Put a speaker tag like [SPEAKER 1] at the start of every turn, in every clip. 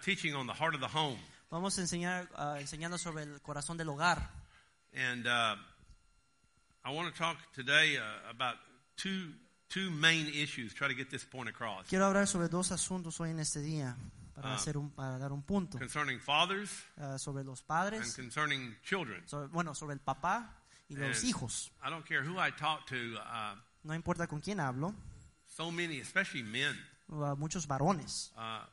[SPEAKER 1] teaching on the heart of the home.
[SPEAKER 2] Vamos a enseñando sobre el corazón del hogar.
[SPEAKER 1] And I want to talk today about two main issues. Try to get this point across.
[SPEAKER 2] Quiero hablar sobre dos asuntos hoy en este día para dar un punto.
[SPEAKER 1] Concerning fathers
[SPEAKER 2] sobre los
[SPEAKER 1] and
[SPEAKER 2] padres,
[SPEAKER 1] concerning children.
[SPEAKER 2] sobre el papá y los
[SPEAKER 1] And
[SPEAKER 2] hijos.
[SPEAKER 1] I don't care who I talk to.
[SPEAKER 2] No importa con quién hablo,
[SPEAKER 1] So many, especially men,
[SPEAKER 2] muchos varones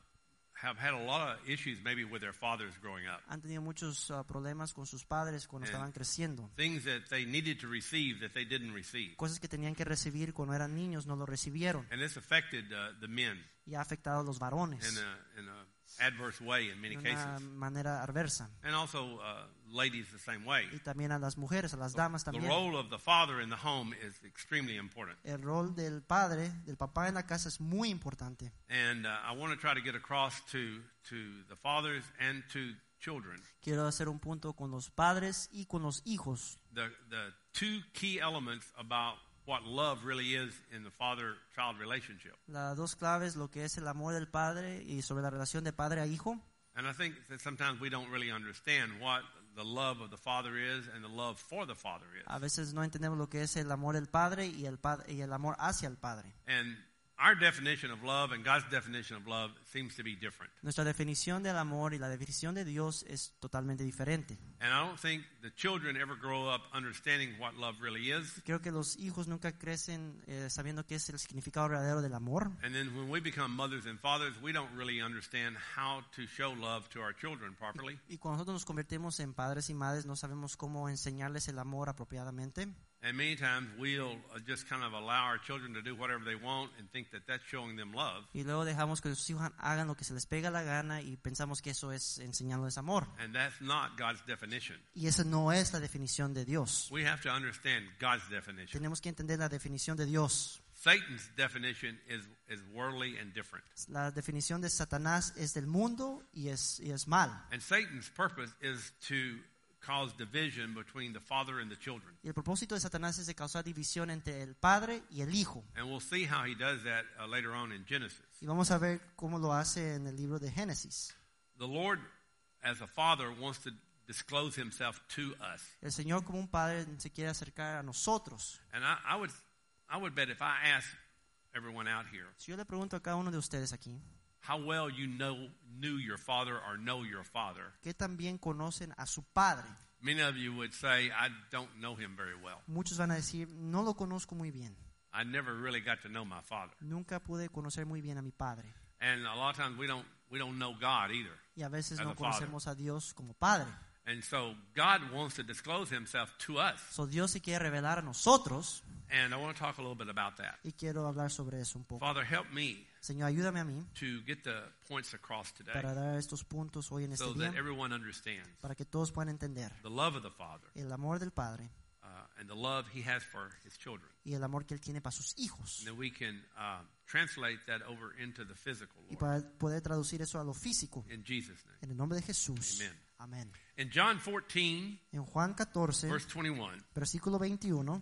[SPEAKER 1] have had a lot of issues maybe with their fathers growing up.
[SPEAKER 2] han tenido muchos problemas con sus padres cuando estaban creciendo.
[SPEAKER 1] Things that they needed to receive that they didn't receive.
[SPEAKER 2] Cosas que tenían que recibir cuando eran niños no lo recibieron.
[SPEAKER 1] And this affected the men
[SPEAKER 2] Y ha afectado a los varones
[SPEAKER 1] in a adverse way in many
[SPEAKER 2] de una
[SPEAKER 1] cases.
[SPEAKER 2] manera adversa.
[SPEAKER 1] And also ladies the same way.
[SPEAKER 2] Y también a las mujeres, a las damas
[SPEAKER 1] The
[SPEAKER 2] también.
[SPEAKER 1] role of the father in the home is extremely important.
[SPEAKER 2] El rol del padre, del papá en la casa es muy importante.
[SPEAKER 1] And I want to try to get across to the fathers and to children
[SPEAKER 2] Quiero hacer un punto con los padres y con los hijos.
[SPEAKER 1] the two key elements about what love really is in the father-child relationship.
[SPEAKER 2] Las dos claves, lo que es el amor del padre y sobre la relación de padre a hijo.
[SPEAKER 1] And I think that sometimes we don't really understand what the love of the father is and the love for the father is.
[SPEAKER 2] A veces no entendemos lo que es el amor del padre y el amor hacia el padre.
[SPEAKER 1] And our definition of love and God's definition of love seems to be different.
[SPEAKER 2] Nuestra definición del amor y la definición de Dios es totalmente diferente.
[SPEAKER 1] And I don't think the children ever grow up understanding what love really is.
[SPEAKER 2] Creo que los hijos nunca crecen sabiendo qué es el significado verdadero del amor.
[SPEAKER 1] And then when we become mothers and fathers, we don't really understand how to show love to our children properly.
[SPEAKER 2] Y cuando nosotros nos convertimos en padres y madres, no sabemos cómo enseñarles el amor apropiadamente.
[SPEAKER 1] And many times we'll just kind of allow our children to do whatever they want and think that that's showing them love.
[SPEAKER 2] Y luego dejamos que sus hijos hagan lo que se les pega la gana y pensamos que eso es enseñándoles amor.
[SPEAKER 1] And that's not God's definition.
[SPEAKER 2] Y esa no es la definición de Dios.
[SPEAKER 1] We have to understand God's definition.
[SPEAKER 2] Tenemos que entender la definición de Dios.
[SPEAKER 1] Satan's definition is worldly and different.
[SPEAKER 2] La definición de Satanás es del mundo y es mal.
[SPEAKER 1] And Satan's purpose is to cause division between the father and the children.
[SPEAKER 2] Y el propósito de Satanás es de causar división entre el padre y el hijo.
[SPEAKER 1] And we'll see how he does that later on in Genesis.
[SPEAKER 2] Y vamos a ver cómo lo hace en el libro de Génesis.
[SPEAKER 1] The Lord, as a father, wants to disclose himself to us.
[SPEAKER 2] El Señor como un padre se quiere acercar a nosotros.
[SPEAKER 1] And I would bet if I ask everyone out here,
[SPEAKER 2] Si yo le pregunto a cada uno de ustedes aquí,
[SPEAKER 1] how well you knew your father or know your father,
[SPEAKER 2] ¿qué tan bien conocen a su padre?
[SPEAKER 1] many of you would say, I don't know him very well.
[SPEAKER 2] Muchos van a decir, no lo conozco muy bien.
[SPEAKER 1] I never really got to know my father.
[SPEAKER 2] Nunca pude conocer muy bien a mi padre.
[SPEAKER 1] And a lot of times we don't know God either.
[SPEAKER 2] Y a veces
[SPEAKER 1] As
[SPEAKER 2] no
[SPEAKER 1] a father.
[SPEAKER 2] conocemos a Dios como padre.
[SPEAKER 1] And so God wants to disclose himself to us.
[SPEAKER 2] So Dios se quiere revelar a nosotros
[SPEAKER 1] And I want to talk a little bit about that.
[SPEAKER 2] y quiero hablar sobre eso un poco.
[SPEAKER 1] Father, help me
[SPEAKER 2] Señor, ayúdame a mí
[SPEAKER 1] to get the points across today
[SPEAKER 2] para dar estos puntos hoy en este
[SPEAKER 1] so
[SPEAKER 2] día,
[SPEAKER 1] that everyone understands
[SPEAKER 2] para que todos puedan entender
[SPEAKER 1] the love of the Father
[SPEAKER 2] el amor del Padre
[SPEAKER 1] and the love he has for his children.
[SPEAKER 2] y el amor que Él tiene para sus hijos.
[SPEAKER 1] And that we can translate that over into the physical,
[SPEAKER 2] Y
[SPEAKER 1] Lord.
[SPEAKER 2] para poder traducir eso a lo físico.
[SPEAKER 1] In Jesus' name.
[SPEAKER 2] En el nombre de Jesús.
[SPEAKER 1] Amen.
[SPEAKER 2] Amén.
[SPEAKER 1] In John 14,
[SPEAKER 2] En Juan 14,
[SPEAKER 1] verse 21,
[SPEAKER 2] versículo 21,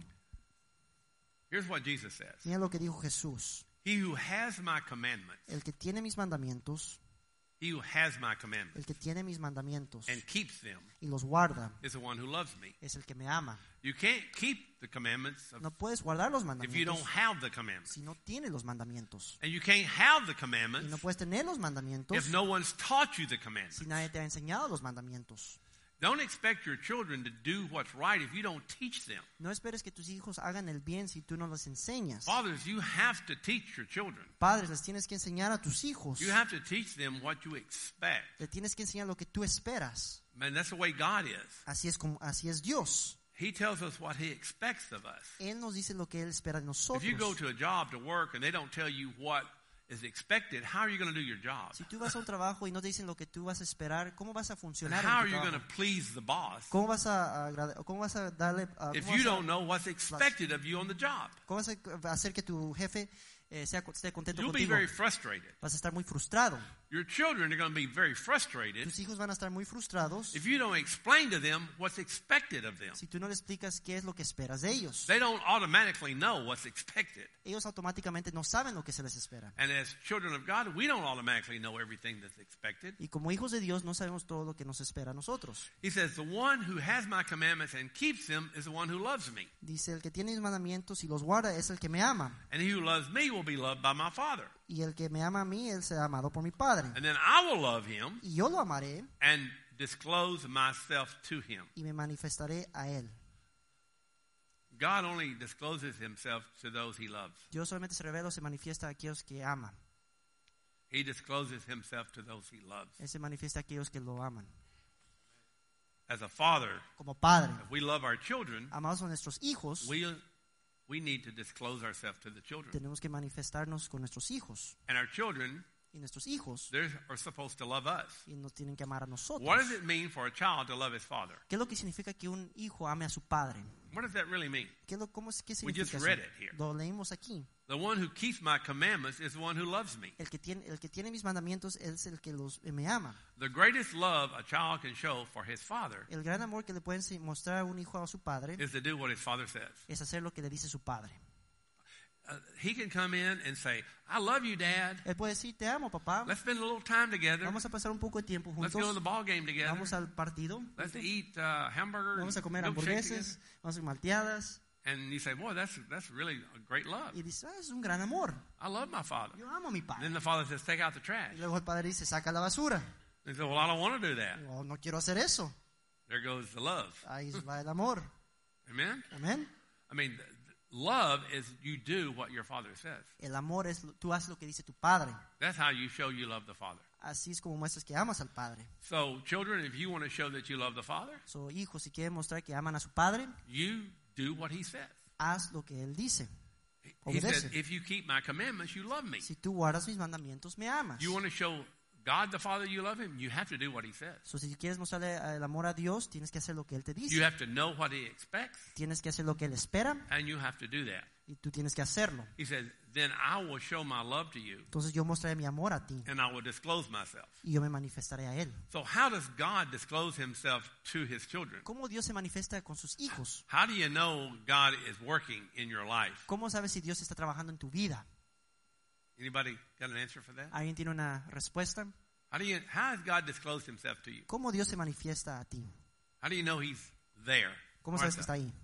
[SPEAKER 1] here's what Jesus says.
[SPEAKER 2] mira lo que dijo Jesús.
[SPEAKER 1] He who has my commandments,
[SPEAKER 2] El que tiene mis mandamientos,
[SPEAKER 1] he who has my commandments
[SPEAKER 2] el que tiene mis mandamientos
[SPEAKER 1] and keeps them
[SPEAKER 2] y los guarda,
[SPEAKER 1] is the one who loves me.
[SPEAKER 2] es el que me ama.
[SPEAKER 1] You can't keep the commandments
[SPEAKER 2] No puedes guardar los
[SPEAKER 1] if you
[SPEAKER 2] mandamientos
[SPEAKER 1] don't have the commandments.
[SPEAKER 2] si no tienes los mandamientos.
[SPEAKER 1] And you can't have the
[SPEAKER 2] Y
[SPEAKER 1] commandments
[SPEAKER 2] no puedes tener los mandamientos
[SPEAKER 1] if no one's taught you the commandments.
[SPEAKER 2] si nadie te ha enseñado los mandamientos.
[SPEAKER 1] Don't expect your children to do what's right if you don't teach them.
[SPEAKER 2] No esperes que tus hijos hagan el bien si tú no los enseñas.
[SPEAKER 1] Fathers, you have to teach your children.
[SPEAKER 2] Padres, les tienes que enseñar a tus hijos.
[SPEAKER 1] You have to teach them what you expect.
[SPEAKER 2] Le tienes que enseñar lo que tú esperas.
[SPEAKER 1] Man, that's the way God is.
[SPEAKER 2] Así es Dios.
[SPEAKER 1] He tells us what he expects of us.
[SPEAKER 2] Él nos dice lo que Él espera de
[SPEAKER 1] If
[SPEAKER 2] nosotros.
[SPEAKER 1] you go to a job to work and they don't tell you what is expected, how are you going to do your job?
[SPEAKER 2] Si tú vas a un trabajo y no te dicen lo que tú vas a esperar, ¿cómo vas a
[SPEAKER 1] And
[SPEAKER 2] funcionar
[SPEAKER 1] how
[SPEAKER 2] en
[SPEAKER 1] are
[SPEAKER 2] tu
[SPEAKER 1] you going to
[SPEAKER 2] trabajo?
[SPEAKER 1] please the boss
[SPEAKER 2] ¿Cómo vas a darle
[SPEAKER 1] if you don't know what's expected of you on the job?
[SPEAKER 2] cómo vas a hacer que tu jefe esté contento
[SPEAKER 1] You'll be
[SPEAKER 2] contigo.
[SPEAKER 1] very frustrated.
[SPEAKER 2] Vas a estar muy frustrado.
[SPEAKER 1] Your children are going to be very frustrated
[SPEAKER 2] Tus hijos van a estar muy frustrados
[SPEAKER 1] if you don't explain to them what's expected of them.
[SPEAKER 2] si tú no le explicas qué es lo que esperas de ellos.
[SPEAKER 1] They don't automatically know what's expected.
[SPEAKER 2] Ellos automáticamente no saben lo que se les espera.
[SPEAKER 1] And as children of God, we don't automatically know everything that's expected.
[SPEAKER 2] Y como hijos de Dios no sabemos todo lo que nos espera a nosotros.
[SPEAKER 1] He says, the one who has my commandments and keeps them is the one who loves me.
[SPEAKER 2] Dice, el que tiene mis mandamientos y los guarda es el que me ama.
[SPEAKER 1] And he who loves me will be loved by my Father.
[SPEAKER 2] Y el que me ama a mí, él será amado por mi Padre.
[SPEAKER 1] And then I will love him
[SPEAKER 2] Y yo lo amaré
[SPEAKER 1] and disclose myself to him.
[SPEAKER 2] y me manifestaré a él.
[SPEAKER 1] God only discloses himself to those he loves.
[SPEAKER 2] Dios solamente se revela o se manifiesta a aquellos que aman.
[SPEAKER 1] He discloses himself to those he loves.
[SPEAKER 2] Él se manifiesta a aquellos que lo aman.
[SPEAKER 1] As a father,
[SPEAKER 2] Como Padre,
[SPEAKER 1] if we love our children,
[SPEAKER 2] amados a nuestros hijos,
[SPEAKER 1] we need to disclose ourselves to the children.
[SPEAKER 2] tenemos que manifestarnos con nuestros hijos.
[SPEAKER 1] And our children,
[SPEAKER 2] Y nuestros hijos
[SPEAKER 1] they are supposed to love us.
[SPEAKER 2] y nos tienen que amar a nosotros.
[SPEAKER 1] What does it mean for a child to love his father?
[SPEAKER 2] ¿Qué es lo que significa que un hijo ame a su padre?
[SPEAKER 1] What does that really mean?
[SPEAKER 2] ¿Qué
[SPEAKER 1] We
[SPEAKER 2] significa
[SPEAKER 1] just
[SPEAKER 2] eso?
[SPEAKER 1] read it here.
[SPEAKER 2] Lo leímos aquí.
[SPEAKER 1] The one who keeps my commandments is the one who loves me.
[SPEAKER 2] El que tiene mis mandamientos es el que me ama.
[SPEAKER 1] The greatest love a child can show for his father
[SPEAKER 2] El gran amor que le pueden mostrar a un hijo a su padre
[SPEAKER 1] is to do what his father says.
[SPEAKER 2] es hacer lo que le dice su padre.
[SPEAKER 1] He can come in and say, I love you, Dad.
[SPEAKER 2] Él puede decir, te amo, papá.
[SPEAKER 1] Let's spend a little time together.
[SPEAKER 2] Vamos a pasar un poco de tiempo
[SPEAKER 1] Let's go to the
[SPEAKER 2] juntos.
[SPEAKER 1] ball game together.
[SPEAKER 2] Vamos al partido.
[SPEAKER 1] Let's eat hamburger
[SPEAKER 2] Vamos a
[SPEAKER 1] and
[SPEAKER 2] comer
[SPEAKER 1] milkshake
[SPEAKER 2] hamburguesas.
[SPEAKER 1] together.
[SPEAKER 2] Vamos a comer malteadas.
[SPEAKER 1] And you say, boy, that's really a great love.
[SPEAKER 2] Y dice, es un gran amor.
[SPEAKER 1] I love my father.
[SPEAKER 2] Yo amo a mi padre.
[SPEAKER 1] Then the father says, take out the trash.
[SPEAKER 2] Y luego el padre dice, saca la basura.
[SPEAKER 1] He says, well, I don't want to do that.
[SPEAKER 2] No, no quiero hacer eso.
[SPEAKER 1] There goes the love.
[SPEAKER 2] Ahí va el amor.
[SPEAKER 1] Amen?
[SPEAKER 2] Amén.
[SPEAKER 1] I mean, love is you do what your father says.
[SPEAKER 2] El amor es, tú haces lo que dice tu padre.
[SPEAKER 1] That's how you show you love the father.
[SPEAKER 2] Así es como muestras que amas al padre.
[SPEAKER 1] So, children, if you want to show that you love the father,
[SPEAKER 2] So, hijos, si quieren mostrar que aman a su padre,
[SPEAKER 1] you do what he says.
[SPEAKER 2] haz lo que él dice.
[SPEAKER 1] He said,
[SPEAKER 2] Obedece.
[SPEAKER 1] if you keep my commandments, you love me.
[SPEAKER 2] Si tú guardas mis mandamientos, me amas.
[SPEAKER 1] You want to show God the Father you love him, you have to do what he says.
[SPEAKER 2] So, si quieres mostrarle el amor a Dios, tienes que hacer lo que él te
[SPEAKER 1] You
[SPEAKER 2] dice.
[SPEAKER 1] have to know what he expects,
[SPEAKER 2] Tienes que hacer lo que él espera
[SPEAKER 1] and you have to do that.
[SPEAKER 2] y tú tienes que hacerlo.
[SPEAKER 1] He said, then I will show my love to you,
[SPEAKER 2] Entonces yo mostraré mi amor a ti
[SPEAKER 1] and I will disclose myself.
[SPEAKER 2] y yo me manifestaré a él.
[SPEAKER 1] So how does God disclose himself to his children?
[SPEAKER 2] ¿Cómo Dios se manifiesta con sus hijos?
[SPEAKER 1] How do you know God is working in your life?
[SPEAKER 2] ¿Cómo sabes si Dios está trabajando en tu vida?
[SPEAKER 1] Anybody got an answer for that?
[SPEAKER 2] ¿Alguien tiene una respuesta?
[SPEAKER 1] How has God disclosed himself to you?
[SPEAKER 2] ¿Cómo Dios se manifiesta a ti?
[SPEAKER 1] How do you know he's there?
[SPEAKER 2] ¿Cómo sabes que está ahí?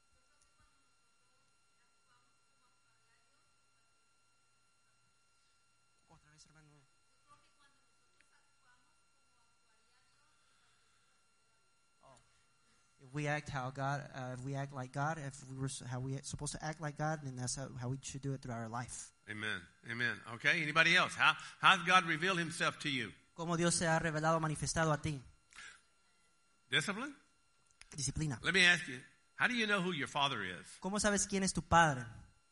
[SPEAKER 2] If we act how God, if we act like God, if we were how we supposed to act like God, then that's how we should do it through our life.
[SPEAKER 1] Amen. Amen. Okay. Anybody else? How's God revealed himself to you?
[SPEAKER 2] ¿Cómo Dios se ha revelado, manifestado a ti?
[SPEAKER 1] Discipline?
[SPEAKER 2] Disciplina.
[SPEAKER 1] Let me ask you, how do you know who your father is?
[SPEAKER 2] ¿Cómo sabes quién es tu padre?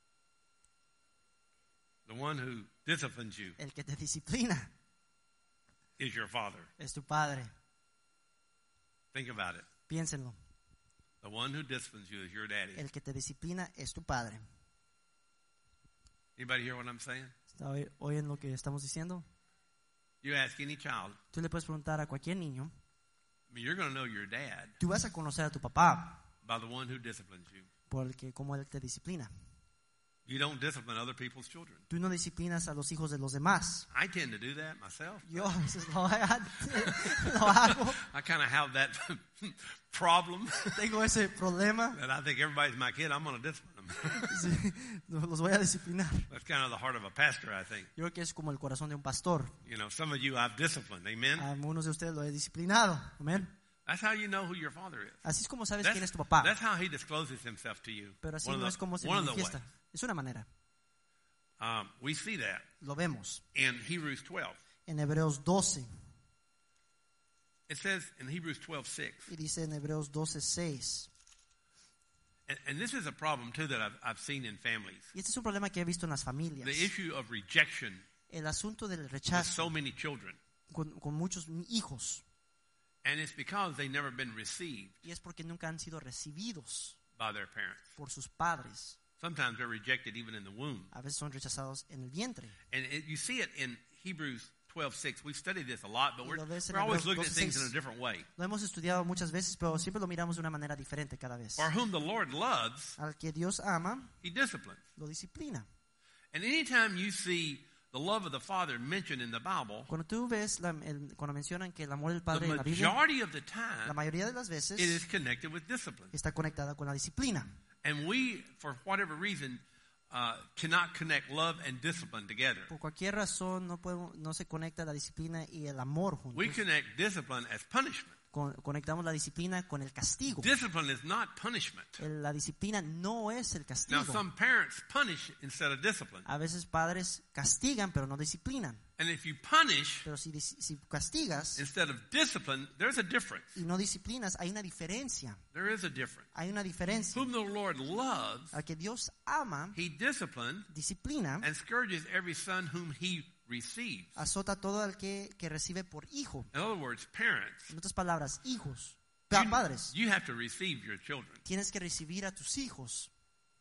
[SPEAKER 1] The one who disciplines you
[SPEAKER 2] El que te disciplina
[SPEAKER 1] is your father.
[SPEAKER 2] es tu padre.
[SPEAKER 1] Think about it.
[SPEAKER 2] Piénsenlo.
[SPEAKER 1] The one who disciplines you is your daddy.
[SPEAKER 2] El que te disciplina es tu padre.
[SPEAKER 1] Anybody hear what I'm saying?
[SPEAKER 2] ¿Oyen lo que estamos diciendo?
[SPEAKER 1] You ask any child,
[SPEAKER 2] Tú le puedes preguntar a cualquier niño.
[SPEAKER 1] I mean, you're going to know your dad
[SPEAKER 2] Tú vas a conocer a tu papá
[SPEAKER 1] by the one who disciplines you.
[SPEAKER 2] porque como él te disciplina.
[SPEAKER 1] You don't discipline other people's children.
[SPEAKER 2] Tú no disciplinas a los hijos de los demás.
[SPEAKER 1] I tend to do that myself.
[SPEAKER 2] Yo a veces lo hago.
[SPEAKER 1] I kind of have that problem
[SPEAKER 2] Tengo ese problema.
[SPEAKER 1] that I think everybody's my kid. I'm going to discipline them.
[SPEAKER 2] Sí, los voy a disciplinar.
[SPEAKER 1] That's kind of the heart of a pastor, I think.
[SPEAKER 2] Yo creo que es como el corazón de un pastor.
[SPEAKER 1] You know, some of you I've disciplined. Amen.
[SPEAKER 2] A algunos de ustedes lo he disciplinado. Amén.
[SPEAKER 1] That's how you know who your father is.
[SPEAKER 2] Así es como sabes quién es tu papá.
[SPEAKER 1] That's how he discloses himself to you.
[SPEAKER 2] Pero así
[SPEAKER 1] One of
[SPEAKER 2] no
[SPEAKER 1] the-
[SPEAKER 2] es como se
[SPEAKER 1] one of the
[SPEAKER 2] manifiesta.
[SPEAKER 1] ways.
[SPEAKER 2] Es una manera.
[SPEAKER 1] We see that
[SPEAKER 2] Lo vemos
[SPEAKER 1] in Hebrews 12.
[SPEAKER 2] en Hebreos 12.
[SPEAKER 1] It says in Hebrews 12:6.
[SPEAKER 2] Y dice en Hebreos 12:6.
[SPEAKER 1] And this is a problem too that I've seen in families.
[SPEAKER 2] Y este es un problema que he visto en las familias.
[SPEAKER 1] The issue of rejection
[SPEAKER 2] El asunto del
[SPEAKER 1] with
[SPEAKER 2] rechazo
[SPEAKER 1] so many children.
[SPEAKER 2] con muchos hijos.
[SPEAKER 1] And it's because they've never been received
[SPEAKER 2] Y es porque nunca han sido recibidos
[SPEAKER 1] by their parents.
[SPEAKER 2] por sus padres.
[SPEAKER 1] Sometimes they're rejected even in the womb.
[SPEAKER 2] A veces son rechazados en el vientre.
[SPEAKER 1] And you see it in Hebrews 12:6. We've studied this a lot, but
[SPEAKER 2] Y
[SPEAKER 1] we're
[SPEAKER 2] lo ves en
[SPEAKER 1] always
[SPEAKER 2] Hebreos
[SPEAKER 1] looking at things in a
[SPEAKER 2] 12:6.
[SPEAKER 1] different way.
[SPEAKER 2] Lo hemos estudiado muchas veces, pero siempre lo miramos de una manera diferente cada vez.
[SPEAKER 1] For whom the Lord loves,
[SPEAKER 2] Al que Dios ama,
[SPEAKER 1] he disciplines.
[SPEAKER 2] lo disciplina.
[SPEAKER 1] And anytime you see the love of the Father mentioned in the Bible,
[SPEAKER 2] Cuando tú ves, cuando mencionan que el amor del
[SPEAKER 1] the
[SPEAKER 2] Padre en la Biblia,
[SPEAKER 1] majority of the
[SPEAKER 2] la
[SPEAKER 1] time,
[SPEAKER 2] mayoría de las veces
[SPEAKER 1] it is connected with discipline.
[SPEAKER 2] está conectada con la disciplina.
[SPEAKER 1] And we, for whatever reason, cannot connect love and discipline together.
[SPEAKER 2] Por cualquier razón no se conecta la disciplina y el amor juntos.
[SPEAKER 1] We connect discipline as punishment.
[SPEAKER 2] Conectamos la disciplina con el castigo.
[SPEAKER 1] Discipline is not punishment.
[SPEAKER 2] La disciplina no es el castigo.
[SPEAKER 1] Now, some parents punish instead of discipline.
[SPEAKER 2] A veces padres castigan, pero no disciplinan.
[SPEAKER 1] And if you punish
[SPEAKER 2] Pero si castigas
[SPEAKER 1] instead of discipline, there's a difference.
[SPEAKER 2] y no disciplinas, hay una diferencia.
[SPEAKER 1] There is a difference.
[SPEAKER 2] Hay una diferencia.
[SPEAKER 1] Whom the Lord loves,
[SPEAKER 2] Al que Dios ama,
[SPEAKER 1] he disciplines
[SPEAKER 2] disciplina,
[SPEAKER 1] and scourges every son whom he receives.
[SPEAKER 2] azota todo al que recibe por hijo.
[SPEAKER 1] In other words, parents,
[SPEAKER 2] En otras palabras, hijos, padres,
[SPEAKER 1] you have to receive your children.
[SPEAKER 2] tienes que recibir a tus hijos.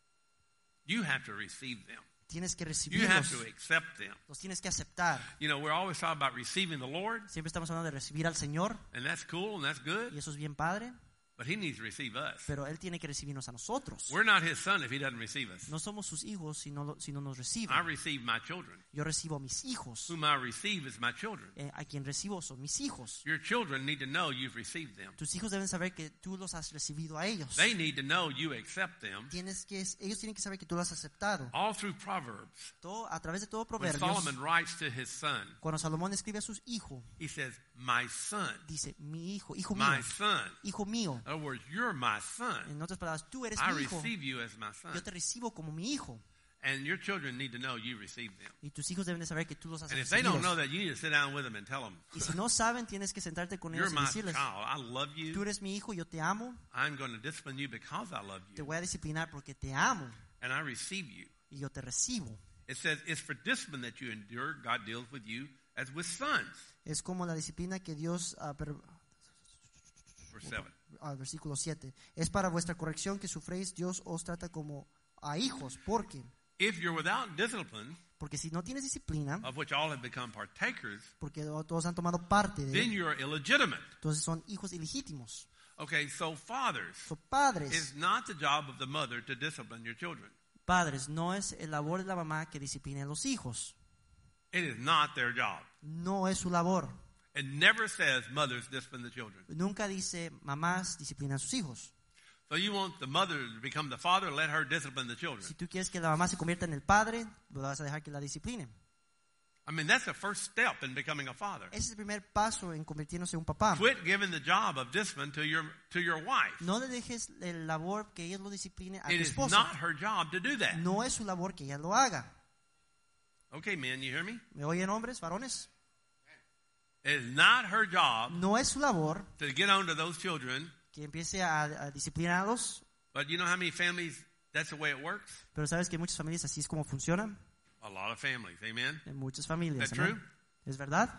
[SPEAKER 1] You have to receive them.
[SPEAKER 2] Tienes que
[SPEAKER 1] You have
[SPEAKER 2] recibirlos.
[SPEAKER 1] to accept them.
[SPEAKER 2] Los tienes que aceptar.
[SPEAKER 1] You know, we're always talking about receiving the Lord,
[SPEAKER 2] Siempre estamos hablando de recibir al Señor,
[SPEAKER 1] and that's cool and that's good,
[SPEAKER 2] y eso es bien padre,
[SPEAKER 1] but he needs to receive us.
[SPEAKER 2] pero Él tiene que recibirnos a nosotros.
[SPEAKER 1] We're not his son if he doesn't receive us.
[SPEAKER 2] No somos sus hijos si no nos reciben.
[SPEAKER 1] I receive my children.
[SPEAKER 2] Yo recibo a mis hijos.
[SPEAKER 1] Whom I receive is my children.
[SPEAKER 2] A quien recibo son mis hijos.
[SPEAKER 1] Your children need to know you've received them.
[SPEAKER 2] Tus hijos deben saber que tú los has recibido a ellos.
[SPEAKER 1] They need to know you accept them.
[SPEAKER 2] Ellos tienen que saber que tú los has aceptado.
[SPEAKER 1] All through Proverbs,
[SPEAKER 2] A través de todo
[SPEAKER 1] when
[SPEAKER 2] Proverbios,
[SPEAKER 1] Solomon writes to his son,
[SPEAKER 2] cuando Salomón escribe a sus hijos,
[SPEAKER 1] he says, my son,
[SPEAKER 2] dice, mi hijo, hijo mío,
[SPEAKER 1] my son.
[SPEAKER 2] hijo mío.
[SPEAKER 1] In other words, you're my son.
[SPEAKER 2] En otras palabras, tú eres
[SPEAKER 1] I
[SPEAKER 2] mi hijo.
[SPEAKER 1] receive you as my son.
[SPEAKER 2] Yo te recibo como mi hijo.
[SPEAKER 1] And your children need to know you receive them.
[SPEAKER 2] Y tus hijos deben de saber que tú los has
[SPEAKER 1] And if they don't know
[SPEAKER 2] recibido.
[SPEAKER 1] that, you need to sit down with them and tell them,
[SPEAKER 2] Y si no saben, tienes que sentarte con
[SPEAKER 1] you're
[SPEAKER 2] ellos y
[SPEAKER 1] my
[SPEAKER 2] decirles,
[SPEAKER 1] child. I love
[SPEAKER 2] tú
[SPEAKER 1] you.
[SPEAKER 2] eres mi hijo, yo te amo,
[SPEAKER 1] I'm going to discipline you because I love
[SPEAKER 2] te
[SPEAKER 1] you.
[SPEAKER 2] voy a disciplinar porque te amo
[SPEAKER 1] And I receive you.
[SPEAKER 2] y yo te recibo.
[SPEAKER 1] It says, it's for discipline that you endure. God deals with you as with sons.
[SPEAKER 2] Es como la disciplina que Dios,
[SPEAKER 1] Verse 7.
[SPEAKER 2] versículo 7, es para vuestra corrección que sufréis, Dios os trata como a hijos, porque
[SPEAKER 1] If you're without discipline,
[SPEAKER 2] si no tienes disciplina,
[SPEAKER 1] of which all have become partakers,
[SPEAKER 2] porque todos han tomado parte de
[SPEAKER 1] then
[SPEAKER 2] él,
[SPEAKER 1] you're illegitimate.
[SPEAKER 2] entonces son hijos ilegítimos.
[SPEAKER 1] Okay, so fathers,
[SPEAKER 2] Son padres.
[SPEAKER 1] it's not the job of the mother to discipline your children.
[SPEAKER 2] Padres, no es el labor de la mamá que discipline a los hijos.
[SPEAKER 1] It is not their job.
[SPEAKER 2] No es su labor.
[SPEAKER 1] It never says mothers discipline the children.
[SPEAKER 2] Nunca dice mamás disciplinan a sus hijos.
[SPEAKER 1] So you want the mother to become the father, let her discipline the children.
[SPEAKER 2] Si tú quieres que la mamá se convierta en el padre, lo vas a dejar que la discipline.
[SPEAKER 1] I mean, that's the first step in becoming a father.
[SPEAKER 2] Ese es el primer paso en convertirnos en un papá.
[SPEAKER 1] Quit giving the job of discipline to your wife.
[SPEAKER 2] No le dejes el labor que ella lo discipline a tu
[SPEAKER 1] It is
[SPEAKER 2] esposa.
[SPEAKER 1] not her job to do that.
[SPEAKER 2] No es su labor que ella lo haga.
[SPEAKER 1] Okay, men, you hear me?
[SPEAKER 2] ¿Me oyen, hombres, varones?
[SPEAKER 1] It is not her job
[SPEAKER 2] No es su labor
[SPEAKER 1] to get onto those children.
[SPEAKER 2] que empiece a disciplinarlos.
[SPEAKER 1] But you know how many families that's the way it works?
[SPEAKER 2] Pero sabes que en muchas familias así es como funcionan.
[SPEAKER 1] A lot of families, amen?
[SPEAKER 2] En muchas familias.
[SPEAKER 1] That
[SPEAKER 2] ¿amén?
[SPEAKER 1] true?
[SPEAKER 2] ¿Es verdad?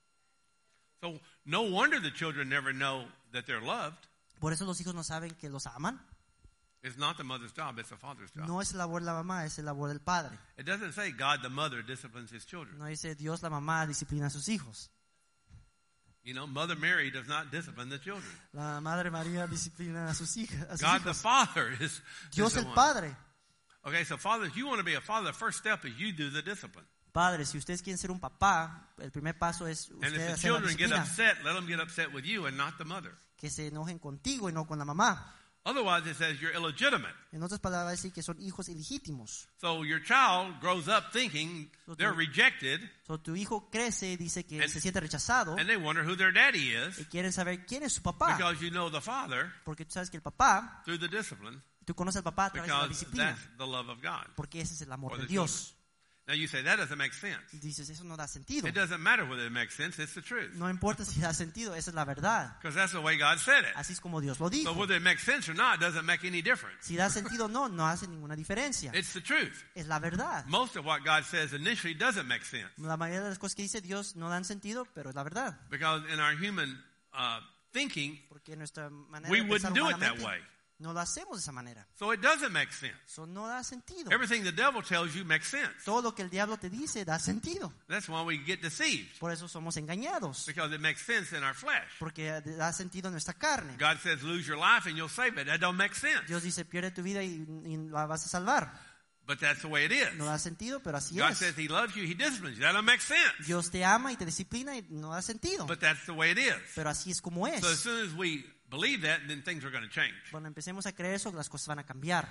[SPEAKER 1] So no wonder the children never know that they're loved.
[SPEAKER 2] Por eso los hijos no saben que los aman.
[SPEAKER 1] It's not the mother's job, it's the father's job.
[SPEAKER 2] No es el labor de la mamá, es el labor del padre.
[SPEAKER 1] It doesn't say God the mother disciplines his children.
[SPEAKER 2] No dice Dios la mamá disciplina a sus hijos.
[SPEAKER 1] You know, Mother Mary does not discipline the children.
[SPEAKER 2] La Madre María disciplina a sus hijas. A sus
[SPEAKER 1] God the
[SPEAKER 2] hijos.
[SPEAKER 1] Father is
[SPEAKER 2] Dios
[SPEAKER 1] the
[SPEAKER 2] el
[SPEAKER 1] one.
[SPEAKER 2] Padre.
[SPEAKER 1] Okay, so father, if you want to be a father, the first step is you do the discipline.
[SPEAKER 2] Padre, si ustedes quieren ser un papá, el primer paso es
[SPEAKER 1] And if
[SPEAKER 2] ustedes
[SPEAKER 1] the
[SPEAKER 2] hacer la
[SPEAKER 1] children get
[SPEAKER 2] disciplina.
[SPEAKER 1] upset, let them get upset with you and not the mother.
[SPEAKER 2] Que se enojen contigo y no con la mamá.
[SPEAKER 1] Otherwise, it says you're illegitimate.
[SPEAKER 2] En otras palabras, decir que son hijos ilegítimos.
[SPEAKER 1] So your child grows up thinking they're rejected,
[SPEAKER 2] So, tu hijo crece y dice que
[SPEAKER 1] And-
[SPEAKER 2] se siente rechazado
[SPEAKER 1] and they wonder who their daddy
[SPEAKER 2] y
[SPEAKER 1] is
[SPEAKER 2] quieren saber quién es su papá.
[SPEAKER 1] because you know the father
[SPEAKER 2] Porque tú sabes que el papá,
[SPEAKER 1] through the discipline
[SPEAKER 2] tú conoces al papá a través de la
[SPEAKER 1] because
[SPEAKER 2] disciplina.
[SPEAKER 1] that's the love of God.
[SPEAKER 2] Porque ese es el amor
[SPEAKER 1] For
[SPEAKER 2] de
[SPEAKER 1] the
[SPEAKER 2] Dios.
[SPEAKER 1] Now you say that doesn't make sense.
[SPEAKER 2] Y dices, eso no da sentido.
[SPEAKER 1] It doesn't matter whether it makes sense, it's the truth.
[SPEAKER 2] No importa si da sentido, esa es la verdad.
[SPEAKER 1] Because that's the way God said it.
[SPEAKER 2] Así es como Dios lo
[SPEAKER 1] So
[SPEAKER 2] dijo.
[SPEAKER 1] whether it makes sense or not doesn't make any difference.
[SPEAKER 2] Si da sentido o no, no hace ninguna diferencia.
[SPEAKER 1] It's the truth.
[SPEAKER 2] Es la verdad.
[SPEAKER 1] Most of what God says initially doesn't make sense.
[SPEAKER 2] La mayoría de las cosas que dice Dios no dan sentido, pero es la verdad.
[SPEAKER 1] Because in our human thinking,
[SPEAKER 2] Porque nuestra manera
[SPEAKER 1] we
[SPEAKER 2] de pensar
[SPEAKER 1] wouldn't do it that
[SPEAKER 2] humanamente
[SPEAKER 1] way.
[SPEAKER 2] No lo hacemos de esa manera.
[SPEAKER 1] So it doesn't make sense.
[SPEAKER 2] Eso no da sentido.
[SPEAKER 1] Everything the devil tells you makes sense.
[SPEAKER 2] Todo lo que el diablo te dice da sentido.
[SPEAKER 1] That's why we get deceived,
[SPEAKER 2] Por eso somos engañados.
[SPEAKER 1] because it makes sense in our flesh.
[SPEAKER 2] Porque da sentido en nuestra carne.
[SPEAKER 1] God says lose your life and you'll save it. That don't make sense.
[SPEAKER 2] Dios dice, pierde tu vida y la vas a salvar.
[SPEAKER 1] But that's the way it is.
[SPEAKER 2] No da sentido, pero así
[SPEAKER 1] God
[SPEAKER 2] es.
[SPEAKER 1] says he loves you, he disciplines you. That don't make sense.
[SPEAKER 2] Dios te ama y te disciplina y no da sentido.
[SPEAKER 1] But that's the way it is.
[SPEAKER 2] Pero así es como es.
[SPEAKER 1] So as soon as we believe that, then things are going to change.
[SPEAKER 2] Cuando empecemos a creer eso, las cosas van a cambiar.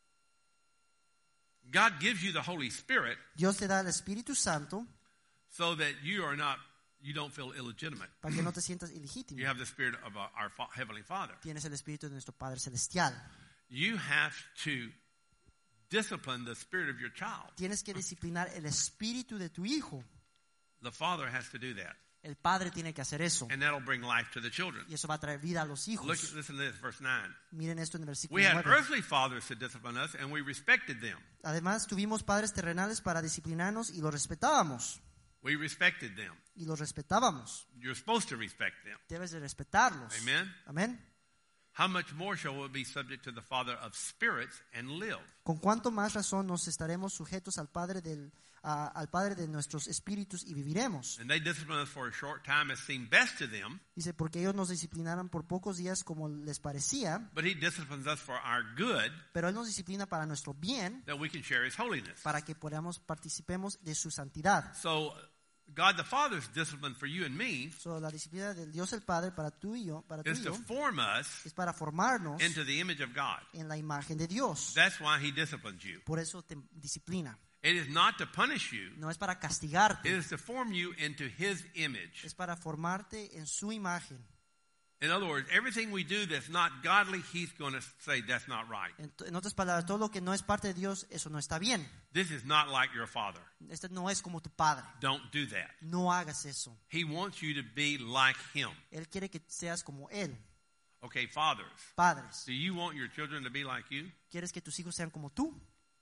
[SPEAKER 1] God gives you the Holy Spirit
[SPEAKER 2] Dios te da el Espíritu Santo
[SPEAKER 1] so that you don't feel illegitimate.
[SPEAKER 2] para que no te sientas ilegítimo.
[SPEAKER 1] You have the Spirit of our Heavenly Father.
[SPEAKER 2] Tienes el Espíritu de nuestro Padre Celestial.
[SPEAKER 1] You have to discipline the spirit of your child.
[SPEAKER 2] Tienes que disciplinar el espíritu de tu hijo.
[SPEAKER 1] The father has to do that.
[SPEAKER 2] El padre tiene que hacer eso.
[SPEAKER 1] And that'll bring life to the children.
[SPEAKER 2] Y eso va a traer vida a los hijos.
[SPEAKER 1] Listen to this, verse 9.
[SPEAKER 2] Miren esto en el versículo
[SPEAKER 1] We had
[SPEAKER 2] 9.
[SPEAKER 1] earthly fathers to discipline us, and we respected them.
[SPEAKER 2] Además, tuvimos padres terrenales para disciplinarnos y los respetábamos.
[SPEAKER 1] We respected them.
[SPEAKER 2] Y los respetábamos.
[SPEAKER 1] You're supposed to respect them.
[SPEAKER 2] Debes de respetarlos.
[SPEAKER 1] Amen.
[SPEAKER 2] Amén.
[SPEAKER 1] How much more shall we be subject to the Father of spirits and live?
[SPEAKER 2] ¿Con cuánto más razón nos estaremos sujetos al Padre de nuestros espíritus y viviremos?
[SPEAKER 1] And they discipline us for a short time as seemed best to them.
[SPEAKER 2] Dice, porque ellos nos disciplinaron por pocos días como les parecía,
[SPEAKER 1] But he disciplines us for our good,
[SPEAKER 2] pero Él nos disciplina para nuestro bien,
[SPEAKER 1] that we can share his holiness.
[SPEAKER 2] para que participemos de su santidad.
[SPEAKER 1] So God the Father's discipline for you and me
[SPEAKER 2] So, la disciplina del Dios el Padre para tú y yo,
[SPEAKER 1] is to form us
[SPEAKER 2] es para formarnos
[SPEAKER 1] into the image of God.
[SPEAKER 2] en la imagen de Dios.
[SPEAKER 1] That's why he disciplines you.
[SPEAKER 2] Por eso te disciplina.
[SPEAKER 1] It is not to punish you.
[SPEAKER 2] No es para
[SPEAKER 1] It
[SPEAKER 2] castigarte,
[SPEAKER 1] is to form you into his image.
[SPEAKER 2] es para formarte en su imagen.
[SPEAKER 1] In other words, everything we do that's not godly, he's going to say that's not right.
[SPEAKER 2] En otras palabras, todo lo que no es parte de Dios, eso no está bien.
[SPEAKER 1] This is not like your father.
[SPEAKER 2] Este no es como tu padre.
[SPEAKER 1] Don't do that.
[SPEAKER 2] No hagas eso.
[SPEAKER 1] He wants you to be like him.
[SPEAKER 2] Él quiere que seas como Él.
[SPEAKER 1] Okay, fathers,
[SPEAKER 2] Padres,
[SPEAKER 1] do you want your children to be like you?
[SPEAKER 2] ¿quieres que tus hijos sean como tú?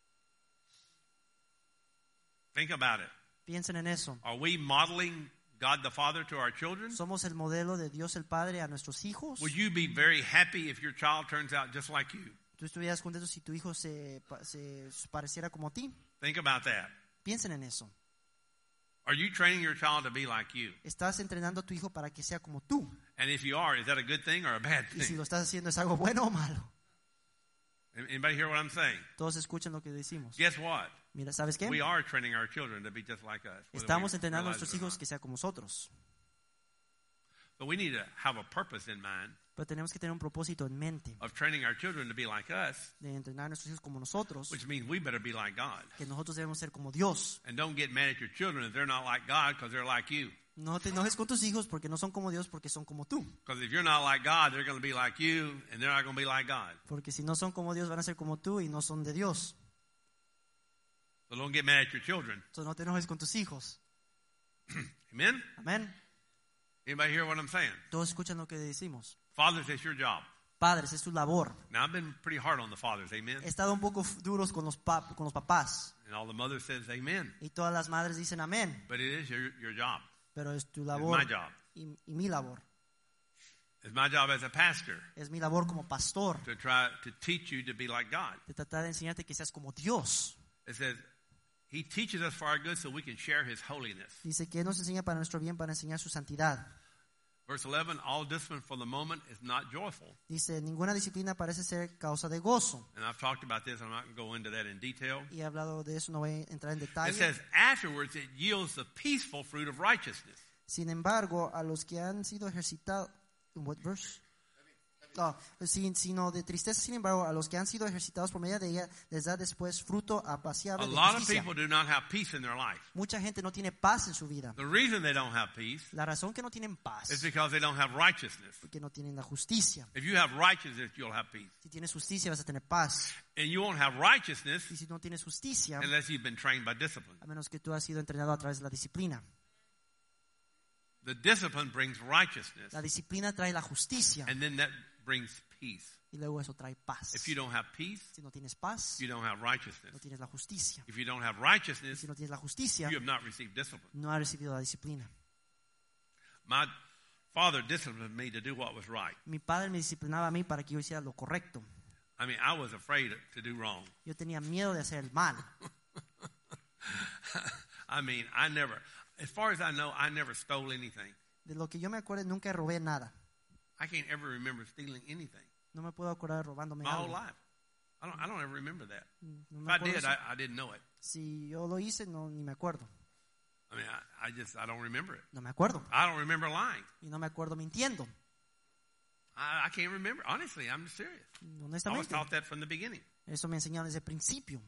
[SPEAKER 1] Think about it.
[SPEAKER 2] Piensen en eso.
[SPEAKER 1] Are we modeling God the Father to our children?
[SPEAKER 2] ¿Somos el modelo de Dios el Padre a nuestros hijos?
[SPEAKER 1] Would you be very happy if your child turns out just like you?
[SPEAKER 2] ¿Tú estuvieras contento si tu hijo se pareciera como a ti?
[SPEAKER 1] Think about that.
[SPEAKER 2] Piensen en eso.
[SPEAKER 1] Are you training your child to be like you?
[SPEAKER 2] ¿Estás entrenando a tu hijo para que sea como tú?
[SPEAKER 1] And if you are, is that a good thing or a bad
[SPEAKER 2] Y si
[SPEAKER 1] thing?
[SPEAKER 2] lo estás haciendo, ¿es algo bueno o malo?
[SPEAKER 1] Anybody hear what I'm saying?
[SPEAKER 2] Todos escuchan lo que decimos.
[SPEAKER 1] Guess what?
[SPEAKER 2] Mira, ¿sabes qué?
[SPEAKER 1] We are training our children to be just like us. whether
[SPEAKER 2] Estamos
[SPEAKER 1] we
[SPEAKER 2] entrenando a
[SPEAKER 1] realize
[SPEAKER 2] nuestros
[SPEAKER 1] it or
[SPEAKER 2] hijos
[SPEAKER 1] not.
[SPEAKER 2] que sean como nosotros.
[SPEAKER 1] But we need to have a purpose in mind
[SPEAKER 2] Pero tenemos que tener un propósito en mente
[SPEAKER 1] of training our children to be like us,
[SPEAKER 2] de entrenar a nuestros hijos como nosotros,
[SPEAKER 1] which means we better be like God.
[SPEAKER 2] que nosotros debemos ser como Dios.
[SPEAKER 1] And don't get mad at your children if they're not like God because they're like you.
[SPEAKER 2] No te enojes con tus hijos porque no son como Dios, porque son como tú.
[SPEAKER 1] Because if you're not like God, they're going to be like you, and they're not going to be like God.
[SPEAKER 2] Porque si no son como Dios, van a ser como tú y no son de Dios.
[SPEAKER 1] So don't get mad at your children.
[SPEAKER 2] Entonces no te enojes con tus hijos.
[SPEAKER 1] Amen?
[SPEAKER 2] Amén.
[SPEAKER 1] Anybody hear what I'm saying?
[SPEAKER 2] Todos escuchan lo que decimos.
[SPEAKER 1] Fathers, it's your job.
[SPEAKER 2] Padres, es tu labor.
[SPEAKER 1] Now, I've been pretty hard on the fathers. Amen?
[SPEAKER 2] He estado un poco duros con los papás.
[SPEAKER 1] And all the mothers says amen.
[SPEAKER 2] Y todas las madres dicen amén.
[SPEAKER 1] But it is your job.
[SPEAKER 2] Pero es tu
[SPEAKER 1] It's
[SPEAKER 2] labor
[SPEAKER 1] my job.
[SPEAKER 2] y mi labor.
[SPEAKER 1] It's my job as a pastor
[SPEAKER 2] Es mi labor como pastor
[SPEAKER 1] to try to teach you to be like God.
[SPEAKER 2] de tratar de enseñarte que seas como Dios.
[SPEAKER 1] It says he teaches us for our good so we can share his holiness.
[SPEAKER 2] Dice que Él nos enseña para nuestro bien, para enseñar su santidad.
[SPEAKER 1] Verse 11, all discipline for the moment is not joyful.
[SPEAKER 2] Dice, ninguna disciplina parece ser causa de gozo.
[SPEAKER 1] And I've talked about this. I'm not going to go into that in detail.
[SPEAKER 2] Y he hablado de eso, no voy a entrar en
[SPEAKER 1] It
[SPEAKER 2] detalle.
[SPEAKER 1] says afterwards it yields the peaceful fruit of righteousness.
[SPEAKER 2] Sin embargo, a los que han sido ejercitados, what verse? Sino de tristeza, sin embargo, a los que han sido ejercitados por medio de ella, les da después fruto apacible
[SPEAKER 1] A
[SPEAKER 2] de
[SPEAKER 1] lot of
[SPEAKER 2] justicia.
[SPEAKER 1] people do not have peace in their life.
[SPEAKER 2] Mucha gente no tiene paz en su vida.
[SPEAKER 1] The reason they don't have peace
[SPEAKER 2] La razón que no tienen paz
[SPEAKER 1] is
[SPEAKER 2] es
[SPEAKER 1] because they don't have righteousness.
[SPEAKER 2] porque no tienen la justicia.
[SPEAKER 1] If you have righteousness, you'll have peace.
[SPEAKER 2] Si tienes justicia, vas a tener paz.
[SPEAKER 1] And you won't have righteousness
[SPEAKER 2] Y si no tienes justicia,
[SPEAKER 1] unless you've been trained by discipline.
[SPEAKER 2] a menos que tú has sido entrenado a través de la disciplina.
[SPEAKER 1] The discipline brings righteousness,
[SPEAKER 2] La disciplina trae la justicia
[SPEAKER 1] and then that brings peace.
[SPEAKER 2] y luego eso trae paz.
[SPEAKER 1] If you don't have peace,
[SPEAKER 2] Si no tienes paz,
[SPEAKER 1] you don't have righteousness.
[SPEAKER 2] no tienes la justicia.
[SPEAKER 1] If you don't have
[SPEAKER 2] Y
[SPEAKER 1] righteousness,
[SPEAKER 2] si no tienes la justicia,
[SPEAKER 1] you have not received discipline.
[SPEAKER 2] no has recibido la disciplina.
[SPEAKER 1] My father disciplined me to do what was right.
[SPEAKER 2] Mi padre me disciplinaba a mí para que yo hiciera lo correcto.
[SPEAKER 1] I mean, I was afraid to do wrong.
[SPEAKER 2] Yo tenía miedo de hacer el mal.
[SPEAKER 1] I mean, as far as I know, I never stole anything.
[SPEAKER 2] De lo que yo me acuerdo, nunca robé nada.
[SPEAKER 1] I can't ever remember stealing anything.
[SPEAKER 2] No me puedo acordar robándome
[SPEAKER 1] My whole
[SPEAKER 2] algo.
[SPEAKER 1] life. I don't ever remember that.
[SPEAKER 2] No
[SPEAKER 1] If
[SPEAKER 2] me
[SPEAKER 1] I
[SPEAKER 2] acuerdo
[SPEAKER 1] did,
[SPEAKER 2] eso.
[SPEAKER 1] I didn't know it.
[SPEAKER 2] Si yo lo hice, no, ni me acuerdo.
[SPEAKER 1] I mean, I don't remember it.
[SPEAKER 2] No me acuerdo.
[SPEAKER 1] I don't remember lying.
[SPEAKER 2] Y no me acuerdo mintiendo.
[SPEAKER 1] I can't remember. Honestly, I'm serious. I was
[SPEAKER 2] Honestamente.
[SPEAKER 1] taught that from the beginning.
[SPEAKER 2] Eso me enseñaron desde el principio.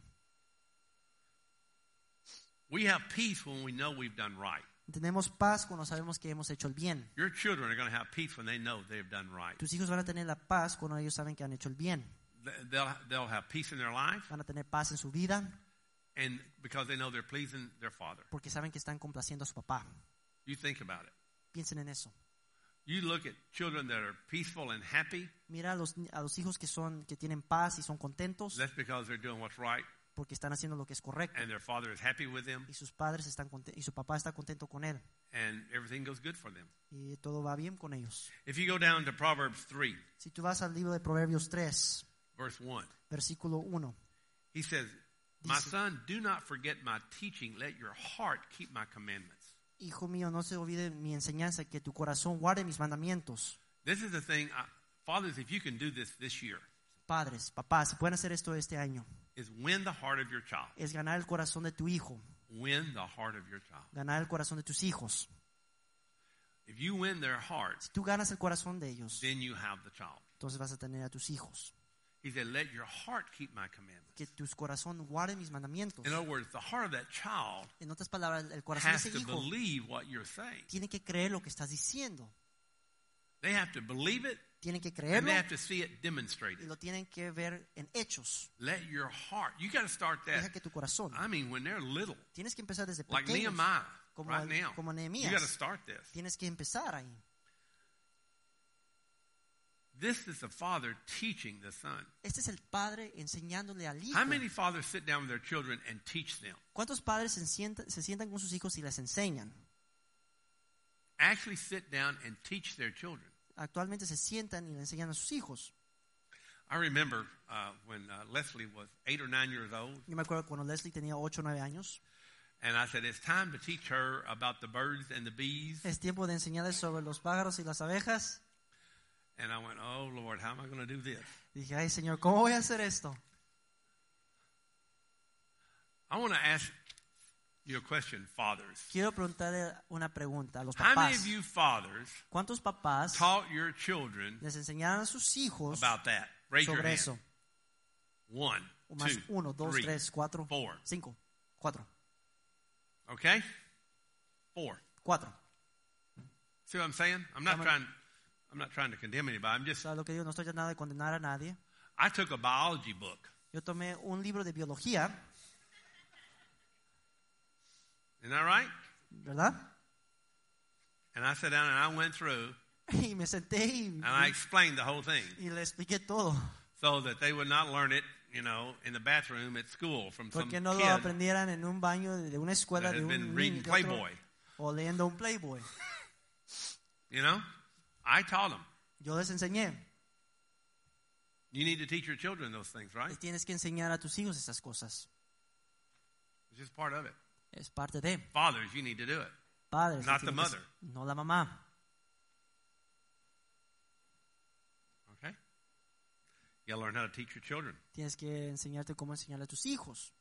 [SPEAKER 1] We have peace when we know we've done right.
[SPEAKER 2] Tenemos paz cuando sabemos que hemos hecho el bien.
[SPEAKER 1] Your children are going to have peace when they know they've done right.
[SPEAKER 2] Tus hijos van a tener la paz cuando ellos saben que han hecho el bien.
[SPEAKER 1] They'll have peace in their life,
[SPEAKER 2] Van a tener paz en su vida
[SPEAKER 1] and because they know they're pleasing their father.
[SPEAKER 2] porque saben que están complaciendo a su papá.
[SPEAKER 1] You think about it.
[SPEAKER 2] Piensen en eso.
[SPEAKER 1] You look at children that are peaceful and happy.
[SPEAKER 2] Mira a los hijos que tienen paz y son contentos
[SPEAKER 1] That's because they're doing what's right,
[SPEAKER 2] porque están haciendo lo que es correcto
[SPEAKER 1] and their father is happy with them,
[SPEAKER 2] y sus padres están y su papá está contento con él
[SPEAKER 1] and everything goes good for them.
[SPEAKER 2] y todo va bien con ellos.
[SPEAKER 1] If you go down to Proverbs 3,
[SPEAKER 2] Si tú vas al libro de Proverbios 3,
[SPEAKER 1] verse 1,
[SPEAKER 2] versículo 1,
[SPEAKER 1] he says, "My
[SPEAKER 2] Dice-
[SPEAKER 1] son, do not forget my teaching. Let your heart keep my commandments."
[SPEAKER 2] Hijo mío, no se olvide mi enseñanza, que tu corazón guarde mis mandamientos.
[SPEAKER 1] This is the thing, fathers, if you can do this year,
[SPEAKER 2] Padres, papás, si pueden hacer esto este año,
[SPEAKER 1] is win the heart of your child.
[SPEAKER 2] es ganar el corazón de tu hijo,
[SPEAKER 1] Win the heart of your child.
[SPEAKER 2] ganar el corazón de tus hijos.
[SPEAKER 1] If you win their hearts,
[SPEAKER 2] Si tú ganas el corazón de ellos,
[SPEAKER 1] then you have the child.
[SPEAKER 2] entonces vas a tener a tus hijos.
[SPEAKER 1] He said, let your heart keep my commandments.
[SPEAKER 2] Que tu corazón guarde mis mandamientos.
[SPEAKER 1] In other words, the heart of that child
[SPEAKER 2] En otras palabras, el corazón de
[SPEAKER 1] has
[SPEAKER 2] ese
[SPEAKER 1] to
[SPEAKER 2] hijo
[SPEAKER 1] believe what you're saying.
[SPEAKER 2] tiene que creer lo que estás diciendo.
[SPEAKER 1] They have to believe it,
[SPEAKER 2] Tienen que
[SPEAKER 1] and
[SPEAKER 2] creerlo
[SPEAKER 1] they have to see it
[SPEAKER 2] y
[SPEAKER 1] demonstrated.
[SPEAKER 2] lo tienen que ver en hechos.
[SPEAKER 1] Let your heart, you got to start that.
[SPEAKER 2] Deja que tu corazón.
[SPEAKER 1] I mean, when they're little,
[SPEAKER 2] Tienes que empezar desde
[SPEAKER 1] like
[SPEAKER 2] pequeños.
[SPEAKER 1] Nehemiah,
[SPEAKER 2] Como,
[SPEAKER 1] right now,
[SPEAKER 2] como
[SPEAKER 1] you
[SPEAKER 2] Nehemías.
[SPEAKER 1] got to start this.
[SPEAKER 2] Tienes que empezar ahí.
[SPEAKER 1] This is the father teaching the son.
[SPEAKER 2] Este es el padre enseñándole al hijo.
[SPEAKER 1] How many fathers sit down with their children and teach them?
[SPEAKER 2] ¿Cuántos padres se sientan con sus hijos y les enseñan?
[SPEAKER 1] Actually sit down and teach their children.
[SPEAKER 2] Actualmente se sientan y le enseñan a sus hijos.
[SPEAKER 1] I remember when Leslie was 8 or 9 years old,
[SPEAKER 2] Yo me acuerdo cuando Leslie tenía 8 o 9 años.
[SPEAKER 1] and I said, it's time to teach her about the birds and the bees.
[SPEAKER 2] Es tiempo de enseñarles sobre los pájaros y las abejas.
[SPEAKER 1] And I went, oh, Lord, how am I going to do this?
[SPEAKER 2] Dije, ay, Señor, ¿cómo voy a hacer esto?
[SPEAKER 1] I want to ask you a question, fathers.
[SPEAKER 2] Quiero preguntarle una pregunta a los
[SPEAKER 1] How many
[SPEAKER 2] papás.
[SPEAKER 1] of you fathers
[SPEAKER 2] ¿Cuántos papás
[SPEAKER 1] taught your children
[SPEAKER 2] les enseñaron a sus hijos
[SPEAKER 1] about that? Raise your
[SPEAKER 2] sobre
[SPEAKER 1] hand.
[SPEAKER 2] eso?
[SPEAKER 1] 1,
[SPEAKER 2] O más
[SPEAKER 1] 2,
[SPEAKER 2] 1, 2,
[SPEAKER 1] 3,
[SPEAKER 2] 3, 4,
[SPEAKER 1] 4.
[SPEAKER 2] 5, 4,
[SPEAKER 1] Okay? 4.
[SPEAKER 2] 4.
[SPEAKER 1] See what I'm saying? I'm not trying to condemn anybody. I'm just,
[SPEAKER 2] ¿Sabes lo que digo? No estoy tratando de condenar a nadie.
[SPEAKER 1] I took a biology book.
[SPEAKER 2] Yo tomé un libro de biología,
[SPEAKER 1] Isn't that right?
[SPEAKER 2] ¿verdad?
[SPEAKER 1] And I sat down and I went through
[SPEAKER 2] Y me senté
[SPEAKER 1] and I explained the whole thing
[SPEAKER 2] y le expliqué todo.
[SPEAKER 1] so that they would not learn it, in the bathroom at school from some
[SPEAKER 2] Porque no lo
[SPEAKER 1] kid
[SPEAKER 2] aprendieran en un baño de una escuela
[SPEAKER 1] that
[SPEAKER 2] de
[SPEAKER 1] had
[SPEAKER 2] un
[SPEAKER 1] been
[SPEAKER 2] niño
[SPEAKER 1] reading
[SPEAKER 2] de otro,
[SPEAKER 1] Playboy.
[SPEAKER 2] o leyendo un Playboy.
[SPEAKER 1] I taught them.
[SPEAKER 2] Yo les enseñé.
[SPEAKER 1] You need to teach your children those things, right?
[SPEAKER 2] Tienes que enseñar a tus hijos esas cosas.
[SPEAKER 1] It's just part of it.
[SPEAKER 2] Es parte de
[SPEAKER 1] Fathers, you need to do it.
[SPEAKER 2] padres.
[SPEAKER 1] Not the
[SPEAKER 2] tienen que
[SPEAKER 1] mother.
[SPEAKER 2] no la mamá.
[SPEAKER 1] Okay? You got to learn how to teach your children.
[SPEAKER 2] Tienes que enseñarte cómo enseñarle a tus hijos.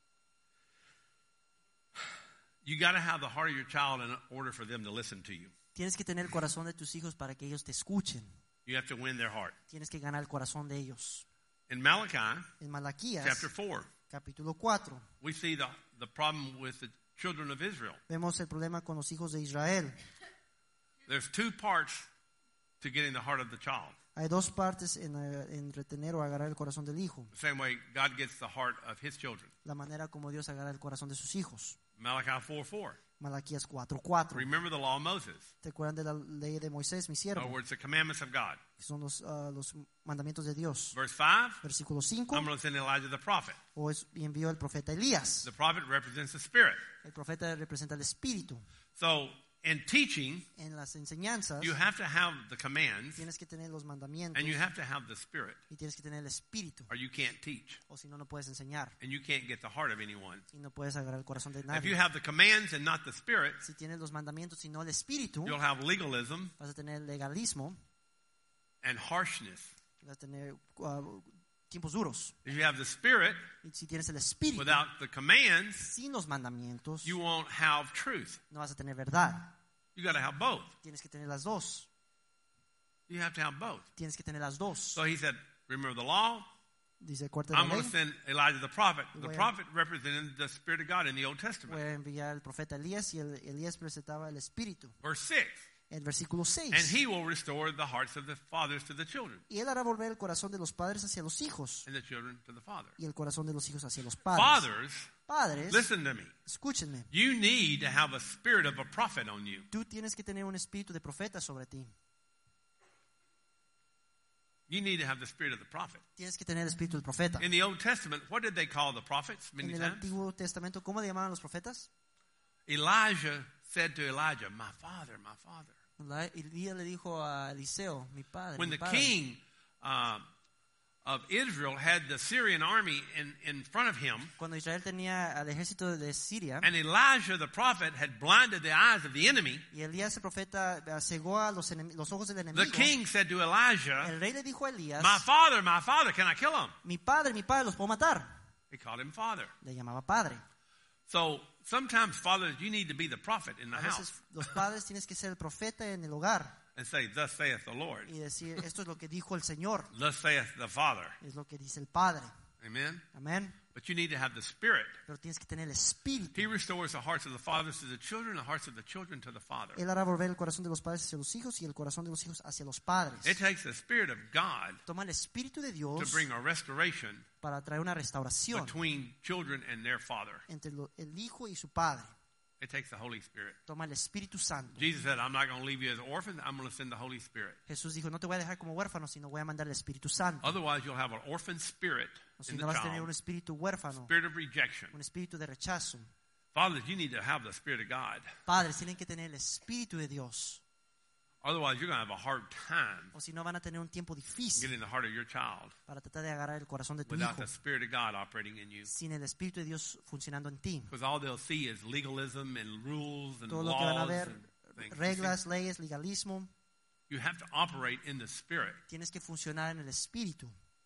[SPEAKER 1] You got to have the heart of your child in order for them to listen to you.
[SPEAKER 2] Tienes que tener el corazón de tus hijos para que ellos te escuchen.
[SPEAKER 1] You have to win their heart.
[SPEAKER 2] Tienes que ganar el corazón de ellos.
[SPEAKER 1] In Malachi,
[SPEAKER 2] En Malaquías,
[SPEAKER 1] chapter 4,
[SPEAKER 2] capítulo 4,
[SPEAKER 1] we see the problem with the children of Israel.
[SPEAKER 2] vemos el problema con los hijos de Israel.
[SPEAKER 1] There's 2 parts to getting the heart of the child.
[SPEAKER 2] Hay dos partes en retener o agarrar el corazón del hijo.
[SPEAKER 1] The same way God gets the heart of his children.
[SPEAKER 2] La manera como Dios agarra el corazón de sus hijos.
[SPEAKER 1] Malachi 4:4.
[SPEAKER 2] Malaquías 4:4.
[SPEAKER 1] Remember the law of Moses.
[SPEAKER 2] ¿Te acuerdan de la ley de Moisés, mi
[SPEAKER 1] In
[SPEAKER 2] siervo?
[SPEAKER 1] other words, the commandments of God.
[SPEAKER 2] Que son los mandamientos de Dios.
[SPEAKER 1] Verse 5,
[SPEAKER 2] Versículo 5.
[SPEAKER 1] I'm going to send Elijah the prophet.
[SPEAKER 2] Y envió el profeta Elías.
[SPEAKER 1] The prophet represents the spirit.
[SPEAKER 2] El profeta representa el espíritu.
[SPEAKER 1] So in teaching,
[SPEAKER 2] en las enseñanzas,
[SPEAKER 1] you have to have the commands
[SPEAKER 2] tienes que tener los mandamientos
[SPEAKER 1] and you have to have the Spirit,
[SPEAKER 2] y tienes que tener el espíritu,
[SPEAKER 1] or you can't teach
[SPEAKER 2] o si no, no puedes enseñar
[SPEAKER 1] and you can't get the heart of anyone.
[SPEAKER 2] y no puedes agarrar el corazón de
[SPEAKER 1] If you
[SPEAKER 2] nadie.
[SPEAKER 1] have the commands and not the Spirit,
[SPEAKER 2] Si tienes los mandamientos y no el espíritu,
[SPEAKER 1] you'll have legalism
[SPEAKER 2] vas a tener legalismo,
[SPEAKER 1] and harshness.
[SPEAKER 2] vas a tener tiempos duros.
[SPEAKER 1] If you have the Spirit
[SPEAKER 2] Y si tienes el espíritu
[SPEAKER 1] without the commands,
[SPEAKER 2] sin los mandamientos,
[SPEAKER 1] you won't have truth.
[SPEAKER 2] no vas a tener verdad.
[SPEAKER 1] You got to have both.
[SPEAKER 2] Tienes que tener las dos.
[SPEAKER 1] You have to have both.
[SPEAKER 2] Tienes que tener las dos.
[SPEAKER 1] So he said, remember the law?
[SPEAKER 2] Dice el cuarto de
[SPEAKER 1] I'm
[SPEAKER 2] la
[SPEAKER 1] going to
[SPEAKER 2] ley.
[SPEAKER 1] send Elijah the prophet. The
[SPEAKER 2] Voy a-
[SPEAKER 1] prophet represented the Spirit of God in the Old
[SPEAKER 2] Voy
[SPEAKER 1] Testament.
[SPEAKER 2] a enviar al profeta Elías y Elías presentaba el espíritu.
[SPEAKER 1] Verse 6.
[SPEAKER 2] El versículo 6.
[SPEAKER 1] And he will restore the hearts of the fathers to the children,
[SPEAKER 2] Y él hará volver el corazón de los padres hacia los hijos
[SPEAKER 1] and the children to the father.
[SPEAKER 2] y el corazón de los hijos hacia los padres.
[SPEAKER 1] Fathers,
[SPEAKER 2] Padres,
[SPEAKER 1] listen to me.
[SPEAKER 2] escúchenme.
[SPEAKER 1] You need to have a spirit of a prophet on you.
[SPEAKER 2] Tú tienes que tener un espíritu de profeta sobre ti.
[SPEAKER 1] You need to have the spirit of the prophet.
[SPEAKER 2] Tienes que tener el espíritu del profeta.
[SPEAKER 1] In the Old Testament, what did they call the prophets many
[SPEAKER 2] En el
[SPEAKER 1] times?
[SPEAKER 2] Antiguo Testamento, ¿cómo le llamaban los profetas?
[SPEAKER 1] Elijah said to Elijah, my father, my father.
[SPEAKER 2] Elías le dijo a Eliseo, mi padre,
[SPEAKER 1] When
[SPEAKER 2] mi
[SPEAKER 1] the
[SPEAKER 2] padre.
[SPEAKER 1] king of Israel had the Syrian army in front of him,
[SPEAKER 2] Cuando Israel tenía al ejército de Siria,
[SPEAKER 1] and Elijah the prophet had blinded the eyes of the enemy,
[SPEAKER 2] y Elías el profeta cegó a los ojos del
[SPEAKER 1] the
[SPEAKER 2] enemigo,
[SPEAKER 1] king said to Elijah,
[SPEAKER 2] el rey le dijo a Elías,
[SPEAKER 1] my father, can I kill him?
[SPEAKER 2] mi padre, los puedo matar.
[SPEAKER 1] He called him father.
[SPEAKER 2] Le llamaba padre.
[SPEAKER 1] So sometimes, fathers, you need to be the prophet in the
[SPEAKER 2] A
[SPEAKER 1] house
[SPEAKER 2] veces los padres tienes que ser el profeta en el hogar
[SPEAKER 1] and say, thus saith the Lord.
[SPEAKER 2] y decir, esto es lo que dijo el Señor,
[SPEAKER 1] Thus saith the Father.
[SPEAKER 2] es lo que dice el Padre.
[SPEAKER 1] Amen?
[SPEAKER 2] Amén.
[SPEAKER 1] But you need to have the Spirit.
[SPEAKER 2] Pero tienes que tener el espíritu.
[SPEAKER 1] He restores the hearts of the fathers to the children, the hearts of the children to the father.
[SPEAKER 2] Él hará volver el corazón de los padres hacia los hijos y el corazón de los hijos hacia los padres.
[SPEAKER 1] It takes the Spirit of God
[SPEAKER 2] Toma el espíritu de
[SPEAKER 1] to
[SPEAKER 2] Dios
[SPEAKER 1] bring a restoration
[SPEAKER 2] para traer una restauración
[SPEAKER 1] between children and their father.
[SPEAKER 2] entre el hijo y su padre.
[SPEAKER 1] It takes the Holy Spirit.
[SPEAKER 2] Toma el Espíritu Santo.
[SPEAKER 1] Jesus said, I'm not going to leave you as orphans. I'm going to send the Holy Spirit.
[SPEAKER 2] Jesús dijo, no te voy a dejar como huérfano, sino voy a mandar el Espíritu Santo.
[SPEAKER 1] Otherwise, you'll have an orphan spirit
[SPEAKER 2] O si
[SPEAKER 1] in the
[SPEAKER 2] no vas a tener
[SPEAKER 1] child,
[SPEAKER 2] un espíritu huérfano,
[SPEAKER 1] spirit of rejection.
[SPEAKER 2] un espíritu de rechazo.
[SPEAKER 1] Fathers, you need to have the Spirit of God.
[SPEAKER 2] Padres tienen que tener el Espíritu de Dios.
[SPEAKER 1] Otherwise, you're going to have a hard time
[SPEAKER 2] O si no van a tener un tiempo difícil
[SPEAKER 1] getting the heart of your child
[SPEAKER 2] para tratar de agarrar el corazón de tu
[SPEAKER 1] without
[SPEAKER 2] hijo
[SPEAKER 1] the Spirit of God operating in you.
[SPEAKER 2] sin el Espíritu de Dios funcionando en ti.
[SPEAKER 1] Because all they'll see is legalism and rules and
[SPEAKER 2] Todo lo que van a
[SPEAKER 1] laws
[SPEAKER 2] ver,
[SPEAKER 1] and things.
[SPEAKER 2] reglas, leyes, legalismo,
[SPEAKER 1] You have to operate in the Spirit.
[SPEAKER 2] tienes que funcionar en el Espíritu.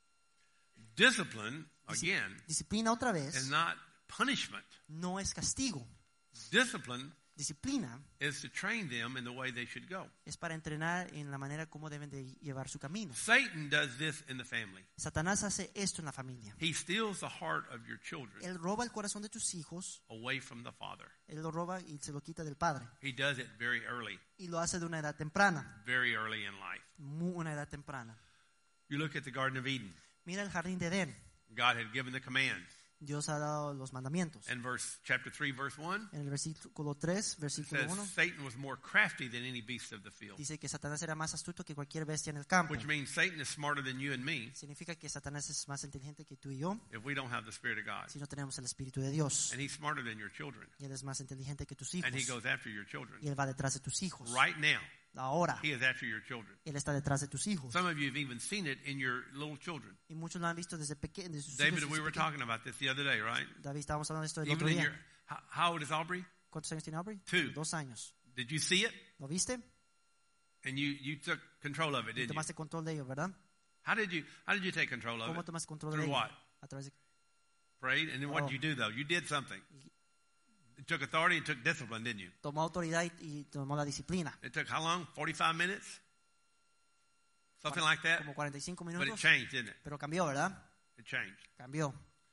[SPEAKER 1] Discipline, again,
[SPEAKER 2] Disciplina otra
[SPEAKER 1] is
[SPEAKER 2] vez
[SPEAKER 1] not punishment.
[SPEAKER 2] no es castigo.
[SPEAKER 1] Discipline
[SPEAKER 2] Disciplina
[SPEAKER 1] is to train them in the way they should go.
[SPEAKER 2] es para entrenar en la manera como deben de llevar su camino.
[SPEAKER 1] Satan does this in the family.
[SPEAKER 2] Satanás hace esto en la familia.
[SPEAKER 1] He steals the heart of your children
[SPEAKER 2] Él roba el corazón de tus hijos,
[SPEAKER 1] away from the Father.
[SPEAKER 2] él lo roba y se lo quita del padre.
[SPEAKER 1] He does it very early
[SPEAKER 2] Y lo hace de una edad temprana,
[SPEAKER 1] in life.
[SPEAKER 2] una edad temprana.
[SPEAKER 1] You look at the Garden of Eden.
[SPEAKER 2] Mira el jardín de Edén.
[SPEAKER 1] God had given the commands.
[SPEAKER 2] Dios ha dado los mandamientos.
[SPEAKER 1] In chapter 3, verse 1,
[SPEAKER 2] En el versículo 3,
[SPEAKER 1] it
[SPEAKER 2] versículo
[SPEAKER 1] says
[SPEAKER 2] 1,
[SPEAKER 1] Satan was more crafty than any beast of the field.
[SPEAKER 2] dice que Satanás era más astuto que cualquier bestia en el campo.
[SPEAKER 1] Which means Satan is smarter than you and me
[SPEAKER 2] Significa que Satanás es más inteligente que tú y yo
[SPEAKER 1] if we don't have the Spirit of God.
[SPEAKER 2] si no tenemos el Espíritu de Dios.
[SPEAKER 1] And he's smarter than your children.
[SPEAKER 2] Y él es más inteligente que tus hijos.
[SPEAKER 1] And he goes after your children.
[SPEAKER 2] Y él va detrás de tus hijos.
[SPEAKER 1] Right now,
[SPEAKER 2] Ahora,
[SPEAKER 1] he is after your children.
[SPEAKER 2] él está detrás de tus hijos.
[SPEAKER 1] Some of you have even seen it in your little children.
[SPEAKER 2] Y muchos lo han visto desde pequeños.
[SPEAKER 1] David, we were talking about this the other day, right?
[SPEAKER 2] David, estábamos hablando de esto el
[SPEAKER 1] Even
[SPEAKER 2] otro
[SPEAKER 1] in
[SPEAKER 2] día.
[SPEAKER 1] your, how old is Aubrey?
[SPEAKER 2] ¿Cuántos años tiene Aubrey?
[SPEAKER 1] 2.
[SPEAKER 2] 2 años.
[SPEAKER 1] Did you see it?
[SPEAKER 2] ¿Lo viste?
[SPEAKER 1] And you took control of it,
[SPEAKER 2] Y
[SPEAKER 1] didn't you?
[SPEAKER 2] tomaste control de ello, ¿verdad?
[SPEAKER 1] How did you take control of
[SPEAKER 2] ¿Cómo
[SPEAKER 1] it?
[SPEAKER 2] tomaste control de
[SPEAKER 1] Through
[SPEAKER 2] ello?
[SPEAKER 1] what?
[SPEAKER 2] A través de...
[SPEAKER 1] Prayed, and then what did you do though? You did something. It took authority and took discipline, didn't you?
[SPEAKER 2] Tomó autoridad y tomó la disciplina.
[SPEAKER 1] It took how long? 45 minutes? Something like that?
[SPEAKER 2] Como 45
[SPEAKER 1] But it
[SPEAKER 2] minutos.
[SPEAKER 1] changed, didn't it?
[SPEAKER 2] Pero cambió, ¿verdad?
[SPEAKER 1] It changed.
[SPEAKER 2] Cambió.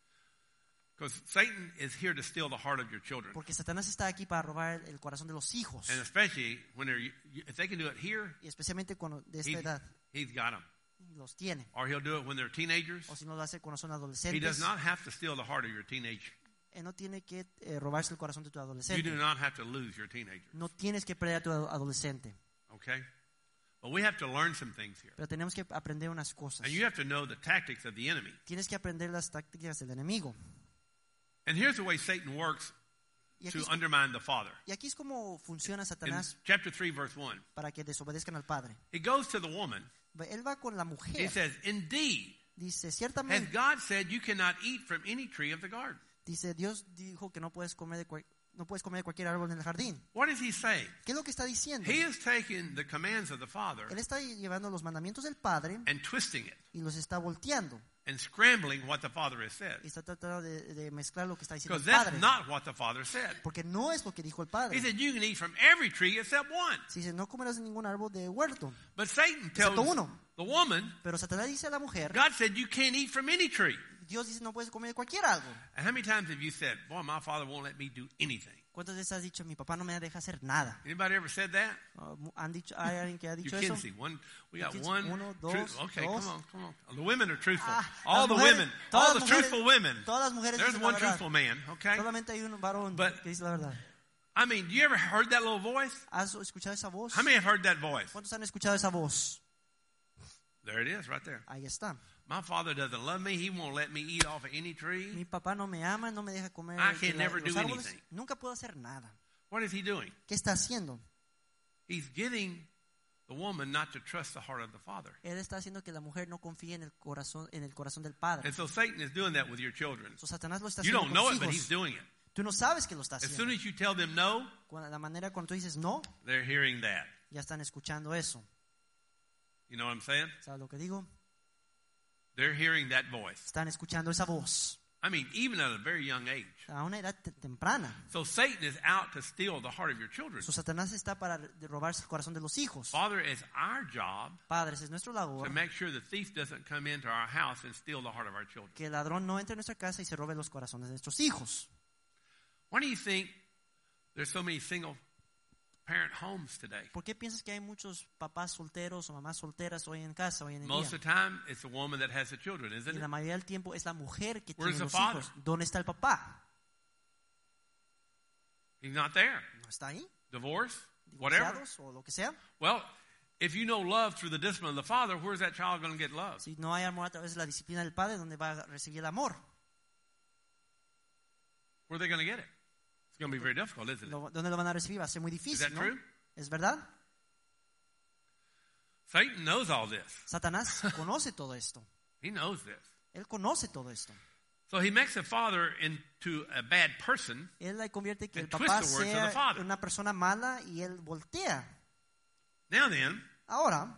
[SPEAKER 1] Because Satan is here to steal the heart of your children.
[SPEAKER 2] Porque Satanás está aquí para robar el corazón de los hijos.
[SPEAKER 1] And especially when if they can do it here,
[SPEAKER 2] Y especialmente cuando de esta
[SPEAKER 1] he's
[SPEAKER 2] edad
[SPEAKER 1] got them.
[SPEAKER 2] los tiene.
[SPEAKER 1] Or he'll do it when they're teenagers.
[SPEAKER 2] O si no lo hace cuando son
[SPEAKER 1] He
[SPEAKER 2] adolescentes.
[SPEAKER 1] does not have to steal the heart of your teenager.
[SPEAKER 2] Él no tiene que robarse el corazón de tu
[SPEAKER 1] You
[SPEAKER 2] adolescente.
[SPEAKER 1] do not have to lose your teenager.
[SPEAKER 2] No tienes que perder a tu adolescente.
[SPEAKER 1] Okay? But we have to learn some things here.
[SPEAKER 2] Pero tenemos que aprender unas cosas.
[SPEAKER 1] And you have to know the tactics of the enemy.
[SPEAKER 2] Tienes que aprender las tácticas del enemigo.
[SPEAKER 1] And here's the way Satan works to undermine the Father.
[SPEAKER 2] Y aquí es como funciona
[SPEAKER 1] In
[SPEAKER 2] Satanás
[SPEAKER 1] chapter 3, verse 1,
[SPEAKER 2] para que desobedezcan al Padre.
[SPEAKER 1] he goes to the woman.
[SPEAKER 2] Él va con la
[SPEAKER 1] He
[SPEAKER 2] mujer.
[SPEAKER 1] says, indeed,
[SPEAKER 2] Dice,
[SPEAKER 1] has
[SPEAKER 2] ciertamente,
[SPEAKER 1] God said you cannot eat from any tree of the garden?
[SPEAKER 2] dice, Dios dijo que no puedes comer de cualquier árbol en el jardín.
[SPEAKER 1] What is he saying?
[SPEAKER 2] ¿Qué es lo que está diciendo?
[SPEAKER 1] He is taking the commands of the Father
[SPEAKER 2] Él está llevando los mandamientos del Padre
[SPEAKER 1] and twisting it
[SPEAKER 2] y los está volteando.
[SPEAKER 1] and scrambling what the Father has said.
[SPEAKER 2] Y está tratando de mezclar lo que está diciendo
[SPEAKER 1] Because
[SPEAKER 2] el
[SPEAKER 1] that's
[SPEAKER 2] Padre.
[SPEAKER 1] not what the Father said.
[SPEAKER 2] Porque no es lo que dijo el
[SPEAKER 1] He
[SPEAKER 2] Padre.
[SPEAKER 1] said you can eat from every tree except one.
[SPEAKER 2] Si dice, no comerás de ningún árbol de huerto,
[SPEAKER 1] But Satan tells
[SPEAKER 2] excepto uno.
[SPEAKER 1] the woman,
[SPEAKER 2] Pero Satanás dice a la mujer,
[SPEAKER 1] God said you can't eat from any tree.
[SPEAKER 2] Dios dice, no puedes comer de cualquier árbol.
[SPEAKER 1] And how many times have you said, boy, my Father won't let me do anything?
[SPEAKER 2] ¿Cuántas veces has dicho, mi papá no me deja hacer nada?
[SPEAKER 1] Anybody ever said that?
[SPEAKER 2] ¿Hay alguien que ha
[SPEAKER 1] You
[SPEAKER 2] dicho
[SPEAKER 1] can
[SPEAKER 2] eso?
[SPEAKER 1] see. We got
[SPEAKER 2] Kinsey,
[SPEAKER 1] one.
[SPEAKER 2] uno, dos,
[SPEAKER 1] Okay,
[SPEAKER 2] dos.
[SPEAKER 1] come on. The women are truthful.
[SPEAKER 2] las
[SPEAKER 1] All the
[SPEAKER 2] mujeres-
[SPEAKER 1] women.
[SPEAKER 2] todas
[SPEAKER 1] All the
[SPEAKER 2] las mujeres-
[SPEAKER 1] truthful women.
[SPEAKER 2] Todas las mujeres
[SPEAKER 1] There's
[SPEAKER 2] dicen la
[SPEAKER 1] one
[SPEAKER 2] verdad.
[SPEAKER 1] truthful man, okay?
[SPEAKER 2] Solamente hay un varón
[SPEAKER 1] But-
[SPEAKER 2] que dice la verdad.
[SPEAKER 1] I mean, you ever heard that little voice?
[SPEAKER 2] ¿Has escuchado esa voz?
[SPEAKER 1] How many have heard that voice?
[SPEAKER 2] ¿Cuántos han escuchado esa voz?
[SPEAKER 1] There it is, right there.
[SPEAKER 2] Ahí está.
[SPEAKER 1] My Father doesn't love me. He won't let me eat off of any tree.
[SPEAKER 2] Mi papá no me ama, no me deja comer
[SPEAKER 1] I
[SPEAKER 2] de
[SPEAKER 1] can never
[SPEAKER 2] los
[SPEAKER 1] do
[SPEAKER 2] árboles.
[SPEAKER 1] anything.
[SPEAKER 2] Nunca puedo hacer nada.
[SPEAKER 1] What is he doing?
[SPEAKER 2] ¿Qué está haciendo?
[SPEAKER 1] He's getting the woman not to trust the heart of the Father.
[SPEAKER 2] Él está haciendo que la mujer no confíe en el corazón del Padre.
[SPEAKER 1] And so Satan is doing that with your children.
[SPEAKER 2] So, Satanás lo está
[SPEAKER 1] You
[SPEAKER 2] haciendo
[SPEAKER 1] don't
[SPEAKER 2] con
[SPEAKER 1] know
[SPEAKER 2] sus
[SPEAKER 1] it, but he's
[SPEAKER 2] hijos.
[SPEAKER 1] doing it.
[SPEAKER 2] Tú no sabes que lo está
[SPEAKER 1] As soon
[SPEAKER 2] haciendo.
[SPEAKER 1] as you tell them no,
[SPEAKER 2] La manera cuando tú dices no,
[SPEAKER 1] they're hearing that.
[SPEAKER 2] ya están escuchando eso.
[SPEAKER 1] You know what I'm saying?
[SPEAKER 2] ¿Sabes lo que digo?
[SPEAKER 1] They're hearing that voice.
[SPEAKER 2] Están escuchando esa voz
[SPEAKER 1] I mean, even at a very young age.
[SPEAKER 2] a una edad temprana.
[SPEAKER 1] So Satan is out to steal the heart of your children.
[SPEAKER 2] So, Satanás está para robarse el corazón de los hijos.
[SPEAKER 1] Father, it's our job
[SPEAKER 2] Padres, es nuestro
[SPEAKER 1] to
[SPEAKER 2] labor
[SPEAKER 1] make sure the thief doesn't come into our house and steal the heart of our children.
[SPEAKER 2] que el ladrón no entre en nuestra casa y se robe los corazones de nuestros hijos.
[SPEAKER 1] Why do you think there's so many single parent homes today?
[SPEAKER 2] ¿Por qué piensas que hay muchos papás solteros o mamás solteras hoy en casa, hoy en
[SPEAKER 1] Most
[SPEAKER 2] día?
[SPEAKER 1] of the time, it's the woman that has the children,
[SPEAKER 2] Y
[SPEAKER 1] isn't
[SPEAKER 2] la
[SPEAKER 1] it?
[SPEAKER 2] mayoría del tiempo es la mujer que
[SPEAKER 1] Where's
[SPEAKER 2] tiene
[SPEAKER 1] the
[SPEAKER 2] los
[SPEAKER 1] father?
[SPEAKER 2] hijos. ¿Dónde está el papá?
[SPEAKER 1] He's not there.
[SPEAKER 2] ¿No está ahí?
[SPEAKER 1] Divorce, whatever.
[SPEAKER 2] ¿Divorciados o lo que sea?
[SPEAKER 1] Well, if you know love through the discipline of the father, where's that child going to get love?
[SPEAKER 2] Si no hay amor a través de la disciplina del padre, ¿dónde va a recibir el amor?
[SPEAKER 1] Where are they going to get it? It's going to be very difficult, isn't it?
[SPEAKER 2] ¿Dónde lo van a recibir? Va a ser muy
[SPEAKER 1] Is
[SPEAKER 2] difícil,
[SPEAKER 1] that
[SPEAKER 2] ¿no?
[SPEAKER 1] true?
[SPEAKER 2] ¿Es verdad?
[SPEAKER 1] Satan knows all this.
[SPEAKER 2] Satanás conoce todo esto.
[SPEAKER 1] He knows this.
[SPEAKER 2] Él conoce todo esto.
[SPEAKER 1] So he makes the father into a bad person.
[SPEAKER 2] Él le convierte que el
[SPEAKER 1] And
[SPEAKER 2] papá
[SPEAKER 1] twist the words of the
[SPEAKER 2] sea
[SPEAKER 1] father.
[SPEAKER 2] una persona mala y él voltea.
[SPEAKER 1] Now then,
[SPEAKER 2] Ahora,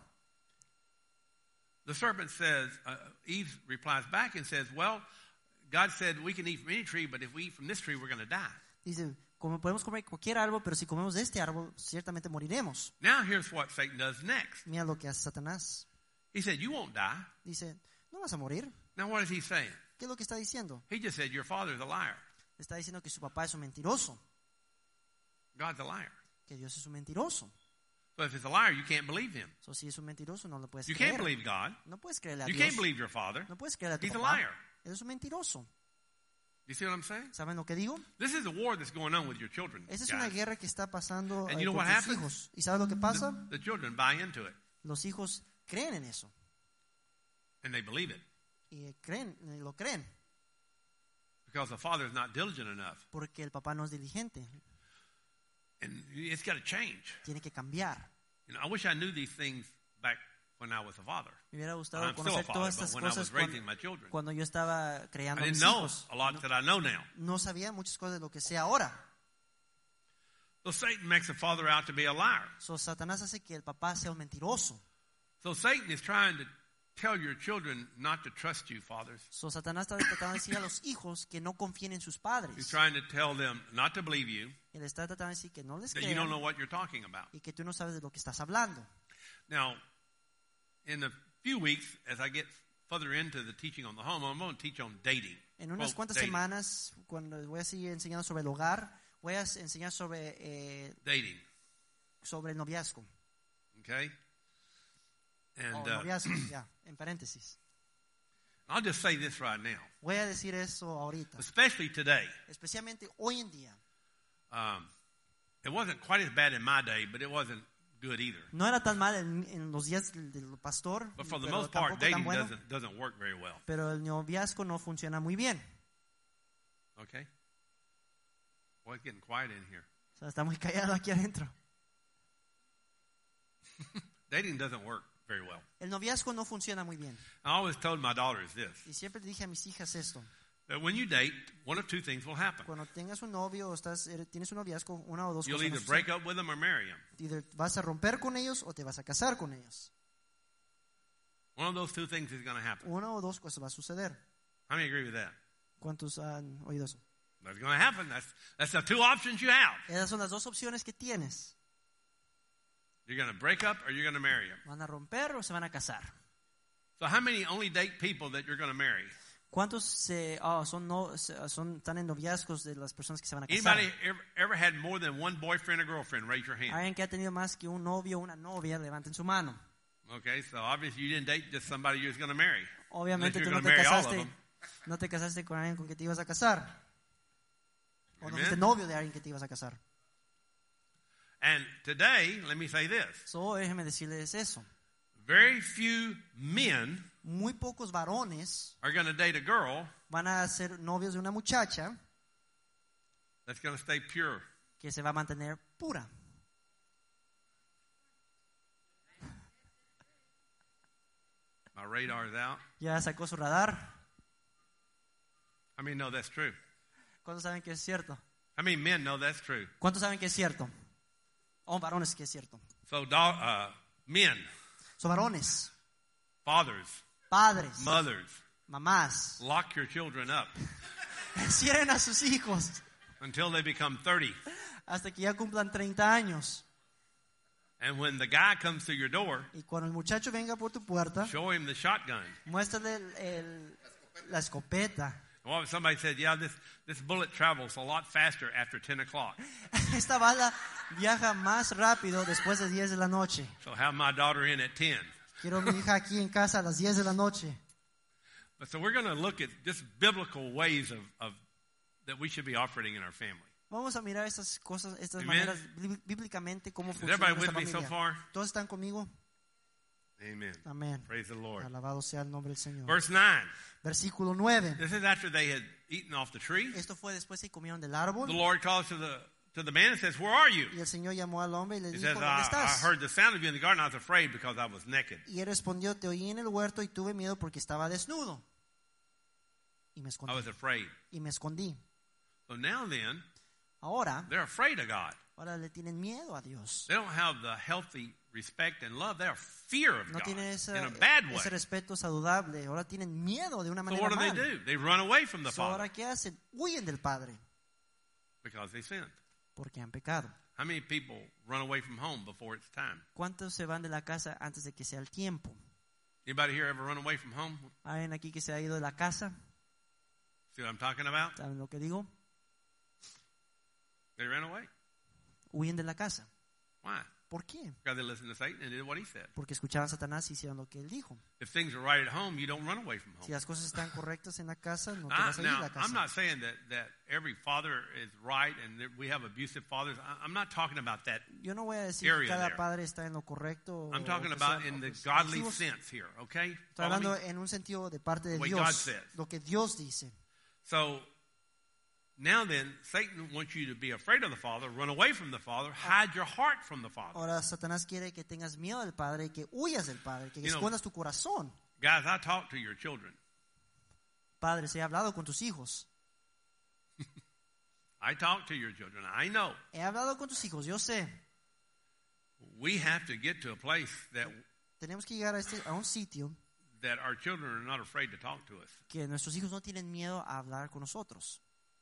[SPEAKER 1] the serpent says, Eve replies back and says, well, God said we can eat from any tree, but if we eat from this tree, we're going to die.
[SPEAKER 2] dice, como podemos comer cualquier árbol, pero si comemos de este árbol, ciertamente moriremos.
[SPEAKER 1] Now here's what Satan does next.
[SPEAKER 2] Mira lo que hace Satanás.
[SPEAKER 1] He said, you won't die.
[SPEAKER 2] Dice, no vas a morir.
[SPEAKER 1] Now what is he saying?
[SPEAKER 2] ¿Qué es lo que está diciendo?
[SPEAKER 1] He just said, your father's a liar.
[SPEAKER 2] Está diciendo que su papá es un mentiroso,
[SPEAKER 1] God's a liar.
[SPEAKER 2] que Dios es un mentiroso.
[SPEAKER 1] So if it's a liar, you can't believe him.
[SPEAKER 2] So, si es un mentiroso, no lo puedes
[SPEAKER 1] You
[SPEAKER 2] creer.
[SPEAKER 1] can't believe God.
[SPEAKER 2] No puedes creerle a
[SPEAKER 1] You
[SPEAKER 2] Dios.
[SPEAKER 1] can't believe your father.
[SPEAKER 2] No puedes creerle a tu
[SPEAKER 1] He's a
[SPEAKER 2] papá.
[SPEAKER 1] liar.
[SPEAKER 2] Él es un mentiroso.
[SPEAKER 1] You see what I'm saying?
[SPEAKER 2] ¿Saben lo que digo?
[SPEAKER 1] This is a war that's going on with your children.
[SPEAKER 2] Esa es una
[SPEAKER 1] guys.
[SPEAKER 2] guerra que está pasando
[SPEAKER 1] And you know
[SPEAKER 2] con
[SPEAKER 1] what
[SPEAKER 2] tus
[SPEAKER 1] happens?
[SPEAKER 2] hijos. ¿Y sabes lo que pasa?
[SPEAKER 1] The children buy into it,
[SPEAKER 2] Los hijos creen en eso.
[SPEAKER 1] and they believe it.
[SPEAKER 2] Y lo creen.
[SPEAKER 1] Because the father is not diligent enough.
[SPEAKER 2] Porque el papá no es diligente.
[SPEAKER 1] And it's got to change.
[SPEAKER 2] Tiene que cambiar.
[SPEAKER 1] You know, I wish I knew these things back when I was a father.
[SPEAKER 2] Me hubiera gustado
[SPEAKER 1] I'm still a
[SPEAKER 2] conocer
[SPEAKER 1] father,
[SPEAKER 2] todas
[SPEAKER 1] but
[SPEAKER 2] estas
[SPEAKER 1] when I was
[SPEAKER 2] cosas
[SPEAKER 1] raising my children,
[SPEAKER 2] cuando yo estaba creando
[SPEAKER 1] I
[SPEAKER 2] a mis
[SPEAKER 1] didn't know
[SPEAKER 2] hijos.
[SPEAKER 1] a lot that I know now.
[SPEAKER 2] No sabía muchas cosas de lo que sé ahora.
[SPEAKER 1] So Satan makes the father out to be a liar.
[SPEAKER 2] So, Satanás hace que el papá sea un mentiroso.
[SPEAKER 1] So Satan is trying to tell your children not to trust you, fathers.
[SPEAKER 2] So, Satanás está tratando de decir a los hijos que no confíen en sus
[SPEAKER 1] He's
[SPEAKER 2] padres.
[SPEAKER 1] trying to tell them not to believe you,
[SPEAKER 2] Él está tratando de decir que no les
[SPEAKER 1] that you don't know
[SPEAKER 2] crean
[SPEAKER 1] what you're talking about.
[SPEAKER 2] y que tú no sabes de lo que estás hablando.
[SPEAKER 1] Now, in a few weeks, as I get further into the teaching on the home, I'm going to teach on dating.
[SPEAKER 2] En unas
[SPEAKER 1] Quote,
[SPEAKER 2] cuantas
[SPEAKER 1] dating.
[SPEAKER 2] semanas, cuando voy a seguir enseñando sobre el hogar, voy a enseñar
[SPEAKER 1] Dating,
[SPEAKER 2] sobre el noviazgo.
[SPEAKER 1] okay? And
[SPEAKER 2] O noviazgo, ya, en paréntesis.
[SPEAKER 1] I'll just say this right now,
[SPEAKER 2] Voy a decir eso ahorita.
[SPEAKER 1] especially today.
[SPEAKER 2] Especialmente hoy en día.
[SPEAKER 1] It wasn't quite as bad in my day, but it wasn't good either.
[SPEAKER 2] No era tan mal en los días del pastor,
[SPEAKER 1] But for the
[SPEAKER 2] pero
[SPEAKER 1] most part,
[SPEAKER 2] tampoco tan
[SPEAKER 1] dating
[SPEAKER 2] bueno.
[SPEAKER 1] doesn't work very well.
[SPEAKER 2] Pero el noviazgo no funciona muy bien.
[SPEAKER 1] Okay? Boy, it's getting quiet in here.
[SPEAKER 2] O sea, está muy callado aquí adentro.
[SPEAKER 1] Dating doesn't work very well.
[SPEAKER 2] El noviazgo no funciona muy bien.
[SPEAKER 1] I always told my daughters this,
[SPEAKER 2] Y siempre le dije a mis hijas esto.
[SPEAKER 1] that when you date, one of two things will happen.
[SPEAKER 2] Cuando tengas un novio o tienes un noviazgo, una o dos
[SPEAKER 1] You'll
[SPEAKER 2] cosas
[SPEAKER 1] either
[SPEAKER 2] van a
[SPEAKER 1] break
[SPEAKER 2] suceder.
[SPEAKER 1] up with them or marry them.
[SPEAKER 2] Either vas a romper con ellos o te vas a casar con ellos.
[SPEAKER 1] One of those two things is going to happen.
[SPEAKER 2] Una o dos cosas va a suceder.
[SPEAKER 1] How many agree with that?
[SPEAKER 2] ¿Cuántos han oído eso?
[SPEAKER 1] That's going to happen. That's the two options you have.
[SPEAKER 2] Esas son las dos opciones que tienes.
[SPEAKER 1] You're going to break up or you're going to marry them.
[SPEAKER 2] ¿Van a romper o se van a casar?
[SPEAKER 1] So how many only date people that you're going to marry?
[SPEAKER 2] ¿Cuántos están en noviazgos de las personas que se van a casar?
[SPEAKER 1] Anybody ever had more than one boyfriend or girlfriend? Raise your hand.
[SPEAKER 2] Alguien que ha tenido más que un novio o una novia, levanten su mano.
[SPEAKER 1] Okay, so obviously you didn't date just somebody you was going to marry.
[SPEAKER 2] Obviamente
[SPEAKER 1] Unless
[SPEAKER 2] tú
[SPEAKER 1] you're
[SPEAKER 2] no
[SPEAKER 1] going to
[SPEAKER 2] te
[SPEAKER 1] marry all of
[SPEAKER 2] casaste,
[SPEAKER 1] them.
[SPEAKER 2] no te casaste con alguien con que te ibas a casar. O no
[SPEAKER 1] Amen.
[SPEAKER 2] fuiste novio de alguien que te ibas a casar.
[SPEAKER 1] And today, let me say this.
[SPEAKER 2] So, déjeme decirles eso.
[SPEAKER 1] Very few men
[SPEAKER 2] Muy pocos varones
[SPEAKER 1] are going to date a girl
[SPEAKER 2] van a ser novios de una muchacha
[SPEAKER 1] that's going to stay pure.
[SPEAKER 2] que se va a mantener pura.
[SPEAKER 1] My radar is out.
[SPEAKER 2] Ya sacó su radar.
[SPEAKER 1] I mean, no, that's true.
[SPEAKER 2] ¿Cuántos saben que es cierto?
[SPEAKER 1] I mean, men know that's true.
[SPEAKER 2] ¿Cuántos saben que es cierto? O varones que es cierto.
[SPEAKER 1] So, men,
[SPEAKER 2] Son varones,
[SPEAKER 1] fathers,
[SPEAKER 2] padres,
[SPEAKER 1] mothers,
[SPEAKER 2] mamás.
[SPEAKER 1] lock your children up
[SPEAKER 2] Encierren a sus hijos
[SPEAKER 1] until they become 30.
[SPEAKER 2] hasta que ya cumplan 30 años.
[SPEAKER 1] And when the guy comes to your door,
[SPEAKER 2] Y cuando el muchacho venga por tu puerta,
[SPEAKER 1] show him the shotgun.
[SPEAKER 2] muéstrale la escopeta.
[SPEAKER 1] Well, somebody said, yeah, this bullet travels a lot faster after 10 o'clock.
[SPEAKER 2] Esta bala viaja más rápido después de 10 de la noche.
[SPEAKER 1] So have my daughter in at 10.
[SPEAKER 2] Quiero a mi hija aquí en casa a las 10 de la noche.
[SPEAKER 1] But so we're going to look at just biblical ways of that we should be operating in our family.
[SPEAKER 2] Vamos a mirar estas cosas, estas
[SPEAKER 1] Amen.
[SPEAKER 2] maneras bíblicamente cómo
[SPEAKER 1] Is
[SPEAKER 2] funciona
[SPEAKER 1] everybody
[SPEAKER 2] nuestra
[SPEAKER 1] with me so
[SPEAKER 2] familia.
[SPEAKER 1] far?
[SPEAKER 2] ¿Todos están conmigo?
[SPEAKER 1] Amen.
[SPEAKER 2] Amén.
[SPEAKER 1] Praise the Lord.
[SPEAKER 2] Alabado sea el nombre del Señor.
[SPEAKER 1] Verse 9.
[SPEAKER 2] Versículo 9.
[SPEAKER 1] This is after they had eaten off the tree.
[SPEAKER 2] Esto fue después que comieron del árbol.
[SPEAKER 1] The Lord calls to the man and says, where are you?
[SPEAKER 2] Y el Señor llamó al hombre y le
[SPEAKER 1] He
[SPEAKER 2] dijo,
[SPEAKER 1] says,
[SPEAKER 2] ¿dónde
[SPEAKER 1] I
[SPEAKER 2] estás?
[SPEAKER 1] heard the sound of you in the garden. I was afraid because I was naked.
[SPEAKER 2] Y él respondió, te oí en el huerto y tuve miedo porque estaba desnudo. Y me
[SPEAKER 1] I
[SPEAKER 2] escondí.
[SPEAKER 1] was afraid.
[SPEAKER 2] Y me escondí.
[SPEAKER 1] So now then,
[SPEAKER 2] Ahora
[SPEAKER 1] they're afraid of God.
[SPEAKER 2] le tienen miedo a Dios.
[SPEAKER 1] They don't have the healthy respect and love. They are fear of
[SPEAKER 2] No
[SPEAKER 1] God
[SPEAKER 2] tienen
[SPEAKER 1] in a bad way.
[SPEAKER 2] ese respeto saludable. Ahora tienen miedo de una
[SPEAKER 1] So
[SPEAKER 2] manera
[SPEAKER 1] what do they
[SPEAKER 2] mal.
[SPEAKER 1] do? They run away from the
[SPEAKER 2] So,
[SPEAKER 1] Father
[SPEAKER 2] ahora, ¿qué hacen? Huyen del Padre
[SPEAKER 1] because they sinned.
[SPEAKER 2] porque han pecado.
[SPEAKER 1] How many people run away from home before it's time?
[SPEAKER 2] ¿Cuántos se van de la casa antes de que sea el tiempo?
[SPEAKER 1] Anybody here ever run away from home?
[SPEAKER 2] ¿Alguien aquí que se ha ido de la casa?
[SPEAKER 1] See what I'm talking about?
[SPEAKER 2] ¿Saben lo que digo?
[SPEAKER 1] They ran away.
[SPEAKER 2] Huyen de la casa.
[SPEAKER 1] Why?
[SPEAKER 2] ¿Por qué?
[SPEAKER 1] Because they listened to Satan and did what he said.
[SPEAKER 2] Porque escuchaban a Satanás y hicieron lo que él dijo.
[SPEAKER 1] If things are right at home, you don't run away from
[SPEAKER 2] Si
[SPEAKER 1] home.
[SPEAKER 2] las cosas están correctas en la casa, no te vas a ir de
[SPEAKER 1] Now,
[SPEAKER 2] la
[SPEAKER 1] I'm
[SPEAKER 2] casa.
[SPEAKER 1] not saying that every father is right and that we have abusive fathers. I'm not talking about that.
[SPEAKER 2] Yo no voy a decir que
[SPEAKER 1] area
[SPEAKER 2] cada
[SPEAKER 1] there.
[SPEAKER 2] padre está en lo correcto.
[SPEAKER 1] I'm talking
[SPEAKER 2] o que
[SPEAKER 1] about
[SPEAKER 2] sean,
[SPEAKER 1] in the
[SPEAKER 2] pues,
[SPEAKER 1] godly
[SPEAKER 2] abusivos.
[SPEAKER 1] sense here, okay?
[SPEAKER 2] Estoy
[SPEAKER 1] Follow
[SPEAKER 2] hablando
[SPEAKER 1] me?
[SPEAKER 2] en un sentido de parte de
[SPEAKER 1] What God
[SPEAKER 2] Dios.
[SPEAKER 1] says.
[SPEAKER 2] Lo que Dios dice.
[SPEAKER 1] So now then, Satan wants you to be afraid of the Father, run away from the Father, hide your heart from the Father.
[SPEAKER 2] Ahora Satanás quiere que tengas miedo del Padre, que huyas del Padre, que
[SPEAKER 1] You know,
[SPEAKER 2] escondas tu corazón.
[SPEAKER 1] Guys, I talk to your children.
[SPEAKER 2] Padres, he hablado con tus hijos.
[SPEAKER 1] I talk to your children. I know.
[SPEAKER 2] He hablado con tus hijos, yo sé.
[SPEAKER 1] We have to get to a place that
[SPEAKER 2] Tenemos que llegar a un sitio
[SPEAKER 1] our children are not afraid to talk to us.
[SPEAKER 2] que nuestros hijos no tienen miedo a hablar con nosotros.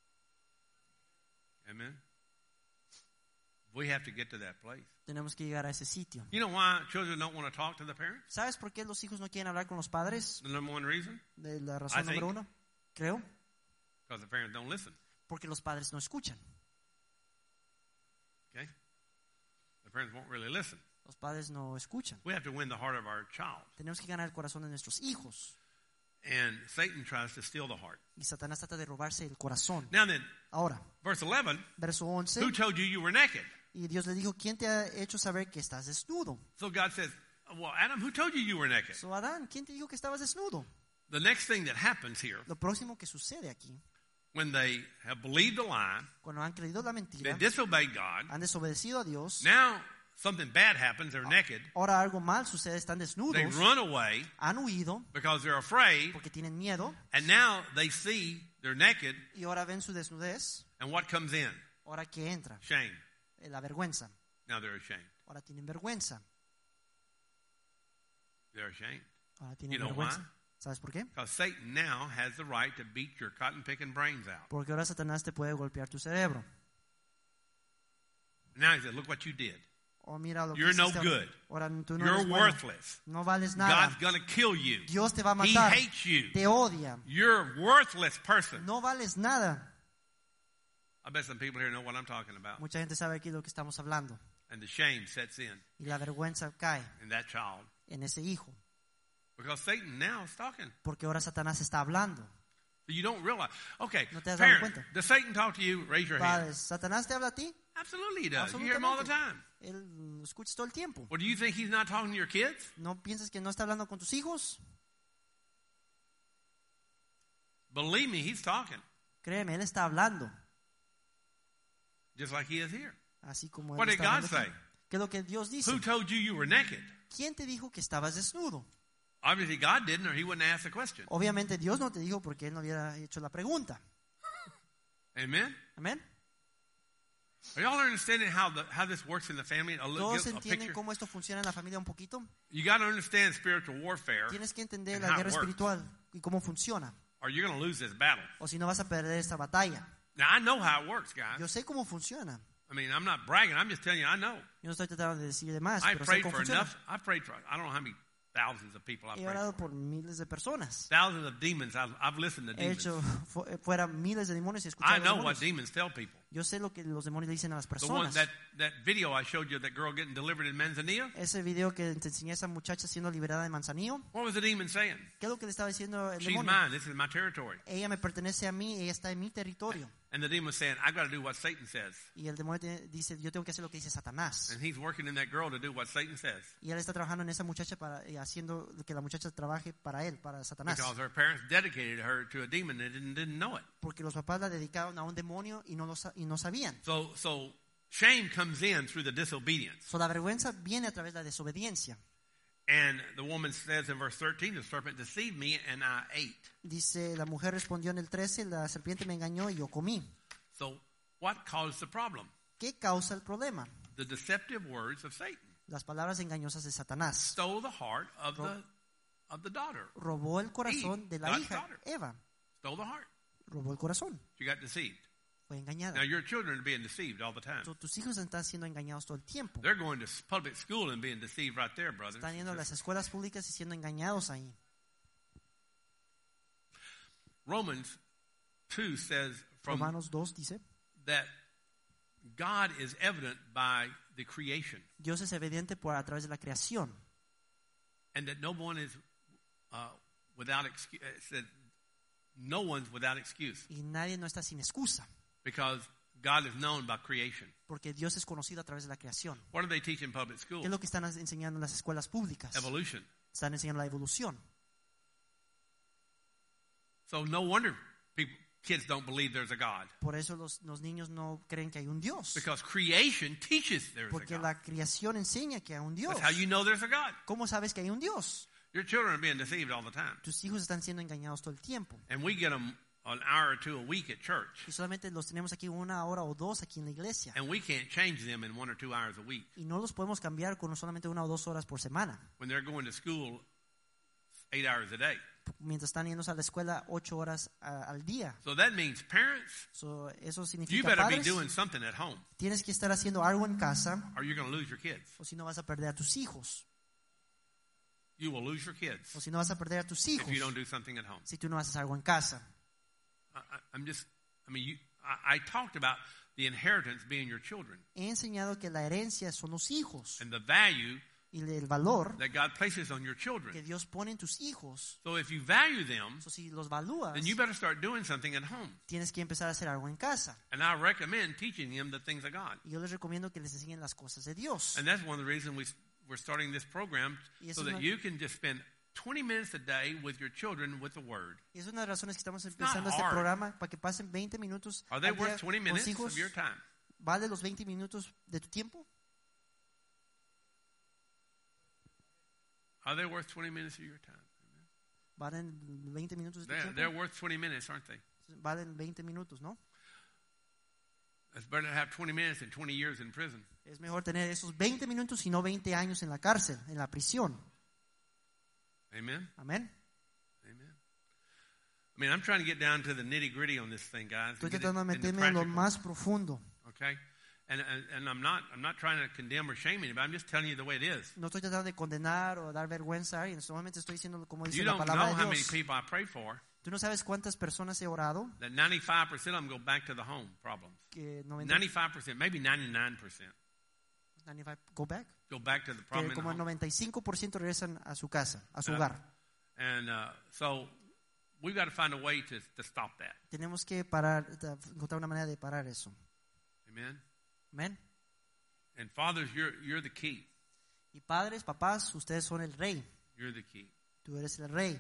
[SPEAKER 1] Amen. We have to get to that place.
[SPEAKER 2] Tenemos que llegar a ese sitio.
[SPEAKER 1] You know why children don't want to talk to the parents?
[SPEAKER 2] ¿Sabes por qué los hijos no quieren hablar con los padres?
[SPEAKER 1] The number one reason?
[SPEAKER 2] De la
[SPEAKER 1] I
[SPEAKER 2] razón
[SPEAKER 1] think-
[SPEAKER 2] número uno, creo,
[SPEAKER 1] Because the parents don't listen.
[SPEAKER 2] porque los padres no escuchan.
[SPEAKER 1] Okay? The parents won't really listen.
[SPEAKER 2] Los padres no escuchan.
[SPEAKER 1] We have to win the heart of our child.
[SPEAKER 2] Tenemos que ganar el corazón de nuestros hijos.
[SPEAKER 1] And Satan tries to steal the heart.
[SPEAKER 2] Y Satanás trata de robarse el corazón.
[SPEAKER 1] Now then,
[SPEAKER 2] Ahora,
[SPEAKER 1] verse 11,
[SPEAKER 2] verso 11.
[SPEAKER 1] who told you were naked?
[SPEAKER 2] Y Dios le dijo, ¿quién te ha hecho saber que estás desnudo?
[SPEAKER 1] So God says, well, Adam, who told you were naked?
[SPEAKER 2] So, Adán, ¿quién te dijo que estabas desnudo?
[SPEAKER 1] The next thing that happens here
[SPEAKER 2] Lo próximo que sucede aquí
[SPEAKER 1] when they have believed the lie,
[SPEAKER 2] cuando han creído la
[SPEAKER 1] they
[SPEAKER 2] mentira,
[SPEAKER 1] disobeyed God,
[SPEAKER 2] han desobedecido a Dios,
[SPEAKER 1] now something bad happens, they're naked,
[SPEAKER 2] ahora algo mal sucede, están
[SPEAKER 1] they
[SPEAKER 2] desnudos,
[SPEAKER 1] run away
[SPEAKER 2] han huido
[SPEAKER 1] because they're afraid,
[SPEAKER 2] porque tienen miedo
[SPEAKER 1] and now they see they're naked,
[SPEAKER 2] y ahora ven su desnudez,
[SPEAKER 1] and what comes in?
[SPEAKER 2] ahora que entra,
[SPEAKER 1] Shame.
[SPEAKER 2] la vergüenza,
[SPEAKER 1] Now they're ashamed.
[SPEAKER 2] ahora tienen vergüenza,
[SPEAKER 1] They're ashamed.
[SPEAKER 2] ahora
[SPEAKER 1] You
[SPEAKER 2] tienen
[SPEAKER 1] know
[SPEAKER 2] vergüenza.
[SPEAKER 1] why?
[SPEAKER 2] ¿Sabes por qué?
[SPEAKER 1] Because Satan now has the right to beat your cotton-picking brains out.
[SPEAKER 2] Porque ahora Satanás te puede golpear tu cerebro.
[SPEAKER 1] Now he said, look what you did.
[SPEAKER 2] Oh, mira lo que
[SPEAKER 1] You're no
[SPEAKER 2] hiciste.
[SPEAKER 1] good.
[SPEAKER 2] Ahora tú no
[SPEAKER 1] You're
[SPEAKER 2] eres bueno.
[SPEAKER 1] worthless.
[SPEAKER 2] No vales nada.
[SPEAKER 1] God's going to kill you.
[SPEAKER 2] Dios te va a
[SPEAKER 1] He
[SPEAKER 2] matar.
[SPEAKER 1] hates you.
[SPEAKER 2] Te odia.
[SPEAKER 1] You're a worthless person.
[SPEAKER 2] No vales nada.
[SPEAKER 1] I bet some people here know what I'm talking about.
[SPEAKER 2] Mucha gente sabe aquí lo que estamos hablando.
[SPEAKER 1] And the shame sets in
[SPEAKER 2] Y la vergüenza cae
[SPEAKER 1] in that child.
[SPEAKER 2] en ese hijo.
[SPEAKER 1] Because Satan now is talking.
[SPEAKER 2] Porque ahora Satanás está hablando.
[SPEAKER 1] You don't realize. Okay,
[SPEAKER 2] No te has dado
[SPEAKER 1] parent,
[SPEAKER 2] cuenta.
[SPEAKER 1] does Satan talk to you? Raise your hand.
[SPEAKER 2] Padres, ¿Satanás te habla a ti?
[SPEAKER 1] Absolutely he does. You hear him all the time.
[SPEAKER 2] Él lo escucha todo el tiempo.
[SPEAKER 1] Well, do you think he's not talking to your kids?
[SPEAKER 2] ¿No piensas que no está hablando con tus hijos?
[SPEAKER 1] Believe me, he's talking.
[SPEAKER 2] Créeme, él está hablando.
[SPEAKER 1] Just like he is here.
[SPEAKER 2] Así como él
[SPEAKER 1] What did
[SPEAKER 2] está
[SPEAKER 1] God
[SPEAKER 2] hablando aquí.
[SPEAKER 1] say?
[SPEAKER 2] ¿Qué es lo que Dios dice?
[SPEAKER 1] Who told you you were naked?
[SPEAKER 2] ¿Quién te dijo que estabas desnudo?
[SPEAKER 1] Obviously God didn't, or he wouldn't ask the question.
[SPEAKER 2] Obviamente Dios no te dijo porque él no hubiera hecho la pregunta.
[SPEAKER 1] Amen?
[SPEAKER 2] Amén.
[SPEAKER 1] Are y'all understanding how this works in the family?
[SPEAKER 2] ¿Todos
[SPEAKER 1] A
[SPEAKER 2] entienden
[SPEAKER 1] picture?
[SPEAKER 2] cómo esto funciona en la familia un poquito?
[SPEAKER 1] You got to understand spiritual warfare,
[SPEAKER 2] Tienes que entender
[SPEAKER 1] and
[SPEAKER 2] la
[SPEAKER 1] how
[SPEAKER 2] guerra
[SPEAKER 1] it works.
[SPEAKER 2] espiritual y cómo funciona.
[SPEAKER 1] or you're going to lose this battle.
[SPEAKER 2] O si no vas a perder esta batalla.
[SPEAKER 1] Now, I know how it works, guys.
[SPEAKER 2] Yo sé cómo funciona.
[SPEAKER 1] I mean, I'm not bragging. I'm just telling you, I know.
[SPEAKER 2] Yo no estoy tratando de decir de más,
[SPEAKER 1] I
[SPEAKER 2] pero sé
[SPEAKER 1] prayed
[SPEAKER 2] cómo
[SPEAKER 1] for
[SPEAKER 2] funciona.
[SPEAKER 1] enough. I prayed for, I don't know how many thousands of people I've
[SPEAKER 2] He
[SPEAKER 1] prayed
[SPEAKER 2] orado
[SPEAKER 1] for.
[SPEAKER 2] por miles de personas.
[SPEAKER 1] Thousands of demons. I've listened to
[SPEAKER 2] He
[SPEAKER 1] demons.
[SPEAKER 2] hecho fuera miles de demonios y he
[SPEAKER 1] I
[SPEAKER 2] escuchado a los
[SPEAKER 1] know what
[SPEAKER 2] demonios.
[SPEAKER 1] demons tell people.
[SPEAKER 2] Yo sé lo que los demonios le dicen a las
[SPEAKER 1] The one,
[SPEAKER 2] personas.
[SPEAKER 1] that video I showed you, that girl getting delivered in Manzanillo,
[SPEAKER 2] Ese video que te enseñé a esa muchacha siendo liberada de Manzanillo,
[SPEAKER 1] what was the demon saying?
[SPEAKER 2] ¿qué es lo que le estaba diciendo el
[SPEAKER 1] She's
[SPEAKER 2] demonio?
[SPEAKER 1] mine. This is my territory.
[SPEAKER 2] Ella me pertenece a mí, ella está en mi territorio.
[SPEAKER 1] And the demon was saying, I've got to do what Satan says.
[SPEAKER 2] Y el demonio dice, yo tengo que hacer lo que dice Satanás.
[SPEAKER 1] And he's working in that girl to do what Satan says.
[SPEAKER 2] Y él está trabajando en esa muchacha haciendo que la muchacha trabaje para él, para Satanás.
[SPEAKER 1] Because her parents dedicated her to a demon and didn't know it.
[SPEAKER 2] Porque los papás la dedicaron a un demonio y no sabían.
[SPEAKER 1] So shame comes in through the disobedience.
[SPEAKER 2] So, la vergüenza viene a través de la desobediencia.
[SPEAKER 1] And the woman says in verse 13, the serpent deceived me and I ate.
[SPEAKER 2] Dice, la mujer respondió en el 13, la serpiente me engañó y yo comí.
[SPEAKER 1] So what caused the problem?
[SPEAKER 2] ¿Qué causa el problema?
[SPEAKER 1] The deceptive words of Satan
[SPEAKER 2] Las palabras engañosas de Satanás.
[SPEAKER 1] stole the heart of the daughter.
[SPEAKER 2] Robó el corazón de la
[SPEAKER 1] God's
[SPEAKER 2] hija,
[SPEAKER 1] daughter.
[SPEAKER 2] Eva.
[SPEAKER 1] Stole the heart.
[SPEAKER 2] Robó el corazón.
[SPEAKER 1] She got deceived.
[SPEAKER 2] Fue engañada.
[SPEAKER 1] Now your children are being deceived all the time.
[SPEAKER 2] Tus hijos están siendo engañados todo el tiempo.
[SPEAKER 1] They're going to public school and being deceived right there, brothers.
[SPEAKER 2] Están yendo a las escuelas públicas y siendo engañados ahí.
[SPEAKER 1] Romans 2 says from
[SPEAKER 2] Romanos 2 dice,
[SPEAKER 1] that God is evident by the creation,
[SPEAKER 2] Dios es evidente a través de la creación.
[SPEAKER 1] and that no one is without excuse. No one's without excuse,
[SPEAKER 2] Y nadie no está sin excusa.
[SPEAKER 1] because God is known by creation.
[SPEAKER 2] Porque Dios es conocido a través de la creación.
[SPEAKER 1] What do they teach in public school?
[SPEAKER 2] ¿Qué es lo que están enseñando en las escuelas públicas?
[SPEAKER 1] Evolution.
[SPEAKER 2] Están enseñando la evolución.
[SPEAKER 1] So no wonder kids don't believe there's a God,
[SPEAKER 2] Por eso los niños no creen que hay un Dios.
[SPEAKER 1] because creation teaches there's a
[SPEAKER 2] Porque
[SPEAKER 1] God.
[SPEAKER 2] la creación enseña que hay un Dios.
[SPEAKER 1] That's how you know there's a God.
[SPEAKER 2] ¿Cómo sabes que hay un Dios?
[SPEAKER 1] Your children are being deceived all the time,
[SPEAKER 2] Tus hijos están siendo engañados todo el tiempo.
[SPEAKER 1] and we get them an hour or two a week at church,
[SPEAKER 2] Y solamente los tenemos aquí 1 hora o 2 aquí en la iglesia.
[SPEAKER 1] and we can't change them in 1 or 2 hours a week
[SPEAKER 2] Y no los podemos cambiar con solamente 1 o 2 horas por semana.
[SPEAKER 1] when they're going to school 8 hours a day.
[SPEAKER 2] Mientras están yendo a la escuela 8 horas al día.
[SPEAKER 1] So that means parents,
[SPEAKER 2] Eso
[SPEAKER 1] you
[SPEAKER 2] significa,
[SPEAKER 1] better be
[SPEAKER 2] padres,
[SPEAKER 1] doing something at home,
[SPEAKER 2] tienes que estar haciendo algo en casa
[SPEAKER 1] or you're going to lose your kids.
[SPEAKER 2] o si no vas a perder a tus hijos.
[SPEAKER 1] You will lose your kids
[SPEAKER 2] O si no vas a perder a tus
[SPEAKER 1] if
[SPEAKER 2] hijos
[SPEAKER 1] you don't do something at home.
[SPEAKER 2] si tú no haces algo en casa.
[SPEAKER 1] I talked about the inheritance being your children
[SPEAKER 2] He enseñado que la herencia son los hijos
[SPEAKER 1] and the value
[SPEAKER 2] y el valor
[SPEAKER 1] that God places on your
[SPEAKER 2] que
[SPEAKER 1] children.
[SPEAKER 2] Dios pone en tus hijos.
[SPEAKER 1] So if you value them,
[SPEAKER 2] Si los valúas,
[SPEAKER 1] then you better start doing something at home.
[SPEAKER 2] tienes que empezar a hacer algo en casa.
[SPEAKER 1] And I recommend teaching them the things of God.
[SPEAKER 2] Y yo les recomiendo que les enseñen las cosas de Dios.
[SPEAKER 1] And that's one of the reasons we're starting this program,
[SPEAKER 2] Y
[SPEAKER 1] so
[SPEAKER 2] eso
[SPEAKER 1] that
[SPEAKER 2] es
[SPEAKER 1] you can just spend 20 minutes a day with your children with the Word.
[SPEAKER 2] Y es una de las razones que estamos empezando este
[SPEAKER 1] hard.
[SPEAKER 2] programa, para que pasen 20 minutos
[SPEAKER 1] Are they
[SPEAKER 2] al día
[SPEAKER 1] worth 20
[SPEAKER 2] con
[SPEAKER 1] minutes
[SPEAKER 2] los hijos.
[SPEAKER 1] of your time?
[SPEAKER 2] ¿Vale los 20 minutos de tu tiempo?
[SPEAKER 1] Are they worth 20 minutes of your time?
[SPEAKER 2] ¿Valen 20 minutos de tu
[SPEAKER 1] They're
[SPEAKER 2] tiempo?
[SPEAKER 1] worth 20 minutes, aren't they?
[SPEAKER 2] Valen 20 minutos, ¿no?
[SPEAKER 1] It's better to have 20 minutes than 20 years in prison.
[SPEAKER 2] Es mejor tener esos 20 minutos y no 20 años en la cárcel, en la prisión.
[SPEAKER 1] Amen?
[SPEAKER 2] Amén.
[SPEAKER 1] Amen. I mean, I'm trying to get down to the nitty-gritty on this thing, guys.
[SPEAKER 2] Estoy
[SPEAKER 1] and get it
[SPEAKER 2] tratando de
[SPEAKER 1] into
[SPEAKER 2] meterme en lo
[SPEAKER 1] practical,
[SPEAKER 2] más profundo.
[SPEAKER 1] okay? And I'm not trying to condemn or shame anybody. I'm just telling you the way it is.
[SPEAKER 2] No estoy tratando de condenar o dar vergüenza a alguien. Solamente estoy diciendo como dice
[SPEAKER 1] You
[SPEAKER 2] la
[SPEAKER 1] don't
[SPEAKER 2] palabra
[SPEAKER 1] know
[SPEAKER 2] de
[SPEAKER 1] how many
[SPEAKER 2] Dios.
[SPEAKER 1] people I pray for
[SPEAKER 2] Tú no sabes cuántas personas he orado.
[SPEAKER 1] that 95% of them go back to the home problems.
[SPEAKER 2] Que
[SPEAKER 1] 95%, maybe 99%
[SPEAKER 2] 95, go back.
[SPEAKER 1] go back to the
[SPEAKER 2] Que
[SPEAKER 1] problem in the
[SPEAKER 2] como el
[SPEAKER 1] home.
[SPEAKER 2] 95% regresan a su casa, a su hogar.
[SPEAKER 1] And so we've got to find a way to stop that.
[SPEAKER 2] Tenemos que parar, encontrar una manera de parar eso.
[SPEAKER 1] Amen?
[SPEAKER 2] Amén.
[SPEAKER 1] And fathers, you're the key.
[SPEAKER 2] Y padres, papás, ustedes son el rey.
[SPEAKER 1] You're the key.
[SPEAKER 2] Tú eres el rey.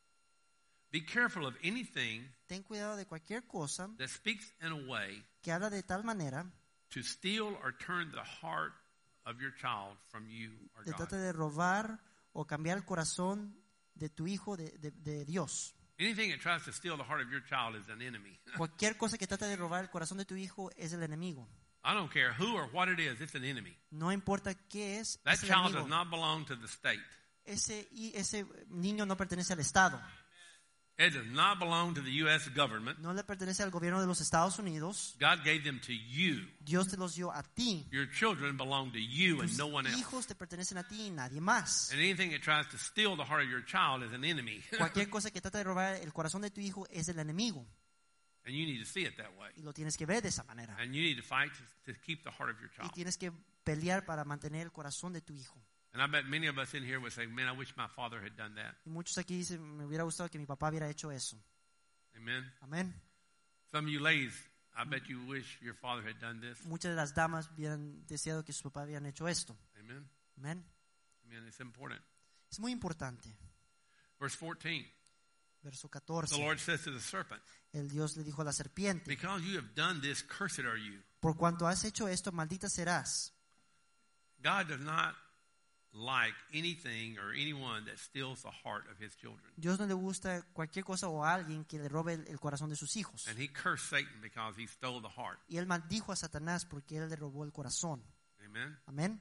[SPEAKER 1] Be careful of anything
[SPEAKER 2] Ten cuidado de cualquier cosa
[SPEAKER 1] that speaks in a way
[SPEAKER 2] que habla de tal manera
[SPEAKER 1] to steal or turn the heart of your child from you or
[SPEAKER 2] de
[SPEAKER 1] God.
[SPEAKER 2] trata de robar o cambiar el corazón de tu hijo de Dios.
[SPEAKER 1] Anything that tries to steal the heart of your child is an enemy.
[SPEAKER 2] Cualquier cosa que trata de robar el corazón de tu hijo es el enemigo.
[SPEAKER 1] I don't care who or what it is, it's an enemy.
[SPEAKER 2] No importa qué es
[SPEAKER 1] That
[SPEAKER 2] el
[SPEAKER 1] child does
[SPEAKER 2] enemigo.
[SPEAKER 1] not belong to the state.
[SPEAKER 2] Ese niño no pertenece al Estado.
[SPEAKER 1] It does not belong to the U.S. government.
[SPEAKER 2] No le pertenece al gobierno de los Estados Unidos.
[SPEAKER 1] God gave them to you.
[SPEAKER 2] Dios te los dio a ti.
[SPEAKER 1] Your children belong to you and
[SPEAKER 2] Tus
[SPEAKER 1] no one else.
[SPEAKER 2] hijos te pertenecen a ti y nadie más.
[SPEAKER 1] And anything that tries to steal the heart of your child is an enemy.
[SPEAKER 2] Cualquier cosa que trata de robar el corazón de tu hijo es el enemigo.
[SPEAKER 1] And you need to see it that way.
[SPEAKER 2] Y lo tienes que ver de esa manera.
[SPEAKER 1] And you need to fight to keep the heart of your
[SPEAKER 2] Y
[SPEAKER 1] child.
[SPEAKER 2] tienes que pelear para mantener el corazón de tu hijo.
[SPEAKER 1] And I bet many of us in here would say, man, I wish my father had done that.
[SPEAKER 2] Y muchos aquí dicen, me hubiera gustado que mi papá hubiera hecho eso.
[SPEAKER 1] Amen.
[SPEAKER 2] Amén.
[SPEAKER 1] Some of you ladies, I bet you wish your father had done this.
[SPEAKER 2] Muchas de las damas hubieran deseado que su papá hubieran hecho esto.
[SPEAKER 1] Amen.
[SPEAKER 2] Amén.
[SPEAKER 1] Amen. It's important.
[SPEAKER 2] Es muy importante.
[SPEAKER 1] Verse 14.
[SPEAKER 2] Verso
[SPEAKER 1] The
[SPEAKER 2] 14.
[SPEAKER 1] Lord says to the serpent,
[SPEAKER 2] El Dios le dijo a la serpiente,
[SPEAKER 1] because you have done this, cursed are you.
[SPEAKER 2] por cuanto has hecho esto, maldita serás.
[SPEAKER 1] God does not like anything or anyone that steals the heart of his children.
[SPEAKER 2] Dios no le gusta cualquier cosa o a alguien que le robe el corazón de sus hijos.
[SPEAKER 1] And he cursed Satan because he stole the heart.
[SPEAKER 2] Y él maldijo a Satanás porque él le robó el corazón.
[SPEAKER 1] Amen.
[SPEAKER 2] Amén.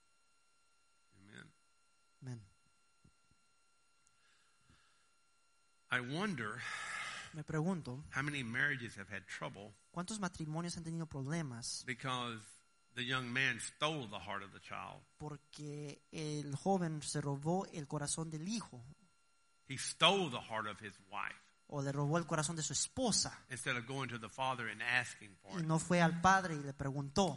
[SPEAKER 1] Amen.
[SPEAKER 2] Amén.
[SPEAKER 1] I wonder
[SPEAKER 2] Me pregunto,
[SPEAKER 1] how many marriages have had trouble
[SPEAKER 2] ¿cuántos matrimonios han tenido problemas
[SPEAKER 1] because the young man stole the heart of the child.
[SPEAKER 2] porque el joven se robó el corazón del hijo
[SPEAKER 1] He stole the heart of his wife
[SPEAKER 2] o le robó el corazón de su esposa
[SPEAKER 1] instead of going to the father and asking for
[SPEAKER 2] y
[SPEAKER 1] it.
[SPEAKER 2] no fue al padre y le preguntó?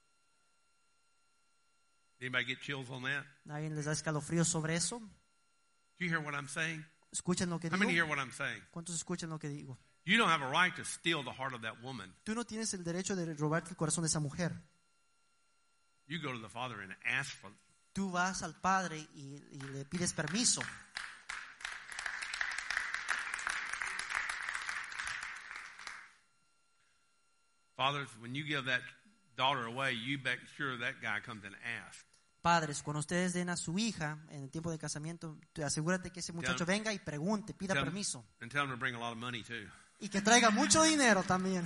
[SPEAKER 1] Anybody get chills on that?
[SPEAKER 2] ¿Alguien les da escalofríos sobre eso?
[SPEAKER 1] Do you hear what I'm saying?
[SPEAKER 2] ¿Escuchan lo que
[SPEAKER 1] How many hear
[SPEAKER 2] digo?
[SPEAKER 1] what I'm saying?
[SPEAKER 2] ¿Cuántos escuchan lo que digo?
[SPEAKER 1] You don't have a right to steal the heart of that woman.
[SPEAKER 2] Tú no tienes el derecho de robarte el corazón de esa mujer.
[SPEAKER 1] You go to the father and ask for it.
[SPEAKER 2] Tú vas al padre y le pides permiso.
[SPEAKER 1] Fathers, when you give that daughter away, you make sure that guy comes and asks.
[SPEAKER 2] Padres, cuando ustedes den a su hija en el tiempo de casamiento, asegúrate que ese muchacho venga y pregunte, pida
[SPEAKER 1] Tell
[SPEAKER 2] permiso.
[SPEAKER 1] and tell him to bring a lot of money too.
[SPEAKER 2] Y que traiga mucho dinero también.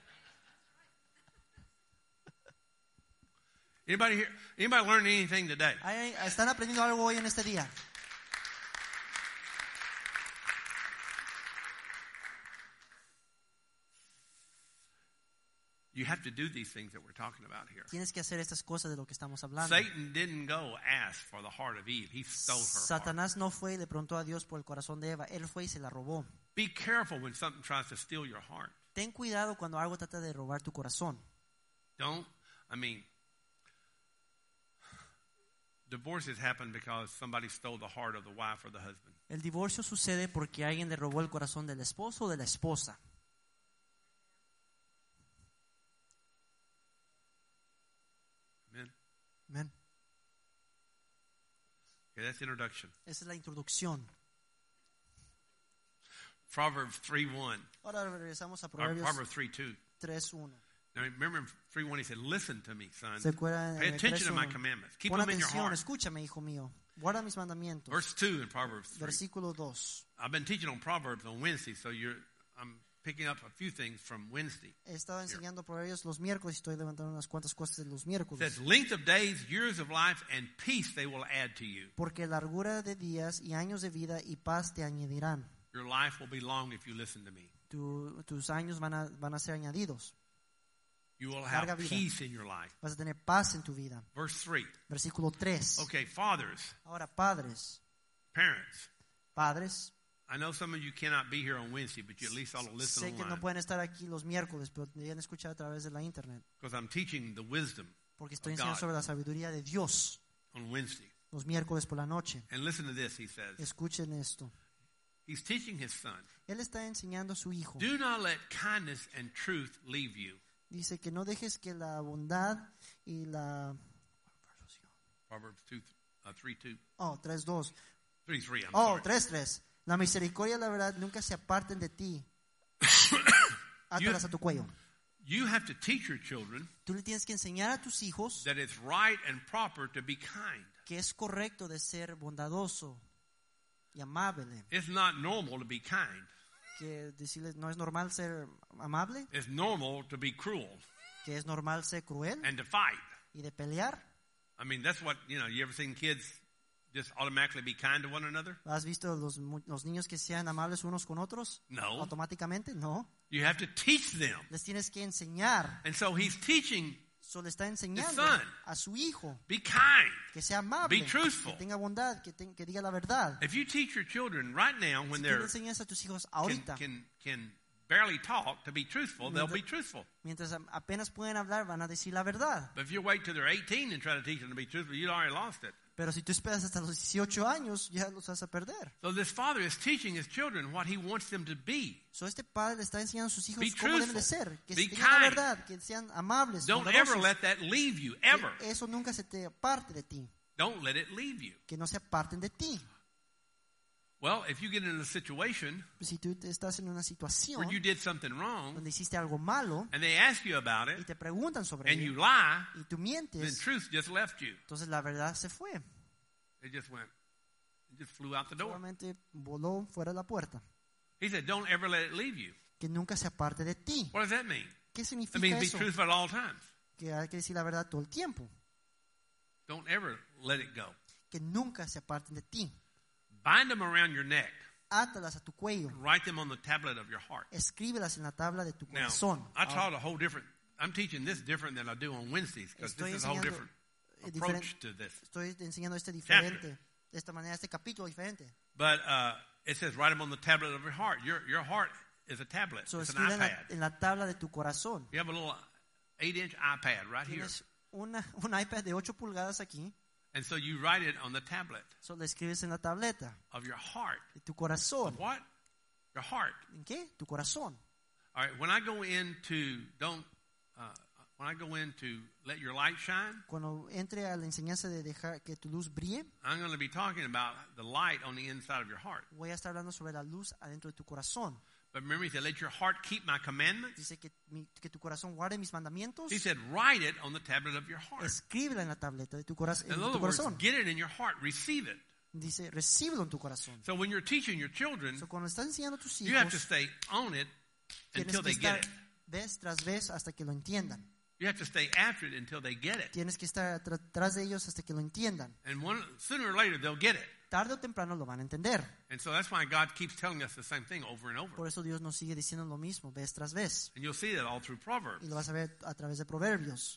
[SPEAKER 1] Anybody learn anything today?
[SPEAKER 2] ¿Están aprendiendo algo hoy en este día?
[SPEAKER 1] You have to do these things that we're talking about here.
[SPEAKER 2] Tienes que hacer estas cosas de lo que estamos hablando.
[SPEAKER 1] Satan didn't go ask for the heart of Eve. He stole her heart.
[SPEAKER 2] Satanás no fue y le preguntó a Dios por el corazón de Eva. Él fue y se la robó.
[SPEAKER 1] Be careful when something tries to steal your heart.
[SPEAKER 2] Ten cuidado cuando algo trata de robar tu corazón.
[SPEAKER 1] Divorces happen because somebody stole the heart of the wife or the husband.
[SPEAKER 2] El divorcio sucede porque alguien le robó el corazón del esposo o de la esposa.
[SPEAKER 1] Amen.
[SPEAKER 2] Amén.
[SPEAKER 1] Okay, that's the introduction.
[SPEAKER 2] Esa es la introducción.
[SPEAKER 1] Proverbs 3:1.
[SPEAKER 2] Ahora regresamos a
[SPEAKER 1] Or
[SPEAKER 2] Proverbios
[SPEAKER 1] Proverbs 3:2.
[SPEAKER 2] 3:1.
[SPEAKER 1] Now remember in 3:1 he said, "Listen to me, son.
[SPEAKER 2] ¿Se acuerdan?
[SPEAKER 1] Pay
[SPEAKER 2] En el
[SPEAKER 1] attention to my
[SPEAKER 2] 3:1.
[SPEAKER 1] commandments. Keep
[SPEAKER 2] Pon
[SPEAKER 1] them in your
[SPEAKER 2] atención,
[SPEAKER 1] heart."
[SPEAKER 2] escúchame, hijo mío. Guarda mis mandamientos.
[SPEAKER 1] Verse 2 in Proverbs 3.
[SPEAKER 2] Versículo 2.
[SPEAKER 1] I've been teaching on Proverbs on Wednesday, so I'm picking up a few things from Wednesday.
[SPEAKER 2] He estado enseñando Proverbios los miércoles y estoy levantando unas cuantas cosas de los
[SPEAKER 1] It
[SPEAKER 2] miércoles.
[SPEAKER 1] says, "Length of days, years of life, and peace they will add to you."
[SPEAKER 2] Porque largura de días y años de vida y paz te añadirán.
[SPEAKER 1] Your life will be long if you listen to me.
[SPEAKER 2] Tus años van a ser añadidos.
[SPEAKER 1] You will
[SPEAKER 2] Larga
[SPEAKER 1] have
[SPEAKER 2] vida.
[SPEAKER 1] peace in your life.
[SPEAKER 2] Vas a tener paz en tu vida.
[SPEAKER 1] Verse 3.
[SPEAKER 2] Versículo 3.
[SPEAKER 1] Okay, fathers,
[SPEAKER 2] Ahora, padres.
[SPEAKER 1] parents.
[SPEAKER 2] Padres.
[SPEAKER 1] I know some of you cannot be here on Wednesday, but you at least ought to listen
[SPEAKER 2] Sé que no
[SPEAKER 1] online.
[SPEAKER 2] pueden estar aquí los miércoles, pero deberían escuchar a través de la internet.
[SPEAKER 1] Because I'm teaching the wisdom
[SPEAKER 2] Porque estoy
[SPEAKER 1] of
[SPEAKER 2] enseñando
[SPEAKER 1] God
[SPEAKER 2] sobre la sabiduría de Dios
[SPEAKER 1] on Wednesday.
[SPEAKER 2] los miércoles por la noche.
[SPEAKER 1] And listen to this, he says.
[SPEAKER 2] Escuchen esto.
[SPEAKER 1] He's teaching his son.
[SPEAKER 2] Él está enseñando a su hijo.
[SPEAKER 1] Do not let kindness and truth leave you.
[SPEAKER 2] Dice que no dejes que la bondad y la...
[SPEAKER 1] Proverbs 3:2.
[SPEAKER 2] Oh, 3:2.
[SPEAKER 1] 3:3, I'm
[SPEAKER 2] Oh,
[SPEAKER 1] sorry.
[SPEAKER 2] 3:3. La misericordia y la verdad nunca se aparten de ti. Átalas a tu cuello.
[SPEAKER 1] You have to teach your children
[SPEAKER 2] Tú le tienes que enseñar a tus hijos
[SPEAKER 1] that it's right and proper to be kind.
[SPEAKER 2] que es correcto de ser bondadoso y amable.
[SPEAKER 1] It's not normal to be kind.
[SPEAKER 2] Que decirles no es normal ser amable,
[SPEAKER 1] It's normal to be cruel
[SPEAKER 2] que es normal ser cruel
[SPEAKER 1] and to fight.
[SPEAKER 2] y de pelear.
[SPEAKER 1] I mean, that's what, you ever seen kids just automatically be kind to one another?
[SPEAKER 2] ¿Has visto los niños que sean amables unos con otros?
[SPEAKER 1] No.
[SPEAKER 2] Automáticamente, no.
[SPEAKER 1] You have to teach them.
[SPEAKER 2] Les tienes que enseñar.
[SPEAKER 1] And so he's teaching,
[SPEAKER 2] So le está enseñando
[SPEAKER 1] son.
[SPEAKER 2] a su hijo
[SPEAKER 1] be kind.
[SPEAKER 2] que sea amable,
[SPEAKER 1] Be truthful.
[SPEAKER 2] que tenga bondad, que diga la verdad.
[SPEAKER 1] If you teach your children right now when
[SPEAKER 2] Si tú le
[SPEAKER 1] they're
[SPEAKER 2] enseñas a tus hijos ahorita,
[SPEAKER 1] can barely talk to be truthful, they'll be truthful.
[SPEAKER 2] mientras apenas pueden hablar, van a decir la verdad.
[SPEAKER 1] But if you wait till they're 18 and try to teach them to be truthful, you'd already lost it.
[SPEAKER 2] Pero si tú esperas hasta los 18 años, ya los vas a perder.
[SPEAKER 1] So this father is teaching his children what he wants them to be.
[SPEAKER 2] So este padre le está enseñando a sus hijos
[SPEAKER 1] Be
[SPEAKER 2] cómo deben de
[SPEAKER 1] truthful.
[SPEAKER 2] ser, que
[SPEAKER 1] Be
[SPEAKER 2] tengan la
[SPEAKER 1] kind.
[SPEAKER 2] verdad, que sean amables,
[SPEAKER 1] Don't
[SPEAKER 2] bondadosos,
[SPEAKER 1] ever let that leave you, ever.
[SPEAKER 2] que eso nunca se te aparte de ti,
[SPEAKER 1] Don't let it leave you.
[SPEAKER 2] que no se aparten de ti.
[SPEAKER 1] Well, if you get in a situation
[SPEAKER 2] Si tú estás en una situación
[SPEAKER 1] where you did something wrong
[SPEAKER 2] donde hiciste algo malo
[SPEAKER 1] and they ask you about
[SPEAKER 2] y
[SPEAKER 1] it
[SPEAKER 2] te preguntan sobre
[SPEAKER 1] and you
[SPEAKER 2] ello
[SPEAKER 1] lie,
[SPEAKER 2] y tú
[SPEAKER 1] then
[SPEAKER 2] mientes,
[SPEAKER 1] truth just left you.
[SPEAKER 2] entonces la verdad se fue.
[SPEAKER 1] It just flew out the door.
[SPEAKER 2] Solamente voló fuera de la puerta.
[SPEAKER 1] He said, don't ever let it leave you.
[SPEAKER 2] Que nunca se aparte de ti.
[SPEAKER 1] What does that mean?
[SPEAKER 2] ¿Qué
[SPEAKER 1] It
[SPEAKER 2] significa
[SPEAKER 1] means be
[SPEAKER 2] eso?
[SPEAKER 1] truthful at all times.
[SPEAKER 2] Que hay que decir la verdad todo el tiempo.
[SPEAKER 1] Don't ever let it go.
[SPEAKER 2] Que nunca se aparten de ti.
[SPEAKER 1] Bind them around your neck.
[SPEAKER 2] Átalas a tu cuello.
[SPEAKER 1] Write them on the tablet of your heart.
[SPEAKER 2] Escríbelas en la tabla de tu
[SPEAKER 1] Now,
[SPEAKER 2] corazón.
[SPEAKER 1] I taught a whole different, I'm teaching this different than I do on Wednesdays because
[SPEAKER 2] Estoy
[SPEAKER 1] this is a whole
[SPEAKER 2] enseñando
[SPEAKER 1] different approach to this.
[SPEAKER 2] Estoy enseñando diferente. De esta manera, este capítulo diferente.
[SPEAKER 1] But it says write them on the tablet of your heart. Your heart is a tablet.
[SPEAKER 2] So,
[SPEAKER 1] It's an
[SPEAKER 2] escribe
[SPEAKER 1] iPad.
[SPEAKER 2] en la tabla de tu corazón.
[SPEAKER 1] You have a little 8-inch iPad right here.
[SPEAKER 2] Tienes un iPad de 8 pulgadas aquí.
[SPEAKER 1] And so you write it on the tablet
[SPEAKER 2] So, le escribes en la tableta
[SPEAKER 1] of your heart.
[SPEAKER 2] de tu corazón.
[SPEAKER 1] What? Your heart.
[SPEAKER 2] ¿En qué? Tu corazón.
[SPEAKER 1] All right, when I go into let your light shine,
[SPEAKER 2] Cuando entre a la enseñanza de dejar que tu luz brille,
[SPEAKER 1] I'm going to be talking about the light on the inside of your heart.
[SPEAKER 2] voy a estar hablando sobre la luz adentro de tu corazón.
[SPEAKER 1] But remember, he said, let your heart keep my commandments.
[SPEAKER 2] Dice que tu corazón guarde mis mandamientos.
[SPEAKER 1] He said, write it on the tablet of your heart.
[SPEAKER 2] Escríbela en la tableta de tu,
[SPEAKER 1] In
[SPEAKER 2] en tu
[SPEAKER 1] other words,
[SPEAKER 2] corazón.
[SPEAKER 1] get it in your heart. Receive it.
[SPEAKER 2] Dice, recíbelo en tu corazón.
[SPEAKER 1] So when you're teaching your children,
[SPEAKER 2] So, cuando estás enseñando a tus
[SPEAKER 1] you have to
[SPEAKER 2] hijos,
[SPEAKER 1] stay on it
[SPEAKER 2] tienes
[SPEAKER 1] until
[SPEAKER 2] que
[SPEAKER 1] they get
[SPEAKER 2] estar
[SPEAKER 1] it.
[SPEAKER 2] vez tras vez hasta que lo entiendan.
[SPEAKER 1] You have to stay after it until they get it.
[SPEAKER 2] Tienes que estar tras de ellos hasta que lo entiendan.
[SPEAKER 1] And sooner or later, they'll get it.
[SPEAKER 2] Tarde o temprano lo van a entender.
[SPEAKER 1] And so that's why God keeps telling us the same thing over and over.
[SPEAKER 2] Por eso Dios nos sigue diciendo lo mismo, vez tras vez.
[SPEAKER 1] And you'll see that all through Proverbs.
[SPEAKER 2] Y lo vas a ver a través de Proverbios.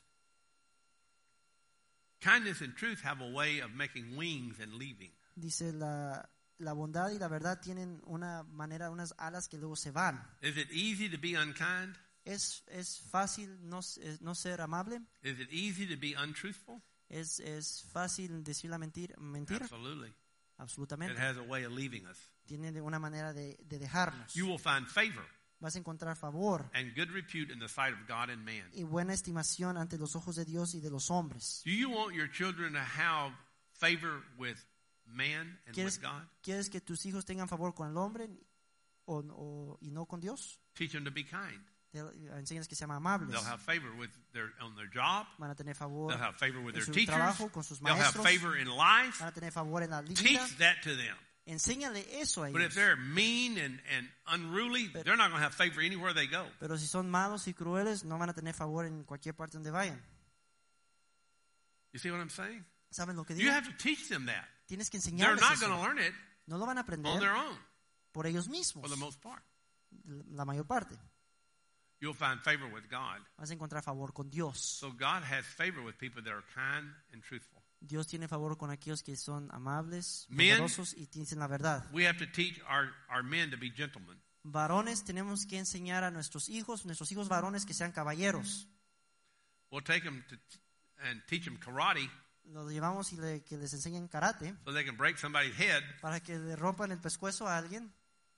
[SPEAKER 1] Kindness and truth have a way of making wings and leaving.
[SPEAKER 2] Dice, la bondad y la verdad tienen una manera, unas alas que luego se van.
[SPEAKER 1] Is it easy to be unkind?
[SPEAKER 2] ¿Es fácil no ser amable?
[SPEAKER 1] Is it easy to be untruthful?
[SPEAKER 2] ¿Es fácil decir la mentira?
[SPEAKER 1] Absolutely. It
[SPEAKER 2] Absolutamente.
[SPEAKER 1] has a way of leaving us.
[SPEAKER 2] Tiene una manera de dejarnos.
[SPEAKER 1] You will find favor
[SPEAKER 2] Vas a encontrar favor
[SPEAKER 1] and good repute in the sight of God and man.
[SPEAKER 2] y buena estimación ante los ojos de Dios y de los hombres.
[SPEAKER 1] Do you want your children to have favor with man and
[SPEAKER 2] ¿Quieres,
[SPEAKER 1] with God?
[SPEAKER 2] ¿Quieres que tus hijos tengan favor con el hombre y no con Dios?
[SPEAKER 1] Teach them to be kind.
[SPEAKER 2] Enseñas que sean amables.
[SPEAKER 1] They'll have favor on their job.
[SPEAKER 2] Van a tener favor
[SPEAKER 1] They'll have favor with
[SPEAKER 2] en
[SPEAKER 1] their
[SPEAKER 2] su
[SPEAKER 1] teachers.
[SPEAKER 2] trabajo, con sus
[SPEAKER 1] They'll have
[SPEAKER 2] maestros.
[SPEAKER 1] favor in life.
[SPEAKER 2] Van a tener favor en la vida.
[SPEAKER 1] Teach that to them.
[SPEAKER 2] Enséñale eso a
[SPEAKER 1] But if
[SPEAKER 2] ellos.
[SPEAKER 1] they're mean and unruly, they're not going to have favor anywhere they go.
[SPEAKER 2] Pero si son malos y crueles, no van a tener favor en cualquier parte donde vayan.
[SPEAKER 1] You see what I'm saying?
[SPEAKER 2] ¿Saben lo que
[SPEAKER 1] You
[SPEAKER 2] digo?
[SPEAKER 1] have to teach them that.
[SPEAKER 2] Tienes que
[SPEAKER 1] They're
[SPEAKER 2] enseñarles
[SPEAKER 1] not
[SPEAKER 2] eso.
[SPEAKER 1] going to learn it
[SPEAKER 2] No lo van a
[SPEAKER 1] on
[SPEAKER 2] aprender
[SPEAKER 1] their own
[SPEAKER 2] por ellos mismos,
[SPEAKER 1] for the most part.
[SPEAKER 2] la mayor parte.
[SPEAKER 1] You'll find favor with God.
[SPEAKER 2] Vas a encontrar favor con Dios.
[SPEAKER 1] So God has favor with people that are kind and truthful.
[SPEAKER 2] Dios tiene favor con aquellos que son amables,
[SPEAKER 1] Men,
[SPEAKER 2] bondadosos y dicen la verdad.
[SPEAKER 1] We have to teach our men to be gentlemen.
[SPEAKER 2] Varones, tenemos que enseñar a nuestros hijos varones, que sean caballeros.
[SPEAKER 1] We'll take them and teach them karate
[SPEAKER 2] Los llevamos y que les enseñen karate
[SPEAKER 1] so they can break somebody's head.
[SPEAKER 2] para que le rompan el pescuezo a alguien.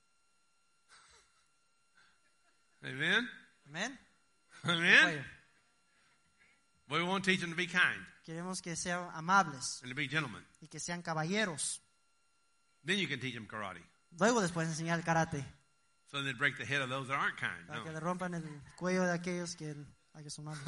[SPEAKER 1] Amen?
[SPEAKER 2] Amén.
[SPEAKER 1] Amen?
[SPEAKER 2] Cuello.
[SPEAKER 1] We won't teach them to be kind
[SPEAKER 2] Queremos que sean amables
[SPEAKER 1] and to be gentlemen.
[SPEAKER 2] y que sean caballeros.
[SPEAKER 1] Then you can teach them karate.
[SPEAKER 2] Luego después enseñar el karate
[SPEAKER 1] So they break the head of those that aren't kind.
[SPEAKER 2] para que
[SPEAKER 1] No.
[SPEAKER 2] le rompan el cuello de aquellos que son malos.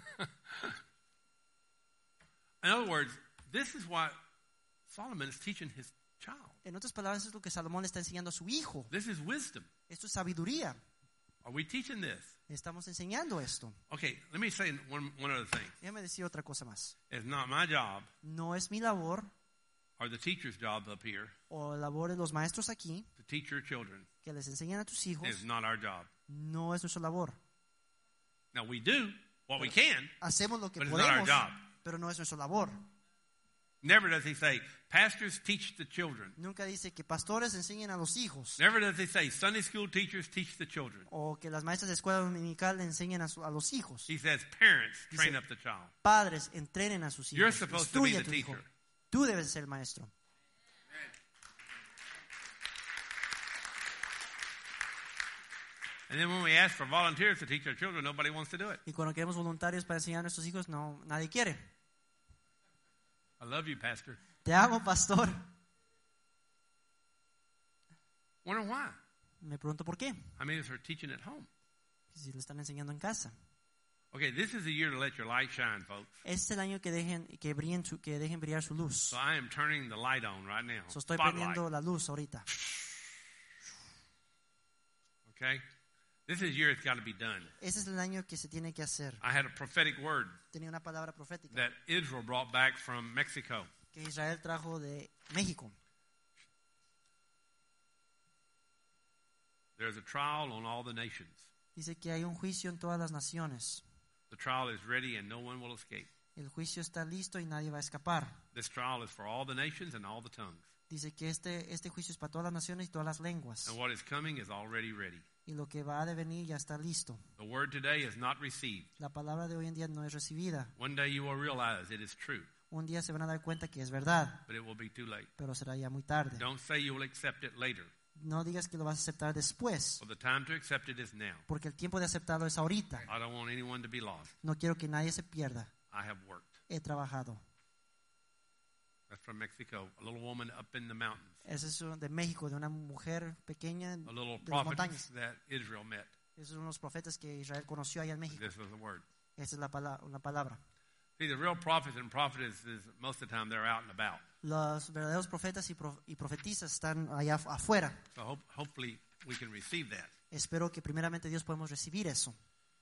[SPEAKER 1] In other words, this is what Solomon is teaching his child.
[SPEAKER 2] En otras palabras, es lo que Salomón le está enseñando a su hijo.
[SPEAKER 1] This is wisdom.
[SPEAKER 2] Esto es sabiduría.
[SPEAKER 1] Are we teaching this?
[SPEAKER 2] Estamos enseñando esto.
[SPEAKER 1] Okay, let me say one other thing.
[SPEAKER 2] Déjame decir otra cosa más.
[SPEAKER 1] It's not my job
[SPEAKER 2] No es mi labor
[SPEAKER 1] or the teacher's job up here
[SPEAKER 2] o labor de los maestros aquí
[SPEAKER 1] to teach your children.
[SPEAKER 2] que les enseñen a tus hijos.
[SPEAKER 1] It's not our job.
[SPEAKER 2] No es nuestra labor.
[SPEAKER 1] Now we do what we can,
[SPEAKER 2] Hacemos lo que
[SPEAKER 1] but it's not our
[SPEAKER 2] podemos,
[SPEAKER 1] job.
[SPEAKER 2] pero no es nuestra labor.
[SPEAKER 1] Never does he say, pastors teach the children.
[SPEAKER 2] Nunca dice que pastores enseñen a los hijos
[SPEAKER 1] Never does he say, Sunday school teachers teach the children.
[SPEAKER 2] o que las maestras de escuela dominical le enseñen a los hijos.
[SPEAKER 1] He says, parents train
[SPEAKER 2] Dice,
[SPEAKER 1] up the child.
[SPEAKER 2] Padres, entrenen a sus
[SPEAKER 1] You're
[SPEAKER 2] hijos.
[SPEAKER 1] supposed to be
[SPEAKER 2] Instruye a
[SPEAKER 1] the
[SPEAKER 2] tu hijo.
[SPEAKER 1] teacher.
[SPEAKER 2] Tú debes ser el maestro.
[SPEAKER 1] And then when we ask for volunteers to teach our children, nobody wants to do it.
[SPEAKER 2] Y cuando queremos voluntarios para enseñar a nuestros hijos, no, nadie quiere.
[SPEAKER 1] I love you, pastor.
[SPEAKER 2] Te amo, pastor.
[SPEAKER 1] Wonder why?
[SPEAKER 2] Me pregunto por qué.
[SPEAKER 1] I mean, if they're teaching at home.
[SPEAKER 2] Si le están enseñando en casa.
[SPEAKER 1] Okay, this is the year to let your light shine, folks.
[SPEAKER 2] Este es el año que dejen brillar su luz.
[SPEAKER 1] So I am turning the light on right now.
[SPEAKER 2] So estoy
[SPEAKER 1] Spotlight.
[SPEAKER 2] prendiendo la luz ahorita.
[SPEAKER 1] Okay? This is the year it's got to be done.
[SPEAKER 2] Ese es el año que se tiene que hacer.
[SPEAKER 1] I had a prophetic word
[SPEAKER 2] Tenía una palabra profética
[SPEAKER 1] that Israel brought back from Mexico.
[SPEAKER 2] que Israel trajo de México.
[SPEAKER 1] There's a trial on all the nations.
[SPEAKER 2] Dice que hay un juicio en todas las naciones.
[SPEAKER 1] The trial is ready and no one will escape.
[SPEAKER 2] El juicio está listo y nadie va a escapar.
[SPEAKER 1] This trial is for all the nations and all the tongues.
[SPEAKER 2] Dice que este juicio es para todas las naciones y todas las lenguas.
[SPEAKER 1] And what is coming is already ready.
[SPEAKER 2] Y lo que va a devenir ya está listo.
[SPEAKER 1] The word today is not received.
[SPEAKER 2] La palabra de hoy en día no es recibida.
[SPEAKER 1] One day you will realize it is true,
[SPEAKER 2] Un día se van a dar cuenta que es verdad,
[SPEAKER 1] but it will be too late.
[SPEAKER 2] pero será ya muy tarde.
[SPEAKER 1] Don't say you will accept it later,
[SPEAKER 2] No digas que lo vas a aceptar después,
[SPEAKER 1] for the time to accept it is now.
[SPEAKER 2] porque el tiempo de aceptarlo es ahorita.
[SPEAKER 1] I don't want anyone to be lost.
[SPEAKER 2] No quiero que nadie se pierda.
[SPEAKER 1] I have worked.
[SPEAKER 2] He trabajado.
[SPEAKER 1] That's from Mexico. A little woman up in the mountains.
[SPEAKER 2] Ese es de México, de una mujer pequeña
[SPEAKER 1] A little
[SPEAKER 2] de las
[SPEAKER 1] prophet
[SPEAKER 2] montañas.
[SPEAKER 1] that Israel met.
[SPEAKER 2] Esos son los profetas que Israel conoció allá en México.
[SPEAKER 1] This was the word.
[SPEAKER 2] Esa es una palabra.
[SPEAKER 1] See, the real prophets and prophetesses, most of the time they're out and about.
[SPEAKER 2] Los verdaderos profetas y profetizas están allá afuera.
[SPEAKER 1] So hopefully we can receive that.
[SPEAKER 2] Espero que primeramente Dios podemos recibir eso.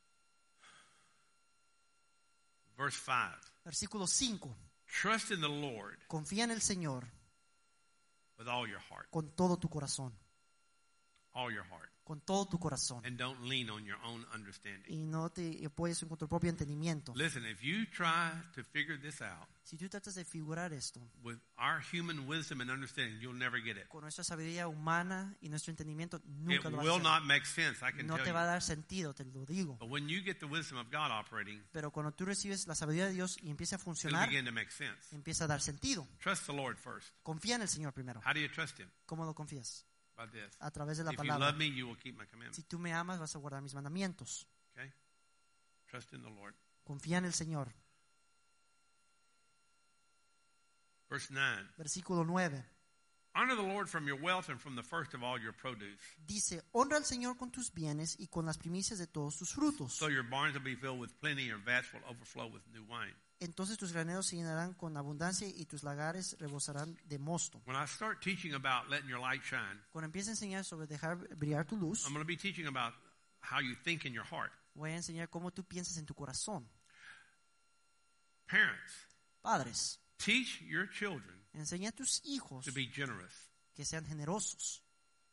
[SPEAKER 1] Verse 5.
[SPEAKER 2] Versículo 5.
[SPEAKER 1] Trust in the Lord
[SPEAKER 2] Confía en el Señor
[SPEAKER 1] with all your heart.
[SPEAKER 2] con todo tu corazón.
[SPEAKER 1] All your heart.
[SPEAKER 2] Con todo tu corazón.
[SPEAKER 1] And don't lean on your own understanding.
[SPEAKER 2] Y no te apoyes con tu propio entendimiento.
[SPEAKER 1] Listen, if you try to figure this out
[SPEAKER 2] Si tú tratas de figurar esto
[SPEAKER 1] with our human wisdom and understanding, you'll never get it.
[SPEAKER 2] con nuestra sabiduría humana y nuestro entendimiento,
[SPEAKER 1] It
[SPEAKER 2] nunca lo vas a
[SPEAKER 1] will
[SPEAKER 2] hacer.
[SPEAKER 1] not make sense, I can
[SPEAKER 2] No
[SPEAKER 1] tell
[SPEAKER 2] te va a
[SPEAKER 1] you.
[SPEAKER 2] dar sentido, te lo digo.
[SPEAKER 1] But when you get the wisdom of God operating,
[SPEAKER 2] Pero cuando tú recibes la sabiduría de Dios y empieza a
[SPEAKER 1] it'll
[SPEAKER 2] funcionar,
[SPEAKER 1] begin to make sense.
[SPEAKER 2] empieza a dar sentido.
[SPEAKER 1] Trust the Lord first.
[SPEAKER 2] Confía en el Señor primero.
[SPEAKER 1] How do you trust Him?
[SPEAKER 2] ¿Cómo lo confías?
[SPEAKER 1] By this.
[SPEAKER 2] A través de la
[SPEAKER 1] If you
[SPEAKER 2] palabra.
[SPEAKER 1] love me, you will keep my commandments.
[SPEAKER 2] Si tú me amas, vas a guardar mis mandamientos.
[SPEAKER 1] Okay? Trust in the Lord.
[SPEAKER 2] Confía en el Señor.
[SPEAKER 1] Verse 9.
[SPEAKER 2] Versículo 9.
[SPEAKER 1] Honor the Lord from your wealth and from the first of all your produce.
[SPEAKER 2] Dice, honra al Señor con tus bienes y con las primicias de todos tus frutos.
[SPEAKER 1] So your barns will be filled with plenty, your vats will overflow with new wine.
[SPEAKER 2] Entonces tus graneros se llenarán con abundancia y tus lagares rebosarán de mosto.
[SPEAKER 1] When I start teaching about letting your light shine,
[SPEAKER 2] Cuando empiece a enseñar sobre dejar brillar tu luz,
[SPEAKER 1] I'm going to be teaching about how you think in your heart.
[SPEAKER 2] voy a enseñar cómo tú piensas en tu corazón.
[SPEAKER 1] Parents,
[SPEAKER 2] Padres,
[SPEAKER 1] teach your children
[SPEAKER 2] enseña a tus hijos
[SPEAKER 1] to be generous.
[SPEAKER 2] que sean generosos.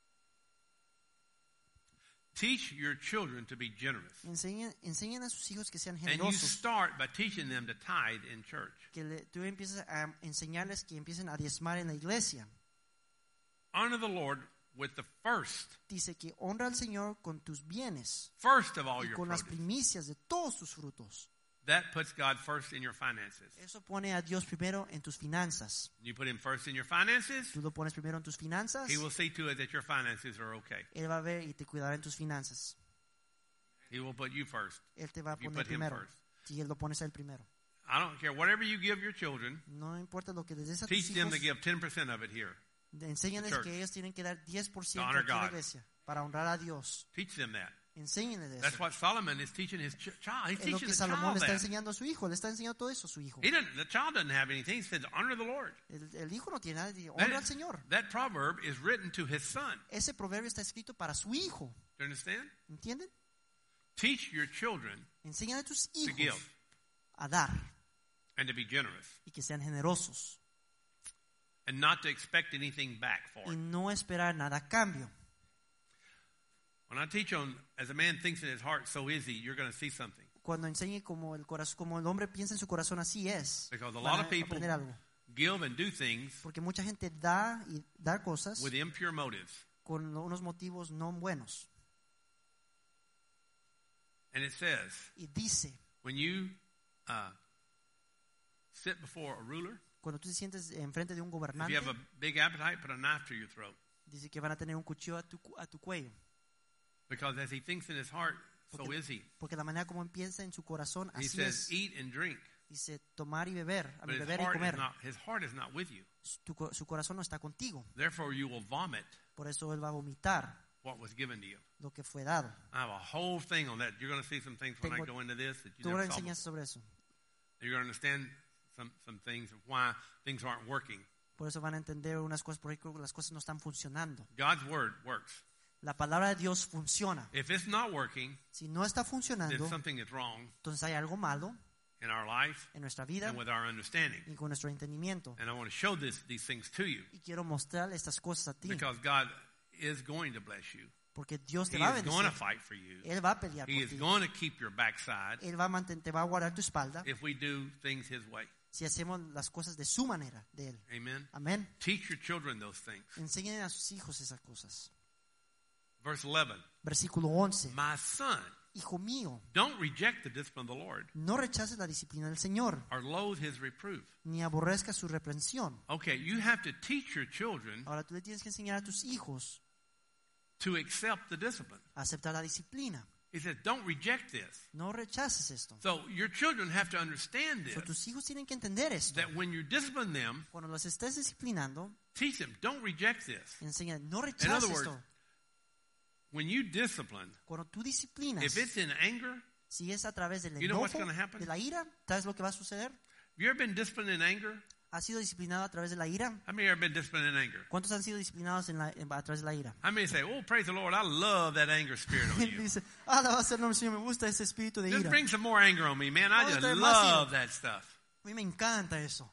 [SPEAKER 1] Teach your children to be generous.
[SPEAKER 2] Enseñan a sus hijos que sean
[SPEAKER 1] And you
[SPEAKER 2] generosos.
[SPEAKER 1] start by teaching them to tithe in church.
[SPEAKER 2] Tú empiezas a enseñarles que empiecen a diezmar en la iglesia.
[SPEAKER 1] Honor the Lord with the first
[SPEAKER 2] Dice que honra al Señor con tus bienes
[SPEAKER 1] of all
[SPEAKER 2] y
[SPEAKER 1] your
[SPEAKER 2] con las
[SPEAKER 1] produce.
[SPEAKER 2] primicias de todos tus frutos.
[SPEAKER 1] That puts God first in your finances.
[SPEAKER 2] Eso pone a Dios primero en tus finanzas.
[SPEAKER 1] You put Him first in your finances,
[SPEAKER 2] Tú lo pones primero en tus finanzas.
[SPEAKER 1] He will see to it that your finances are okay.
[SPEAKER 2] Él va a ver y te cuidará en tus finanzas.
[SPEAKER 1] He will put you first.
[SPEAKER 2] Él te va a
[SPEAKER 1] If you
[SPEAKER 2] poner
[SPEAKER 1] put Him
[SPEAKER 2] primero.
[SPEAKER 1] first.
[SPEAKER 2] Si Él lo pones a Él primero.
[SPEAKER 1] I don't care. Whatever you give your children,
[SPEAKER 2] No importa lo que les des a tus
[SPEAKER 1] teach them
[SPEAKER 2] hijos,
[SPEAKER 1] to give 10% of it here.
[SPEAKER 2] enséñales
[SPEAKER 1] church.
[SPEAKER 2] que ellos tienen que dar 10%
[SPEAKER 1] To honor
[SPEAKER 2] aquí en la
[SPEAKER 1] God.
[SPEAKER 2] iglesia para honrar a Dios.
[SPEAKER 1] Teach them that.
[SPEAKER 2] Enséñenles
[SPEAKER 1] That's
[SPEAKER 2] eso.
[SPEAKER 1] what Solomon is teaching his child. He's
[SPEAKER 2] Es lo
[SPEAKER 1] teaching
[SPEAKER 2] que
[SPEAKER 1] the
[SPEAKER 2] Salomón le
[SPEAKER 1] child
[SPEAKER 2] está
[SPEAKER 1] that.
[SPEAKER 2] enseñando a su hijo. Le está enseñando todo eso a su hijo.
[SPEAKER 1] The child doesn't have anything. He says, honor the Lord.
[SPEAKER 2] El hijo no tiene nada. Honra al Señor.
[SPEAKER 1] That proverb is written to his son.
[SPEAKER 2] Ese proverbio está escrito para su hijo.
[SPEAKER 1] Do you understand?
[SPEAKER 2] ¿Entienden?
[SPEAKER 1] Teach your children
[SPEAKER 2] Enséñale a tus
[SPEAKER 1] to give
[SPEAKER 2] hijos a dar
[SPEAKER 1] and to be generous
[SPEAKER 2] y que sean generosos
[SPEAKER 1] and not to expect anything back for
[SPEAKER 2] y
[SPEAKER 1] it.
[SPEAKER 2] no esperar nada a cambio.
[SPEAKER 1] When I teach on, as a man thinks in his heart, so is he, you're going to see something.
[SPEAKER 2] Cuando enseñe como el corazón, como el hombre piensa en su corazón, así es.
[SPEAKER 1] Because a
[SPEAKER 2] Van
[SPEAKER 1] lot
[SPEAKER 2] a
[SPEAKER 1] of people
[SPEAKER 2] aprender algo.
[SPEAKER 1] give and do things
[SPEAKER 2] Porque mucha gente da y da cosas
[SPEAKER 1] with impure motives.
[SPEAKER 2] con unos motivos no buenos.
[SPEAKER 1] And it says,
[SPEAKER 2] Y dice,
[SPEAKER 1] when you sit before a ruler,
[SPEAKER 2] cuando tú te sientes enfrente de un
[SPEAKER 1] if
[SPEAKER 2] gobernante,
[SPEAKER 1] you have a big appetite, put a knife to your throat.
[SPEAKER 2] dice que van a tener un cuchillo a tu cuello.
[SPEAKER 1] Because as he thinks in his heart, so is he.
[SPEAKER 2] Porque la manera como piensa en su corazón,
[SPEAKER 1] He
[SPEAKER 2] así
[SPEAKER 1] says,
[SPEAKER 2] es.
[SPEAKER 1] eat and drink.
[SPEAKER 2] Dice tomar y beber,
[SPEAKER 1] But his
[SPEAKER 2] beber y
[SPEAKER 1] heart,
[SPEAKER 2] comer.
[SPEAKER 1] his heart is not with you.
[SPEAKER 2] Su corazón no está contigo.
[SPEAKER 1] Therefore, you will vomit
[SPEAKER 2] Por eso él va a vomitar
[SPEAKER 1] what was given to you.
[SPEAKER 2] lo que fue dado.
[SPEAKER 1] I have a whole thing on that. You're going to see some things when I
[SPEAKER 2] Tengo
[SPEAKER 1] go into this that you
[SPEAKER 2] Tú
[SPEAKER 1] never
[SPEAKER 2] ahora
[SPEAKER 1] saw
[SPEAKER 2] enseñas
[SPEAKER 1] before.
[SPEAKER 2] sobre eso.
[SPEAKER 1] You're going to understand some things of why things aren't working.
[SPEAKER 2] Por eso van a entender unas cosas, por ahí las cosas no están funcionando.
[SPEAKER 1] God's word works.
[SPEAKER 2] La palabra de Dios funciona.
[SPEAKER 1] If it's not working,
[SPEAKER 2] Si no está
[SPEAKER 1] then
[SPEAKER 2] funcionando,
[SPEAKER 1] something is wrong
[SPEAKER 2] entonces hay algo malo
[SPEAKER 1] in our life
[SPEAKER 2] en nuestra vida
[SPEAKER 1] and with our understanding.
[SPEAKER 2] y con nuestro entendimiento.
[SPEAKER 1] And I want to show these things to you
[SPEAKER 2] Y quiero mostrarle estas cosas a ti,
[SPEAKER 1] because God is going to bless you.
[SPEAKER 2] porque Dios te
[SPEAKER 1] He
[SPEAKER 2] va a
[SPEAKER 1] is going to
[SPEAKER 2] bendecir.
[SPEAKER 1] fight for you.
[SPEAKER 2] Él va a pelear
[SPEAKER 1] He
[SPEAKER 2] por
[SPEAKER 1] is
[SPEAKER 2] ti.
[SPEAKER 1] going to keep your backside
[SPEAKER 2] Él va a te va a guardar tu espalda
[SPEAKER 1] if we do things His way.
[SPEAKER 2] si hacemos las cosas de su manera, de Él.
[SPEAKER 1] Amen.
[SPEAKER 2] Amén.
[SPEAKER 1] Teach your children those things.
[SPEAKER 2] Enseñen a sus hijos esas cosas.
[SPEAKER 1] Verse 11.
[SPEAKER 2] Versículo 11.
[SPEAKER 1] My son,
[SPEAKER 2] Hijo mío,
[SPEAKER 1] don't reject the discipline of the Lord
[SPEAKER 2] no rechaces la disciplina del Señor,
[SPEAKER 1] or loathe His reproof.
[SPEAKER 2] ni aborrezcas su reprensión.
[SPEAKER 1] Okay, you have to teach your children
[SPEAKER 2] Ahora tú le tienes que enseñar a tus hijos
[SPEAKER 1] to accept the discipline.
[SPEAKER 2] a aceptar la disciplina.
[SPEAKER 1] He says, don't reject this.
[SPEAKER 2] No rechaces esto.
[SPEAKER 1] So your children have to understand
[SPEAKER 2] So,
[SPEAKER 1] this,
[SPEAKER 2] tus hijos tienen que entender esto.
[SPEAKER 1] that when you discipline them,
[SPEAKER 2] Cuando los estés disciplinando,
[SPEAKER 1] teach them, don't reject this.
[SPEAKER 2] enseña, no
[SPEAKER 1] In other
[SPEAKER 2] rechaces
[SPEAKER 1] words,
[SPEAKER 2] esto.
[SPEAKER 1] when you discipline,
[SPEAKER 2] Cuando tú disciplinas,
[SPEAKER 1] if it's in anger,
[SPEAKER 2] si es a través del
[SPEAKER 1] You know what's
[SPEAKER 2] enojo,
[SPEAKER 1] gonna happen?
[SPEAKER 2] de la ira, ¿sabes lo que va a suceder?
[SPEAKER 1] have you ever been disciplined in anger?
[SPEAKER 2] ¿Has sido disciplinado a través de la ira?
[SPEAKER 1] How many have ever been disciplined in anger?
[SPEAKER 2] ¿Cuántos han sido disciplinados a través de la ira?
[SPEAKER 1] How many say, oh, praise the Lord, I love that anger spirit on
[SPEAKER 2] Él
[SPEAKER 1] you.
[SPEAKER 2] dice, alaba sea el nombre del Señor, me gusta ese espíritu de
[SPEAKER 1] Just
[SPEAKER 2] ira.
[SPEAKER 1] bring some more anger on me, man. I
[SPEAKER 2] Vamos a
[SPEAKER 1] just
[SPEAKER 2] traer más ira.
[SPEAKER 1] love that stuff.
[SPEAKER 2] A mí me encanta eso.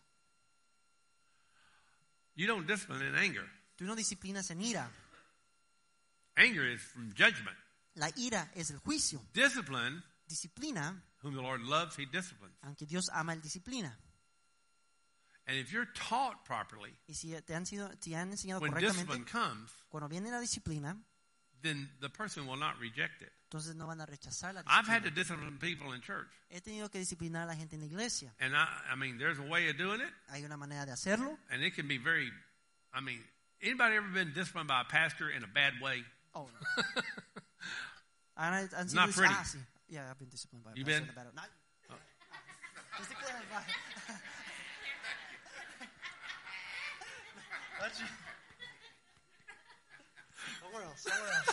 [SPEAKER 1] You don't discipline in anger.
[SPEAKER 2] Tú no disciplinas en ira.
[SPEAKER 1] Anger is from judgment.
[SPEAKER 2] La ira es el juicio.
[SPEAKER 1] Discipline,
[SPEAKER 2] Disciplina,
[SPEAKER 1] whom the Lord loves, He disciplines.
[SPEAKER 2] aunque Dios ama el disciplina.
[SPEAKER 1] And if you're taught properly,
[SPEAKER 2] Y si te han enseñado
[SPEAKER 1] when
[SPEAKER 2] correctamente,
[SPEAKER 1] discipline comes,
[SPEAKER 2] cuando viene la disciplina,
[SPEAKER 1] then the person will not reject it.
[SPEAKER 2] entonces no van a rechazar la
[SPEAKER 1] I've had to
[SPEAKER 2] disciplina.
[SPEAKER 1] discipline people in church.
[SPEAKER 2] He tenido que disciplinar a la gente en la iglesia.
[SPEAKER 1] And I mean, there's a way of doing it,
[SPEAKER 2] Hay una manera de hacerlo.
[SPEAKER 1] and it can be very, I mean, anybody ever been disciplined by a pastor in a bad way?
[SPEAKER 2] Oh, no. han sido
[SPEAKER 1] Not pretty.
[SPEAKER 2] sí. Yeah, I've been disciplined by a
[SPEAKER 1] You
[SPEAKER 2] pastor
[SPEAKER 1] been?
[SPEAKER 2] in a bad way.
[SPEAKER 1] Oh.
[SPEAKER 2] Just to clarify. Somewhere else.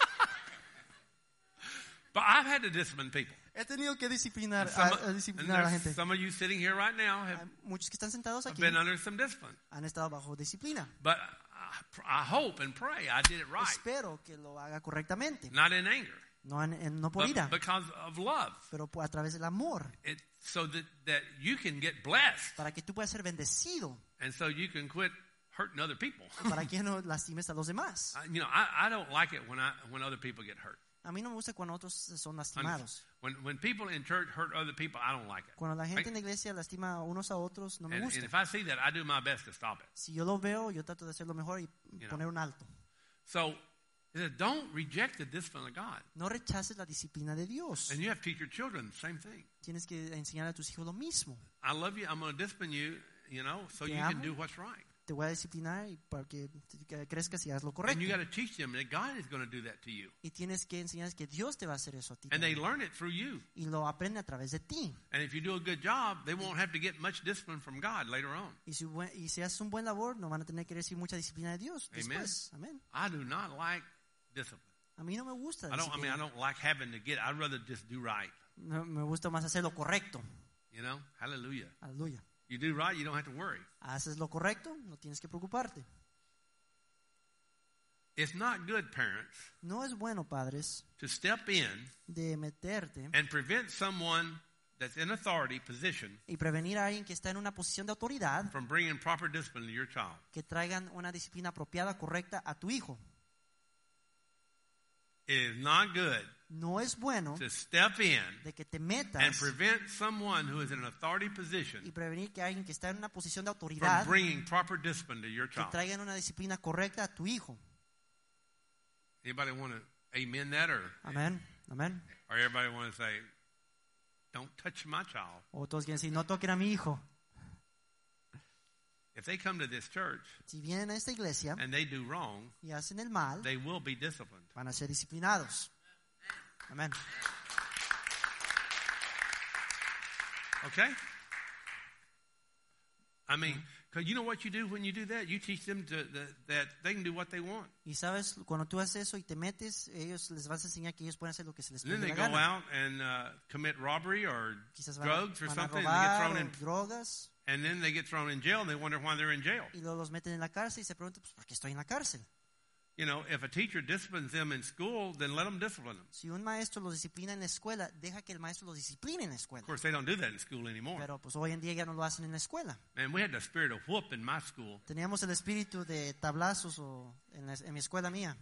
[SPEAKER 1] But I've had to discipline people.
[SPEAKER 2] He tenido que disciplinar,
[SPEAKER 1] And
[SPEAKER 2] disciplinar a la gente.
[SPEAKER 1] some of you sitting here right now have
[SPEAKER 2] Muchos que están sentados aquí
[SPEAKER 1] been under some discipline.
[SPEAKER 2] han estado bajo disciplina.
[SPEAKER 1] But I hope and pray I did it right.
[SPEAKER 2] Espero que lo haga correctamente,
[SPEAKER 1] Not in anger,
[SPEAKER 2] no por ira,
[SPEAKER 1] but because of love.
[SPEAKER 2] pero a través del amor,
[SPEAKER 1] So that you can get blessed.
[SPEAKER 2] para que tú puedas ser bendecido,
[SPEAKER 1] And so you can quit hurting other people.
[SPEAKER 2] para que no lastimes a los demás.
[SPEAKER 1] I don't like it when other people get hurt.
[SPEAKER 2] A mí no me gusta cuando otros son lastimados.
[SPEAKER 1] When people in church hurt other people, I don't like it.
[SPEAKER 2] Cuando la gente en la iglesia lastima a unos a otros, no me
[SPEAKER 1] And
[SPEAKER 2] gusta.
[SPEAKER 1] if I see that, I do my best to stop it.
[SPEAKER 2] Si yo lo veo, yo trato de hacerlo mejor y poner un alto.
[SPEAKER 1] So it says, don't reject the discipline of God.
[SPEAKER 2] No rechaces la disciplina de Dios.
[SPEAKER 1] And you have to teach your children the same thing.
[SPEAKER 2] Tienes que enseñar a tus hijos lo mismo.
[SPEAKER 1] I love you. I'm going to discipline you, so
[SPEAKER 2] Te
[SPEAKER 1] you
[SPEAKER 2] amo.
[SPEAKER 1] can do what's right.
[SPEAKER 2] Te voy a disciplinar y para que crezcas y hagas lo
[SPEAKER 1] And
[SPEAKER 2] correcto.
[SPEAKER 1] you got to teach them that God is going to do that to you.
[SPEAKER 2] Y tienes que enseñarles que Dios te va a hacer eso a ti.
[SPEAKER 1] And they
[SPEAKER 2] también.
[SPEAKER 1] learn it through you.
[SPEAKER 2] Y lo aprende a través de ti.
[SPEAKER 1] And if you do a good job, they won't have to get much discipline from God later on.
[SPEAKER 2] Y si haces un buen labor, no van a tener que recibir mucha disciplina de Dios después. Amén.
[SPEAKER 1] I do not like discipline.
[SPEAKER 2] A mí no me gusta.
[SPEAKER 1] I don't like having to get. I'd rather just do right.
[SPEAKER 2] No, me gusta más hacer lo correcto.
[SPEAKER 1] Hallelujah.
[SPEAKER 2] Aleluya.
[SPEAKER 1] You do right, you don't have to worry.
[SPEAKER 2] Haces lo correcto, no tienes que preocuparte.
[SPEAKER 1] It's not good, parents,
[SPEAKER 2] No es bueno, padres,
[SPEAKER 1] to step in
[SPEAKER 2] de meterte
[SPEAKER 1] and prevent someone that's in authority position
[SPEAKER 2] y prevenir a alguien que está en una posición de autoridad
[SPEAKER 1] from bringing proper discipline to your child.
[SPEAKER 2] que traigan una disciplina apropiada, correcta a tu hijo.
[SPEAKER 1] It is not good
[SPEAKER 2] No es bueno
[SPEAKER 1] to step in
[SPEAKER 2] de que te
[SPEAKER 1] and
[SPEAKER 2] metas
[SPEAKER 1] prevent someone who is in an authority
[SPEAKER 2] y
[SPEAKER 1] position
[SPEAKER 2] prevenir que alguien que está en una posición de
[SPEAKER 1] from
[SPEAKER 2] autoridad
[SPEAKER 1] bringing proper discipline to your
[SPEAKER 2] que
[SPEAKER 1] child.
[SPEAKER 2] traigan una disciplina correcta a tu hijo.
[SPEAKER 1] Anybody want to amen that,
[SPEAKER 2] Amén, amén.
[SPEAKER 1] or everybody want to say, don't touch my child?
[SPEAKER 2] O todos quieren decir, no toquen a mi hijo.
[SPEAKER 1] If they come to this church
[SPEAKER 2] Si vienen a esta iglesia
[SPEAKER 1] and they do wrong,
[SPEAKER 2] y hacen el mal,
[SPEAKER 1] they will be disciplined.
[SPEAKER 2] van a ser disciplinados. Amén.
[SPEAKER 1] Okay? I mean, because you know what you do when you do that? You teach them that they can do what they want.
[SPEAKER 2] Y sabes, cuando tú haces eso y te metes, ellos les vas a enseñar que ellos pueden hacer lo que se les
[SPEAKER 1] And then
[SPEAKER 2] pegue
[SPEAKER 1] they
[SPEAKER 2] la
[SPEAKER 1] go
[SPEAKER 2] gana.
[SPEAKER 1] out and commit robbery or
[SPEAKER 2] Quizás
[SPEAKER 1] drugs or
[SPEAKER 2] van a
[SPEAKER 1] something, and they get
[SPEAKER 2] robar
[SPEAKER 1] thrown
[SPEAKER 2] o
[SPEAKER 1] in,
[SPEAKER 2] drogas
[SPEAKER 1] and then they get thrown in jail, and they wonder why they're in jail.
[SPEAKER 2] y luego los meten en la cárcel y se preguntan, pues, ¿por qué estoy en la cárcel?
[SPEAKER 1] If a teacher disciplines them in school, then let them discipline them.
[SPEAKER 2] Si un maestro los disciplina en la escuela, deja que el maestro los discipline en la
[SPEAKER 1] Of
[SPEAKER 2] escuela.
[SPEAKER 1] course, they don't do that in school anymore.
[SPEAKER 2] Pero pues hoy en día ya no lo hacen en la escuela.
[SPEAKER 1] And we had the spirit of whoop in my school.
[SPEAKER 2] Teníamos el espíritu de tablazos en mi escuela mía.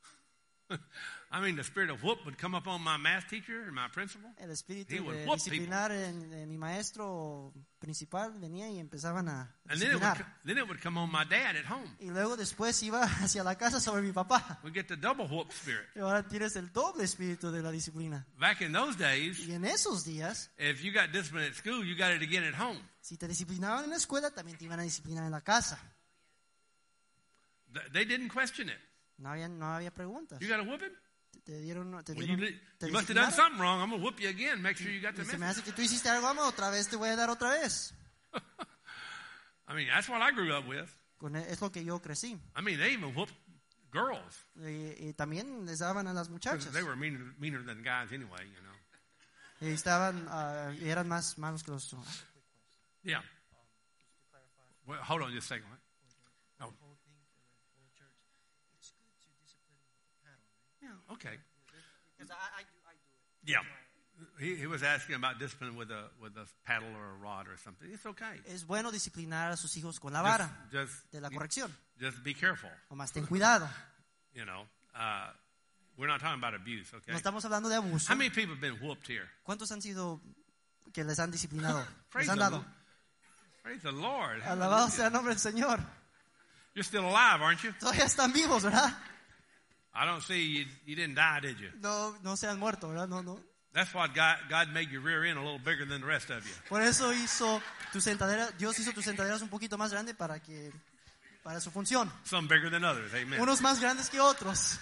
[SPEAKER 1] I mean, the spirit of whoop would come up on my math teacher and my principal.
[SPEAKER 2] El espíritu
[SPEAKER 1] He would
[SPEAKER 2] de
[SPEAKER 1] whoop
[SPEAKER 2] disciplinar en mi maestro principal venía y empezaban a
[SPEAKER 1] And
[SPEAKER 2] disciplinar.
[SPEAKER 1] then it would come on my dad at home.
[SPEAKER 2] Y luego después iba hacia la casa sobre mi papá.
[SPEAKER 1] We get the double whoop spirit.
[SPEAKER 2] Y ahora tienes el doble espíritu de la disciplina.
[SPEAKER 1] Back in those days,
[SPEAKER 2] Y en esos días,
[SPEAKER 1] if you got discipline at school, you got it again at home.
[SPEAKER 2] si te disciplinaban en la escuela, también te iban a disciplinar en la casa.
[SPEAKER 1] They didn't question it.
[SPEAKER 2] No había preguntas.
[SPEAKER 1] You got to whoop him?
[SPEAKER 2] Te dieron, te
[SPEAKER 1] Well,
[SPEAKER 2] dieron, te
[SPEAKER 1] you must have done
[SPEAKER 2] disciplinaron.
[SPEAKER 1] something wrong. I'm going to whoop you again. Make sure you got the
[SPEAKER 2] Y se me
[SPEAKER 1] message.
[SPEAKER 2] hace que tú hiciste algo, vamos, otra vez te voy a dar otra vez.
[SPEAKER 1] I mean, that's what I grew up with.
[SPEAKER 2] Es lo que yo crecí.
[SPEAKER 1] I mean, they even whooped girls.
[SPEAKER 2] Y también les daban a las
[SPEAKER 1] 'Cause
[SPEAKER 2] muchachas.
[SPEAKER 1] they were meaner than guys anyway,
[SPEAKER 2] Y eran más malos que los...
[SPEAKER 1] Yeah. Well, hold on just a second. Oh. Yeah, okay. Yeah. He was asking about discipline with a paddle or a rod or something. It's okay.
[SPEAKER 2] Es bueno disciplinar a sus hijos con la vara de la corrección.
[SPEAKER 1] Just be careful.
[SPEAKER 2] Nomás ten cuidado.
[SPEAKER 1] We're not talking about abuse, okay?
[SPEAKER 2] No estamos hablando de abuso.
[SPEAKER 1] How many people have been whooped here?
[SPEAKER 2] ¿Cuántos han sido que les han disciplinado?
[SPEAKER 1] Praise
[SPEAKER 2] Les han dado.
[SPEAKER 1] Praise the Lord.
[SPEAKER 2] Alabado sea el nombre del Señor.
[SPEAKER 1] You're still alive, aren't you?
[SPEAKER 2] Todavía están vivos, ¿verdad?
[SPEAKER 1] I don't see you didn't die, did you?
[SPEAKER 2] No se han muerto, ¿verdad? No.
[SPEAKER 1] That's why God made your rear end a little bigger than the rest of you.
[SPEAKER 2] Por eso Dios hizo tus sentaderas un poquito más grandes para su función.
[SPEAKER 1] Some bigger than others, amen.
[SPEAKER 2] Unos más grandes que otros.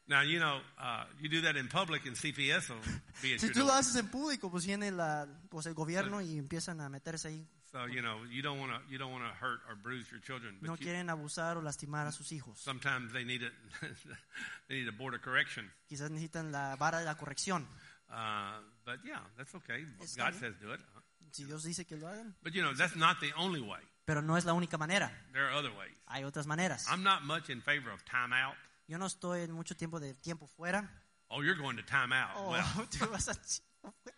[SPEAKER 1] Now, you know, you do that in public and CPS will be at
[SPEAKER 2] Si
[SPEAKER 1] your
[SPEAKER 2] tú lo
[SPEAKER 1] door.
[SPEAKER 2] haces en público, pues viene el gobierno y empiezan a meterse ahí.
[SPEAKER 1] So, you know, you don't want to hurt or bruise your children.
[SPEAKER 2] No
[SPEAKER 1] But
[SPEAKER 2] quieren abusar o lastimar a sus hijos.
[SPEAKER 1] sometimes they need they need a board of correction.
[SPEAKER 2] Quizás necesitan la vara de la corrección.
[SPEAKER 1] But yeah, that's okay.
[SPEAKER 2] Está
[SPEAKER 1] God
[SPEAKER 2] bien.
[SPEAKER 1] says do it.
[SPEAKER 2] Si Dios dice que lo hagan.
[SPEAKER 1] But you know, that's not the only way.
[SPEAKER 2] Pero no es la única manera.
[SPEAKER 1] There are other ways.
[SPEAKER 2] Hay otras maneras.
[SPEAKER 1] I'm not much in favor of time out.
[SPEAKER 2] Yo no estoy en mucho tiempo de tiempo fuera.
[SPEAKER 1] Oh, you're going to time out.
[SPEAKER 2] Oh,
[SPEAKER 1] Well,
[SPEAKER 2] tú vas a tiempo fuera.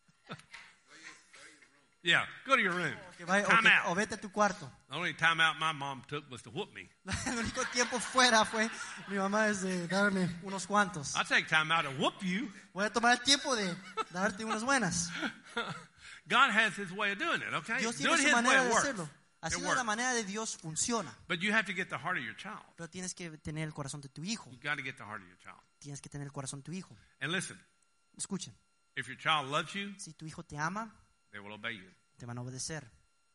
[SPEAKER 1] yeah, go to your room.
[SPEAKER 2] Que vaya-
[SPEAKER 1] Time
[SPEAKER 2] o
[SPEAKER 1] out.
[SPEAKER 2] vete a tu cuarto.
[SPEAKER 1] The only time out my mom took was to whoop me.
[SPEAKER 2] El único tiempo fuera fue mi mamá es de darme unos cuantos.
[SPEAKER 1] I take time out to whoop you.
[SPEAKER 2] Voy a tomar el tiempo de darte unas buenas.
[SPEAKER 1] God has His way of doing it, okay?
[SPEAKER 2] Dios
[SPEAKER 1] Do
[SPEAKER 2] tiene
[SPEAKER 1] it
[SPEAKER 2] su
[SPEAKER 1] His way,
[SPEAKER 2] manera
[SPEAKER 1] it
[SPEAKER 2] de
[SPEAKER 1] works.
[SPEAKER 2] hacerlo. Así
[SPEAKER 1] It
[SPEAKER 2] de la
[SPEAKER 1] works.
[SPEAKER 2] manera de Dios funciona.
[SPEAKER 1] But you have to get the heart of your child.
[SPEAKER 2] Pero tienes que tener el corazón de tu hijo.
[SPEAKER 1] You got to get the heart of your child.
[SPEAKER 2] Tienes que tener el corazón de tu hijo.
[SPEAKER 1] And listen,
[SPEAKER 2] Escuchen,
[SPEAKER 1] if your child loves you,
[SPEAKER 2] si tu hijo te ama,
[SPEAKER 1] they will obey you.
[SPEAKER 2] te van a obedecer.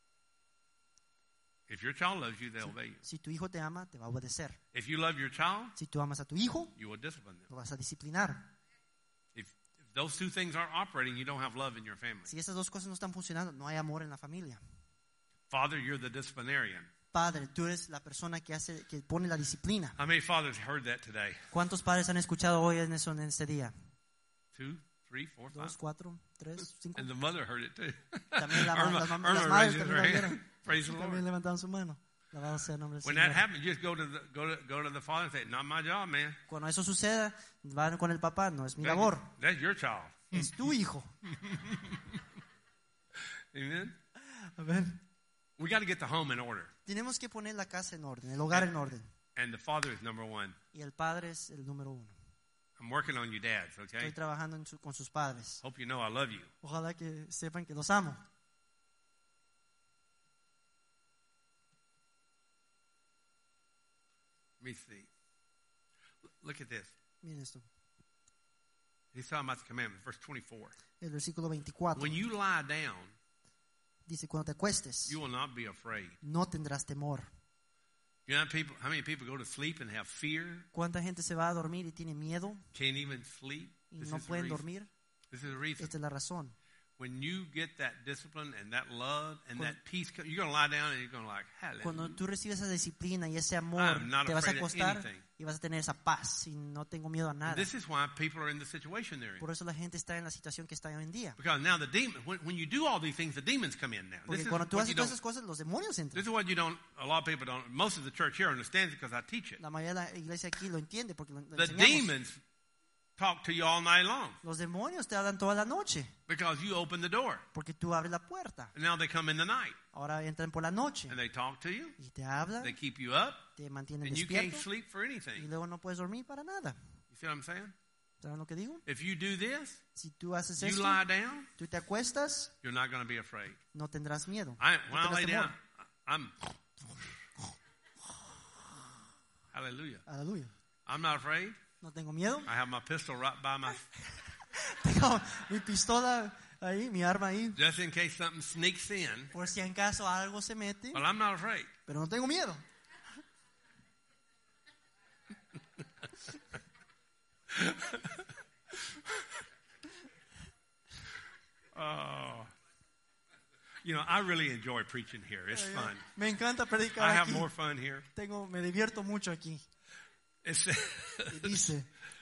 [SPEAKER 1] If your child loves you, they'll obey you.
[SPEAKER 2] Si tu hijo te ama, te va a obedecer.
[SPEAKER 1] If you love your child,
[SPEAKER 2] Si tú amas a tu hijo,
[SPEAKER 1] you will discipline them.
[SPEAKER 2] lo vas a disciplinar.
[SPEAKER 1] If those two things aren't operating, you don't have love in your family.
[SPEAKER 2] Si esas dos cosas no están funcionando, no hay amor en la familia.
[SPEAKER 1] Father, you're the disciplinarian.
[SPEAKER 2] Padre, tú eres la persona que pone la disciplina.
[SPEAKER 1] How many fathers heard that today?
[SPEAKER 2] ¿Cuántos padres han escuchado hoy en eso en este día?
[SPEAKER 1] 2, 3, 4, 5.
[SPEAKER 2] 2, 4, 3, 5.
[SPEAKER 1] And the mother heard it too.
[SPEAKER 2] También las
[SPEAKER 1] Irma
[SPEAKER 2] madres
[SPEAKER 1] raises
[SPEAKER 2] también
[SPEAKER 1] her
[SPEAKER 2] lo
[SPEAKER 1] hand.
[SPEAKER 2] vieron.
[SPEAKER 1] Praise the
[SPEAKER 2] También
[SPEAKER 1] Lord.
[SPEAKER 2] levantaron su mano. Alabado sea el nombre del
[SPEAKER 1] When
[SPEAKER 2] Señor.
[SPEAKER 1] that happens, you just go to the father and say, "Not my job, man.
[SPEAKER 2] Cuando eso suceda, van con el papá, no es mi labor,
[SPEAKER 1] That's your child."
[SPEAKER 2] es tu hijo.
[SPEAKER 1] Amen.
[SPEAKER 2] A ver,
[SPEAKER 1] We got to get the home in order,
[SPEAKER 2] tenemos que poner la casa en orden, el hogar en orden.
[SPEAKER 1] and the father is number one.
[SPEAKER 2] Y el padre es el número 1.
[SPEAKER 1] I'm working on you, dads. Okay.
[SPEAKER 2] Estoy trabajando con sus padres.
[SPEAKER 1] Hope you know I love you.
[SPEAKER 2] Ojalá que sepan que los amo.
[SPEAKER 1] Let me see. Look at this.
[SPEAKER 2] Miren esto,
[SPEAKER 1] He's talking about the commandments, verse 24.
[SPEAKER 2] el versículo 24.
[SPEAKER 1] When you lie down,
[SPEAKER 2] Dice, cuando te acuestes,
[SPEAKER 1] you will not be afraid.
[SPEAKER 2] no tendrás temor.
[SPEAKER 1] You know how many people go to sleep and have fear,
[SPEAKER 2] ¿Cuánta gente se va a dormir y tiene miedo
[SPEAKER 1] can't even sleep?
[SPEAKER 2] y
[SPEAKER 1] This
[SPEAKER 2] no
[SPEAKER 1] is the
[SPEAKER 2] pueden
[SPEAKER 1] reason.
[SPEAKER 2] dormir?
[SPEAKER 1] This is the reason.
[SPEAKER 2] Esta es la razón.
[SPEAKER 1] When you get that discipline and that love and that peace, you're going to lie down and you're going to like,
[SPEAKER 2] Cuando
[SPEAKER 1] hallelujah.
[SPEAKER 2] tú recibes esa disciplina y ese amor,
[SPEAKER 1] I'm not
[SPEAKER 2] te vas a
[SPEAKER 1] afraid of
[SPEAKER 2] acostar
[SPEAKER 1] anything.
[SPEAKER 2] y vas a tener esa paz y no tengo miedo a nada.
[SPEAKER 1] This is why people are in the situation they're in.
[SPEAKER 2] Por eso la gente está en la situación que está hoy en día.
[SPEAKER 1] Because now the demon, when you do all these things, the demons come in now. This
[SPEAKER 2] Porque
[SPEAKER 1] is
[SPEAKER 2] cuando tú
[SPEAKER 1] what
[SPEAKER 2] haces
[SPEAKER 1] you
[SPEAKER 2] todas
[SPEAKER 1] don't.
[SPEAKER 2] esas cosas, los demonios
[SPEAKER 1] This
[SPEAKER 2] entran.
[SPEAKER 1] is what you don't. A lot of people don't. Most of the church here understands it because I teach it.
[SPEAKER 2] La mayoría de la iglesia aquí lo entiende porque lo
[SPEAKER 1] The
[SPEAKER 2] enseñamos.
[SPEAKER 1] demons talk to you all night long
[SPEAKER 2] Los demonios te hablan toda la noche
[SPEAKER 1] because you open the door.
[SPEAKER 2] porque tú abres la puerta.
[SPEAKER 1] And now they come in the night
[SPEAKER 2] Ahora entran por la noche
[SPEAKER 1] and they talk to you.
[SPEAKER 2] y te hablan,
[SPEAKER 1] They keep you up,
[SPEAKER 2] te mantienen
[SPEAKER 1] and you can't
[SPEAKER 2] despierto
[SPEAKER 1] sleep for
[SPEAKER 2] y
[SPEAKER 1] anything.
[SPEAKER 2] luego no puedes dormir para nada.
[SPEAKER 1] You see what I'm saying?
[SPEAKER 2] ¿Saben lo que digo?
[SPEAKER 1] If you do this,
[SPEAKER 2] Si tú haces
[SPEAKER 1] you
[SPEAKER 2] esto,
[SPEAKER 1] lie down,
[SPEAKER 2] tú te acuestas,
[SPEAKER 1] you're not going to be afraid.
[SPEAKER 2] no tendrás miedo.
[SPEAKER 1] When I
[SPEAKER 2] No
[SPEAKER 1] lay
[SPEAKER 2] tendrás
[SPEAKER 1] down,
[SPEAKER 2] temor.
[SPEAKER 1] I'm hallelujah.
[SPEAKER 2] Aleluya.
[SPEAKER 1] I'm not afraid.
[SPEAKER 2] No tengo miedo.
[SPEAKER 1] I have my pistol right by my,
[SPEAKER 2] Tengo mi pistola ahí, mi arma ahí,
[SPEAKER 1] just in case something sneaks in.
[SPEAKER 2] por si en caso algo se mete,
[SPEAKER 1] But I'm not afraid.
[SPEAKER 2] pero no tengo miedo.
[SPEAKER 1] Oh, you know, I really enjoy preaching here. It's fun.
[SPEAKER 2] Me encanta predicar
[SPEAKER 1] I have
[SPEAKER 2] aquí.
[SPEAKER 1] more fun here.
[SPEAKER 2] Me divierto mucho aquí.
[SPEAKER 1] It's,
[SPEAKER 2] Y dice,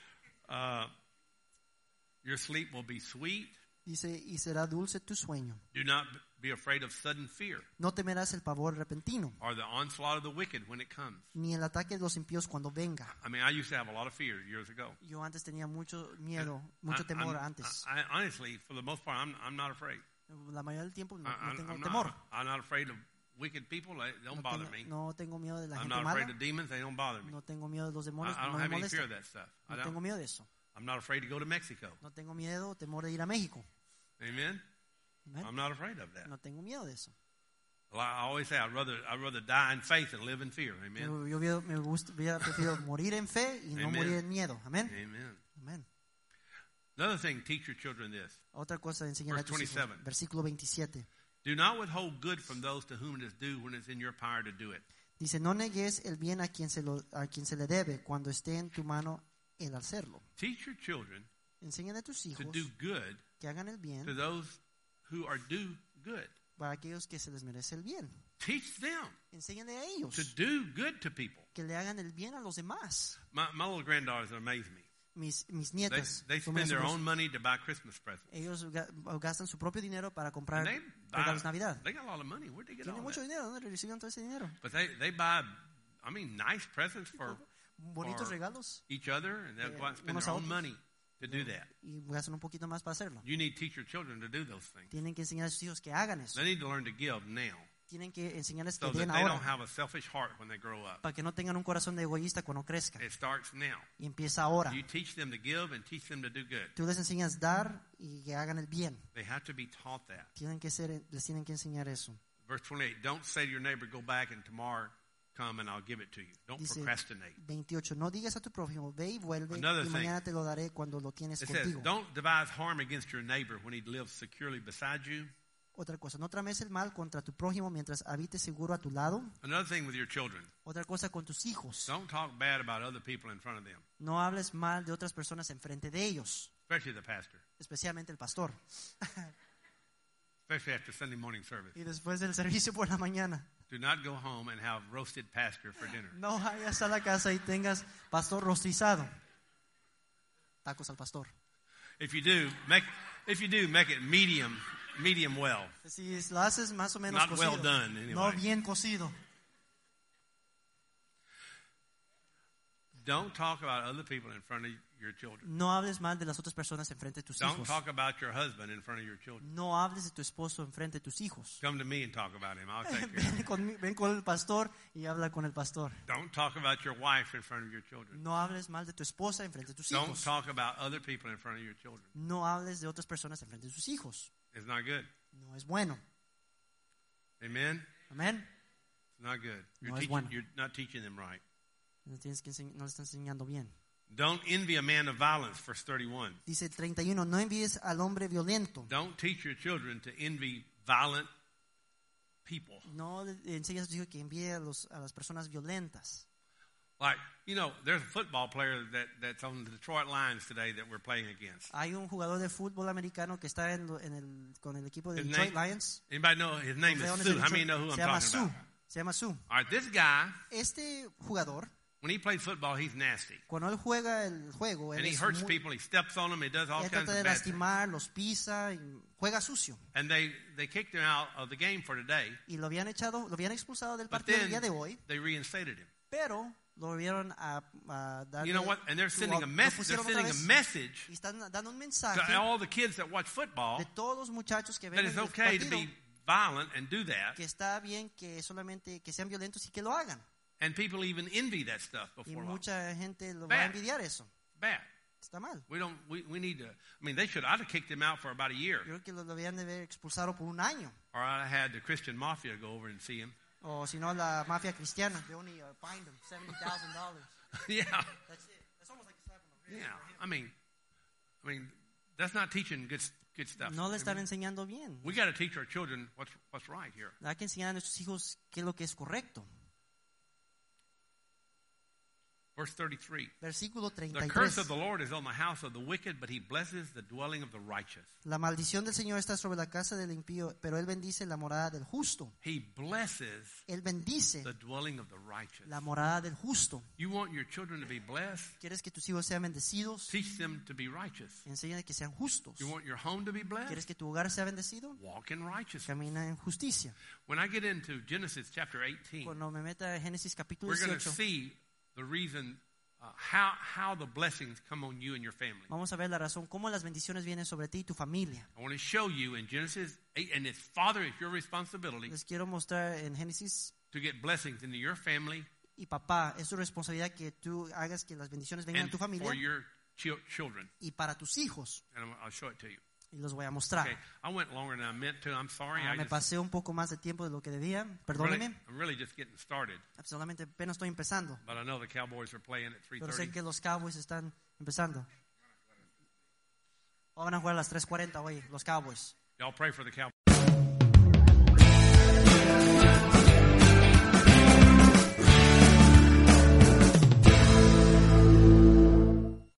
[SPEAKER 1] your sleep will be sweet.
[SPEAKER 2] y será dulce tu sueño.
[SPEAKER 1] Do not be afraid of sudden fear
[SPEAKER 2] No temerás el pavor repentino,
[SPEAKER 1] or the onslaught of the wicked when it comes.
[SPEAKER 2] ni el ataque de los impíos cuando venga.
[SPEAKER 1] I mean, I used to have a lot of fear years ago.
[SPEAKER 2] Yo antes tenía mucho miedo, mucho temor antes.
[SPEAKER 1] I honestly, for the most part, I'm not afraid.
[SPEAKER 2] La mayoría del tiempo no tengo
[SPEAKER 1] I'm
[SPEAKER 2] temor.
[SPEAKER 1] I'm not afraid of wicked people. They don't bother me.
[SPEAKER 2] No tengo miedo de la
[SPEAKER 1] I'm
[SPEAKER 2] gente
[SPEAKER 1] not
[SPEAKER 2] mala.
[SPEAKER 1] afraid of demons. They don't bother me.
[SPEAKER 2] No tengo miedo de los demonios.
[SPEAKER 1] I
[SPEAKER 2] No
[SPEAKER 1] don't
[SPEAKER 2] me
[SPEAKER 1] have any
[SPEAKER 2] molesta.
[SPEAKER 1] fear of that stuff. I
[SPEAKER 2] No tengo
[SPEAKER 1] don't.
[SPEAKER 2] miedo de eso.
[SPEAKER 1] I'm not afraid to go to Mexico.
[SPEAKER 2] No tengo miedo o temor de ir a México.
[SPEAKER 1] Amen.
[SPEAKER 2] Amén.
[SPEAKER 1] I'm not afraid of that.
[SPEAKER 2] No tengo miedo de eso.
[SPEAKER 1] Well, I always say I'd rather die in faith than live in fear. Amen.
[SPEAKER 2] Yo prefiero morir en fe y no
[SPEAKER 1] Amen.
[SPEAKER 2] morir en miedo. Amén.
[SPEAKER 1] Amen.
[SPEAKER 2] Amén.
[SPEAKER 1] Another thing, teach your children this.
[SPEAKER 2] Otra cosa de enseñar a
[SPEAKER 1] Verse
[SPEAKER 2] tus hijos.
[SPEAKER 1] 27.
[SPEAKER 2] Versículo 27.
[SPEAKER 1] Do not withhold good from those to whom it is due when it's in your power to do it.
[SPEAKER 2] Dice, no negues el bien a quien se le debe cuando esté en tu mano el hacerlo.
[SPEAKER 1] Teach your children
[SPEAKER 2] Enseñan a tus
[SPEAKER 1] to
[SPEAKER 2] hijos
[SPEAKER 1] do good
[SPEAKER 2] que hagan el bien
[SPEAKER 1] to those who are do good.
[SPEAKER 2] para aquellos que se les merece el bien.
[SPEAKER 1] Teach them
[SPEAKER 2] Enséñale a ellos
[SPEAKER 1] to do good to people.
[SPEAKER 2] que le hagan el bien a los demás.
[SPEAKER 1] My little granddaughters amaze me.
[SPEAKER 2] Mis
[SPEAKER 1] They
[SPEAKER 2] nietas,
[SPEAKER 1] spend
[SPEAKER 2] son
[SPEAKER 1] their
[SPEAKER 2] unas-
[SPEAKER 1] own money to buy Christmas presents.
[SPEAKER 2] ellos gastan su propio dinero para comprar
[SPEAKER 1] And
[SPEAKER 2] regalos de Navidad.
[SPEAKER 1] they got a lot of money. Where'd they get all
[SPEAKER 2] Tienen mucho
[SPEAKER 1] that?
[SPEAKER 2] dinero, ¿no? Reciben todo ese dinero.
[SPEAKER 1] But they buy, nice presents for
[SPEAKER 2] Bonitos
[SPEAKER 1] Or-
[SPEAKER 2] regalos
[SPEAKER 1] each other, and they'll go out and spend
[SPEAKER 2] unos
[SPEAKER 1] their
[SPEAKER 2] a
[SPEAKER 1] own
[SPEAKER 2] otros.
[SPEAKER 1] money to do that.
[SPEAKER 2] y gastan un poquito más para hacerlo.
[SPEAKER 1] You need to teach your children to do those things.
[SPEAKER 2] Tienen que enseñar a sus hijos que hagan eso.
[SPEAKER 1] They need to learn to give now,
[SPEAKER 2] Tienen que enseñarles que
[SPEAKER 1] so that
[SPEAKER 2] den
[SPEAKER 1] they don't
[SPEAKER 2] ahora
[SPEAKER 1] have a selfish heart when they grow up.
[SPEAKER 2] para que no tengan un corazón de egoísta cuando crezcan.
[SPEAKER 1] It starts now.
[SPEAKER 2] Y empieza ahora.
[SPEAKER 1] You teach them to give and teach them to do good.
[SPEAKER 2] Tú les enseñas dar y que hagan el bien.
[SPEAKER 1] They have to be taught that.
[SPEAKER 2] Les tienen que enseñar eso.
[SPEAKER 1] Verse 28, don't say to your neighbor, go back and tomorrow come and I'll give it to you. Don't
[SPEAKER 2] Dice
[SPEAKER 1] procrastinate.
[SPEAKER 2] 28, no digas a tu prójimo, ve y vuelve
[SPEAKER 1] Another
[SPEAKER 2] y
[SPEAKER 1] thing.
[SPEAKER 2] mañana te lo daré cuando lo tienes
[SPEAKER 1] It says,
[SPEAKER 2] contigo.
[SPEAKER 1] don't devise harm against your neighbor when he lives securely beside you.
[SPEAKER 2] Otra cosa, no trames el mal contra tu prójimo mientras habite seguro a tu lado.
[SPEAKER 1] Another thing with your children,
[SPEAKER 2] Otra cosa con tus hijos,
[SPEAKER 1] don't talk bad about other people in front of them,
[SPEAKER 2] no hables mal de otras personas enfrente de ellos,
[SPEAKER 1] especially the pastor,
[SPEAKER 2] especialmente el pastor.
[SPEAKER 1] especially after Sunday morning service.
[SPEAKER 2] Y después del servicio por la mañana,
[SPEAKER 1] Do not go home and have roasted pastor for dinner.
[SPEAKER 2] no vayas a la casa y tengas pastor rostizado. Tacos al pastor.
[SPEAKER 1] If you do, make it medium well.
[SPEAKER 2] Si lo haces más o menos
[SPEAKER 1] Not
[SPEAKER 2] cocido,
[SPEAKER 1] well done, anyway.
[SPEAKER 2] no bien cocido.
[SPEAKER 1] Don't talk about other people in front of your children.
[SPEAKER 2] No hables mal de las otras personas enfrente de tus
[SPEAKER 1] Don't
[SPEAKER 2] hijos.
[SPEAKER 1] talk about your husband in front of your children.
[SPEAKER 2] No hables de tu esposo enfrente de tus hijos.
[SPEAKER 1] Come to me and talk about him. I'll take care of him.
[SPEAKER 2] Ven con el pastor y habla con el pastor.
[SPEAKER 1] Don't talk about your wife in front of your children.
[SPEAKER 2] No hables mal de tu esposa enfrente de tus
[SPEAKER 1] Don't
[SPEAKER 2] hijos.
[SPEAKER 1] talk about other people in front of your children.
[SPEAKER 2] No hables de otras personas enfrente de tus hijos.
[SPEAKER 1] It's not good.
[SPEAKER 2] No es bueno.
[SPEAKER 1] Amen?
[SPEAKER 2] Amén.
[SPEAKER 1] It's not good.
[SPEAKER 2] No es bueno.
[SPEAKER 1] You're not teaching them right.
[SPEAKER 2] No le está enseñando bien.
[SPEAKER 1] Don't envy a man of violence, verse 31.
[SPEAKER 2] Dice el 31, no envíes al hombre violento.
[SPEAKER 1] Don't teach your children to envy violent people.
[SPEAKER 2] No le enseñes a tus hijos que envíe a las personas violentas.
[SPEAKER 1] Like, there's a football player that's on the Detroit Lions today that we're playing against.
[SPEAKER 2] Hay un jugador de fútbol americano que está con el equipo de
[SPEAKER 1] His
[SPEAKER 2] Detroit
[SPEAKER 1] name-
[SPEAKER 2] Lions.
[SPEAKER 1] Anybody know his name
[SPEAKER 2] Leones
[SPEAKER 1] is
[SPEAKER 2] de
[SPEAKER 1] Sue? How many
[SPEAKER 2] Detroit.
[SPEAKER 1] know who I'm
[SPEAKER 2] Se llama
[SPEAKER 1] talking
[SPEAKER 2] Sue.
[SPEAKER 1] about?
[SPEAKER 2] Se llama Sue.
[SPEAKER 1] All right, this guy,
[SPEAKER 2] Este jugador,
[SPEAKER 1] when he plays football, he's nasty.
[SPEAKER 2] cuando él juega el juego, él
[SPEAKER 1] And he
[SPEAKER 2] es
[SPEAKER 1] hurts
[SPEAKER 2] muy-
[SPEAKER 1] people, he steps on them, he does all
[SPEAKER 2] él
[SPEAKER 1] kinds
[SPEAKER 2] trata de
[SPEAKER 1] of bad things.
[SPEAKER 2] lastimar, los pisa, y juega sucio.
[SPEAKER 1] And they kicked him out of the game for today,
[SPEAKER 2] Y lo habían expulsado del
[SPEAKER 1] but
[SPEAKER 2] partido el
[SPEAKER 1] then
[SPEAKER 2] día de hoy,
[SPEAKER 1] they reinstated him.
[SPEAKER 2] pero lo volvieron a darle.
[SPEAKER 1] You know what? And they're sending a
[SPEAKER 2] lo
[SPEAKER 1] message. They're
[SPEAKER 2] pusieron otra
[SPEAKER 1] sending a
[SPEAKER 2] vez,
[SPEAKER 1] message
[SPEAKER 2] y están dando un
[SPEAKER 1] to
[SPEAKER 2] mensaje
[SPEAKER 1] all the kids that watch football
[SPEAKER 2] de todos los muchachos que
[SPEAKER 1] that
[SPEAKER 2] ven
[SPEAKER 1] it's
[SPEAKER 2] el
[SPEAKER 1] okay to
[SPEAKER 2] partido,
[SPEAKER 1] be violent and do that.
[SPEAKER 2] que está bien que solamente que sean violentos y que lo hagan.
[SPEAKER 1] And people even envy that stuff
[SPEAKER 2] Y
[SPEAKER 1] before long.
[SPEAKER 2] mucha gente lo va a
[SPEAKER 1] Bad.
[SPEAKER 2] envidiar eso.
[SPEAKER 1] Bad.
[SPEAKER 2] Está mal.
[SPEAKER 1] We need to, I'd have kicked him out for about a year.
[SPEAKER 2] Yo creo que lo debían de haber expulsado por un año.
[SPEAKER 1] Or I had the Christian Mafia go over and see him.
[SPEAKER 2] O si no, la mafia cristiana. They only fined him $70,000.
[SPEAKER 1] Yeah.
[SPEAKER 2] That's it. That's almost like a slap on the wrist.
[SPEAKER 1] Yeah. I mean, that's not teaching good stuff.
[SPEAKER 2] No le están enseñando bien.
[SPEAKER 1] We got to teach our children what's right here.
[SPEAKER 2] Hay que enseñar a nuestros hijos qué es lo que es correcto.
[SPEAKER 1] Verse 33.
[SPEAKER 2] Versículo
[SPEAKER 1] The curse of
[SPEAKER 2] 33.
[SPEAKER 1] the Lord is on the house of the wicked, but he blesses the dwelling of the righteous.
[SPEAKER 2] La maldición del Señor está sobre la casa del impío, pero Él bendice la morada del justo.
[SPEAKER 1] He blesses
[SPEAKER 2] Él bendice
[SPEAKER 1] the dwelling of the righteous.
[SPEAKER 2] la morada del justo.
[SPEAKER 1] You want your children to be blessed?
[SPEAKER 2] ¿Quieres que tus hijos sean bendecidos?
[SPEAKER 1] Teach them to be righteous.
[SPEAKER 2] Enséñale que sean justos.
[SPEAKER 1] You want your home to be blessed?
[SPEAKER 2] ¿Quieres que tu hogar sea bendecido?
[SPEAKER 1] Walk in righteousness.
[SPEAKER 2] Camina en justicia.
[SPEAKER 1] When I get into Genesis chapter 18,
[SPEAKER 2] Cuando me meta a Génesis capítulo
[SPEAKER 1] we're going to
[SPEAKER 2] 18,
[SPEAKER 1] see the reason how the blessings come on you and your family.
[SPEAKER 2] vamos a ver la razón cómo las bendiciones vienen sobre ti y tu familia.
[SPEAKER 1] I want to show you in Genesis 8, and it's Father, it's your responsibility
[SPEAKER 2] Les quiero mostrar en Génesis
[SPEAKER 1] to get blessings into your family
[SPEAKER 2] y papá, es tu responsabilidad que tú hagas que las bendiciones vengan
[SPEAKER 1] and
[SPEAKER 2] a tu familia
[SPEAKER 1] for your children.
[SPEAKER 2] y para tus hijos.
[SPEAKER 1] And I'll show it to you.
[SPEAKER 2] Y los voy a mostrar.
[SPEAKER 1] Okay, I went longer than I meant to. I'm sorry.
[SPEAKER 2] Me pasé un poco más de tiempo de lo que debía. Perdóneme.
[SPEAKER 1] I'm really just getting started.
[SPEAKER 2] Solamente apenas estoy empezando.
[SPEAKER 1] But I know the Cowboys are playing at
[SPEAKER 2] Pero sé
[SPEAKER 1] 3:30.
[SPEAKER 2] que los Cowboys están empezando. Van a jugar a las 3:40 hoy, los Cowboys.
[SPEAKER 1] Y'all pray for the Cowboys.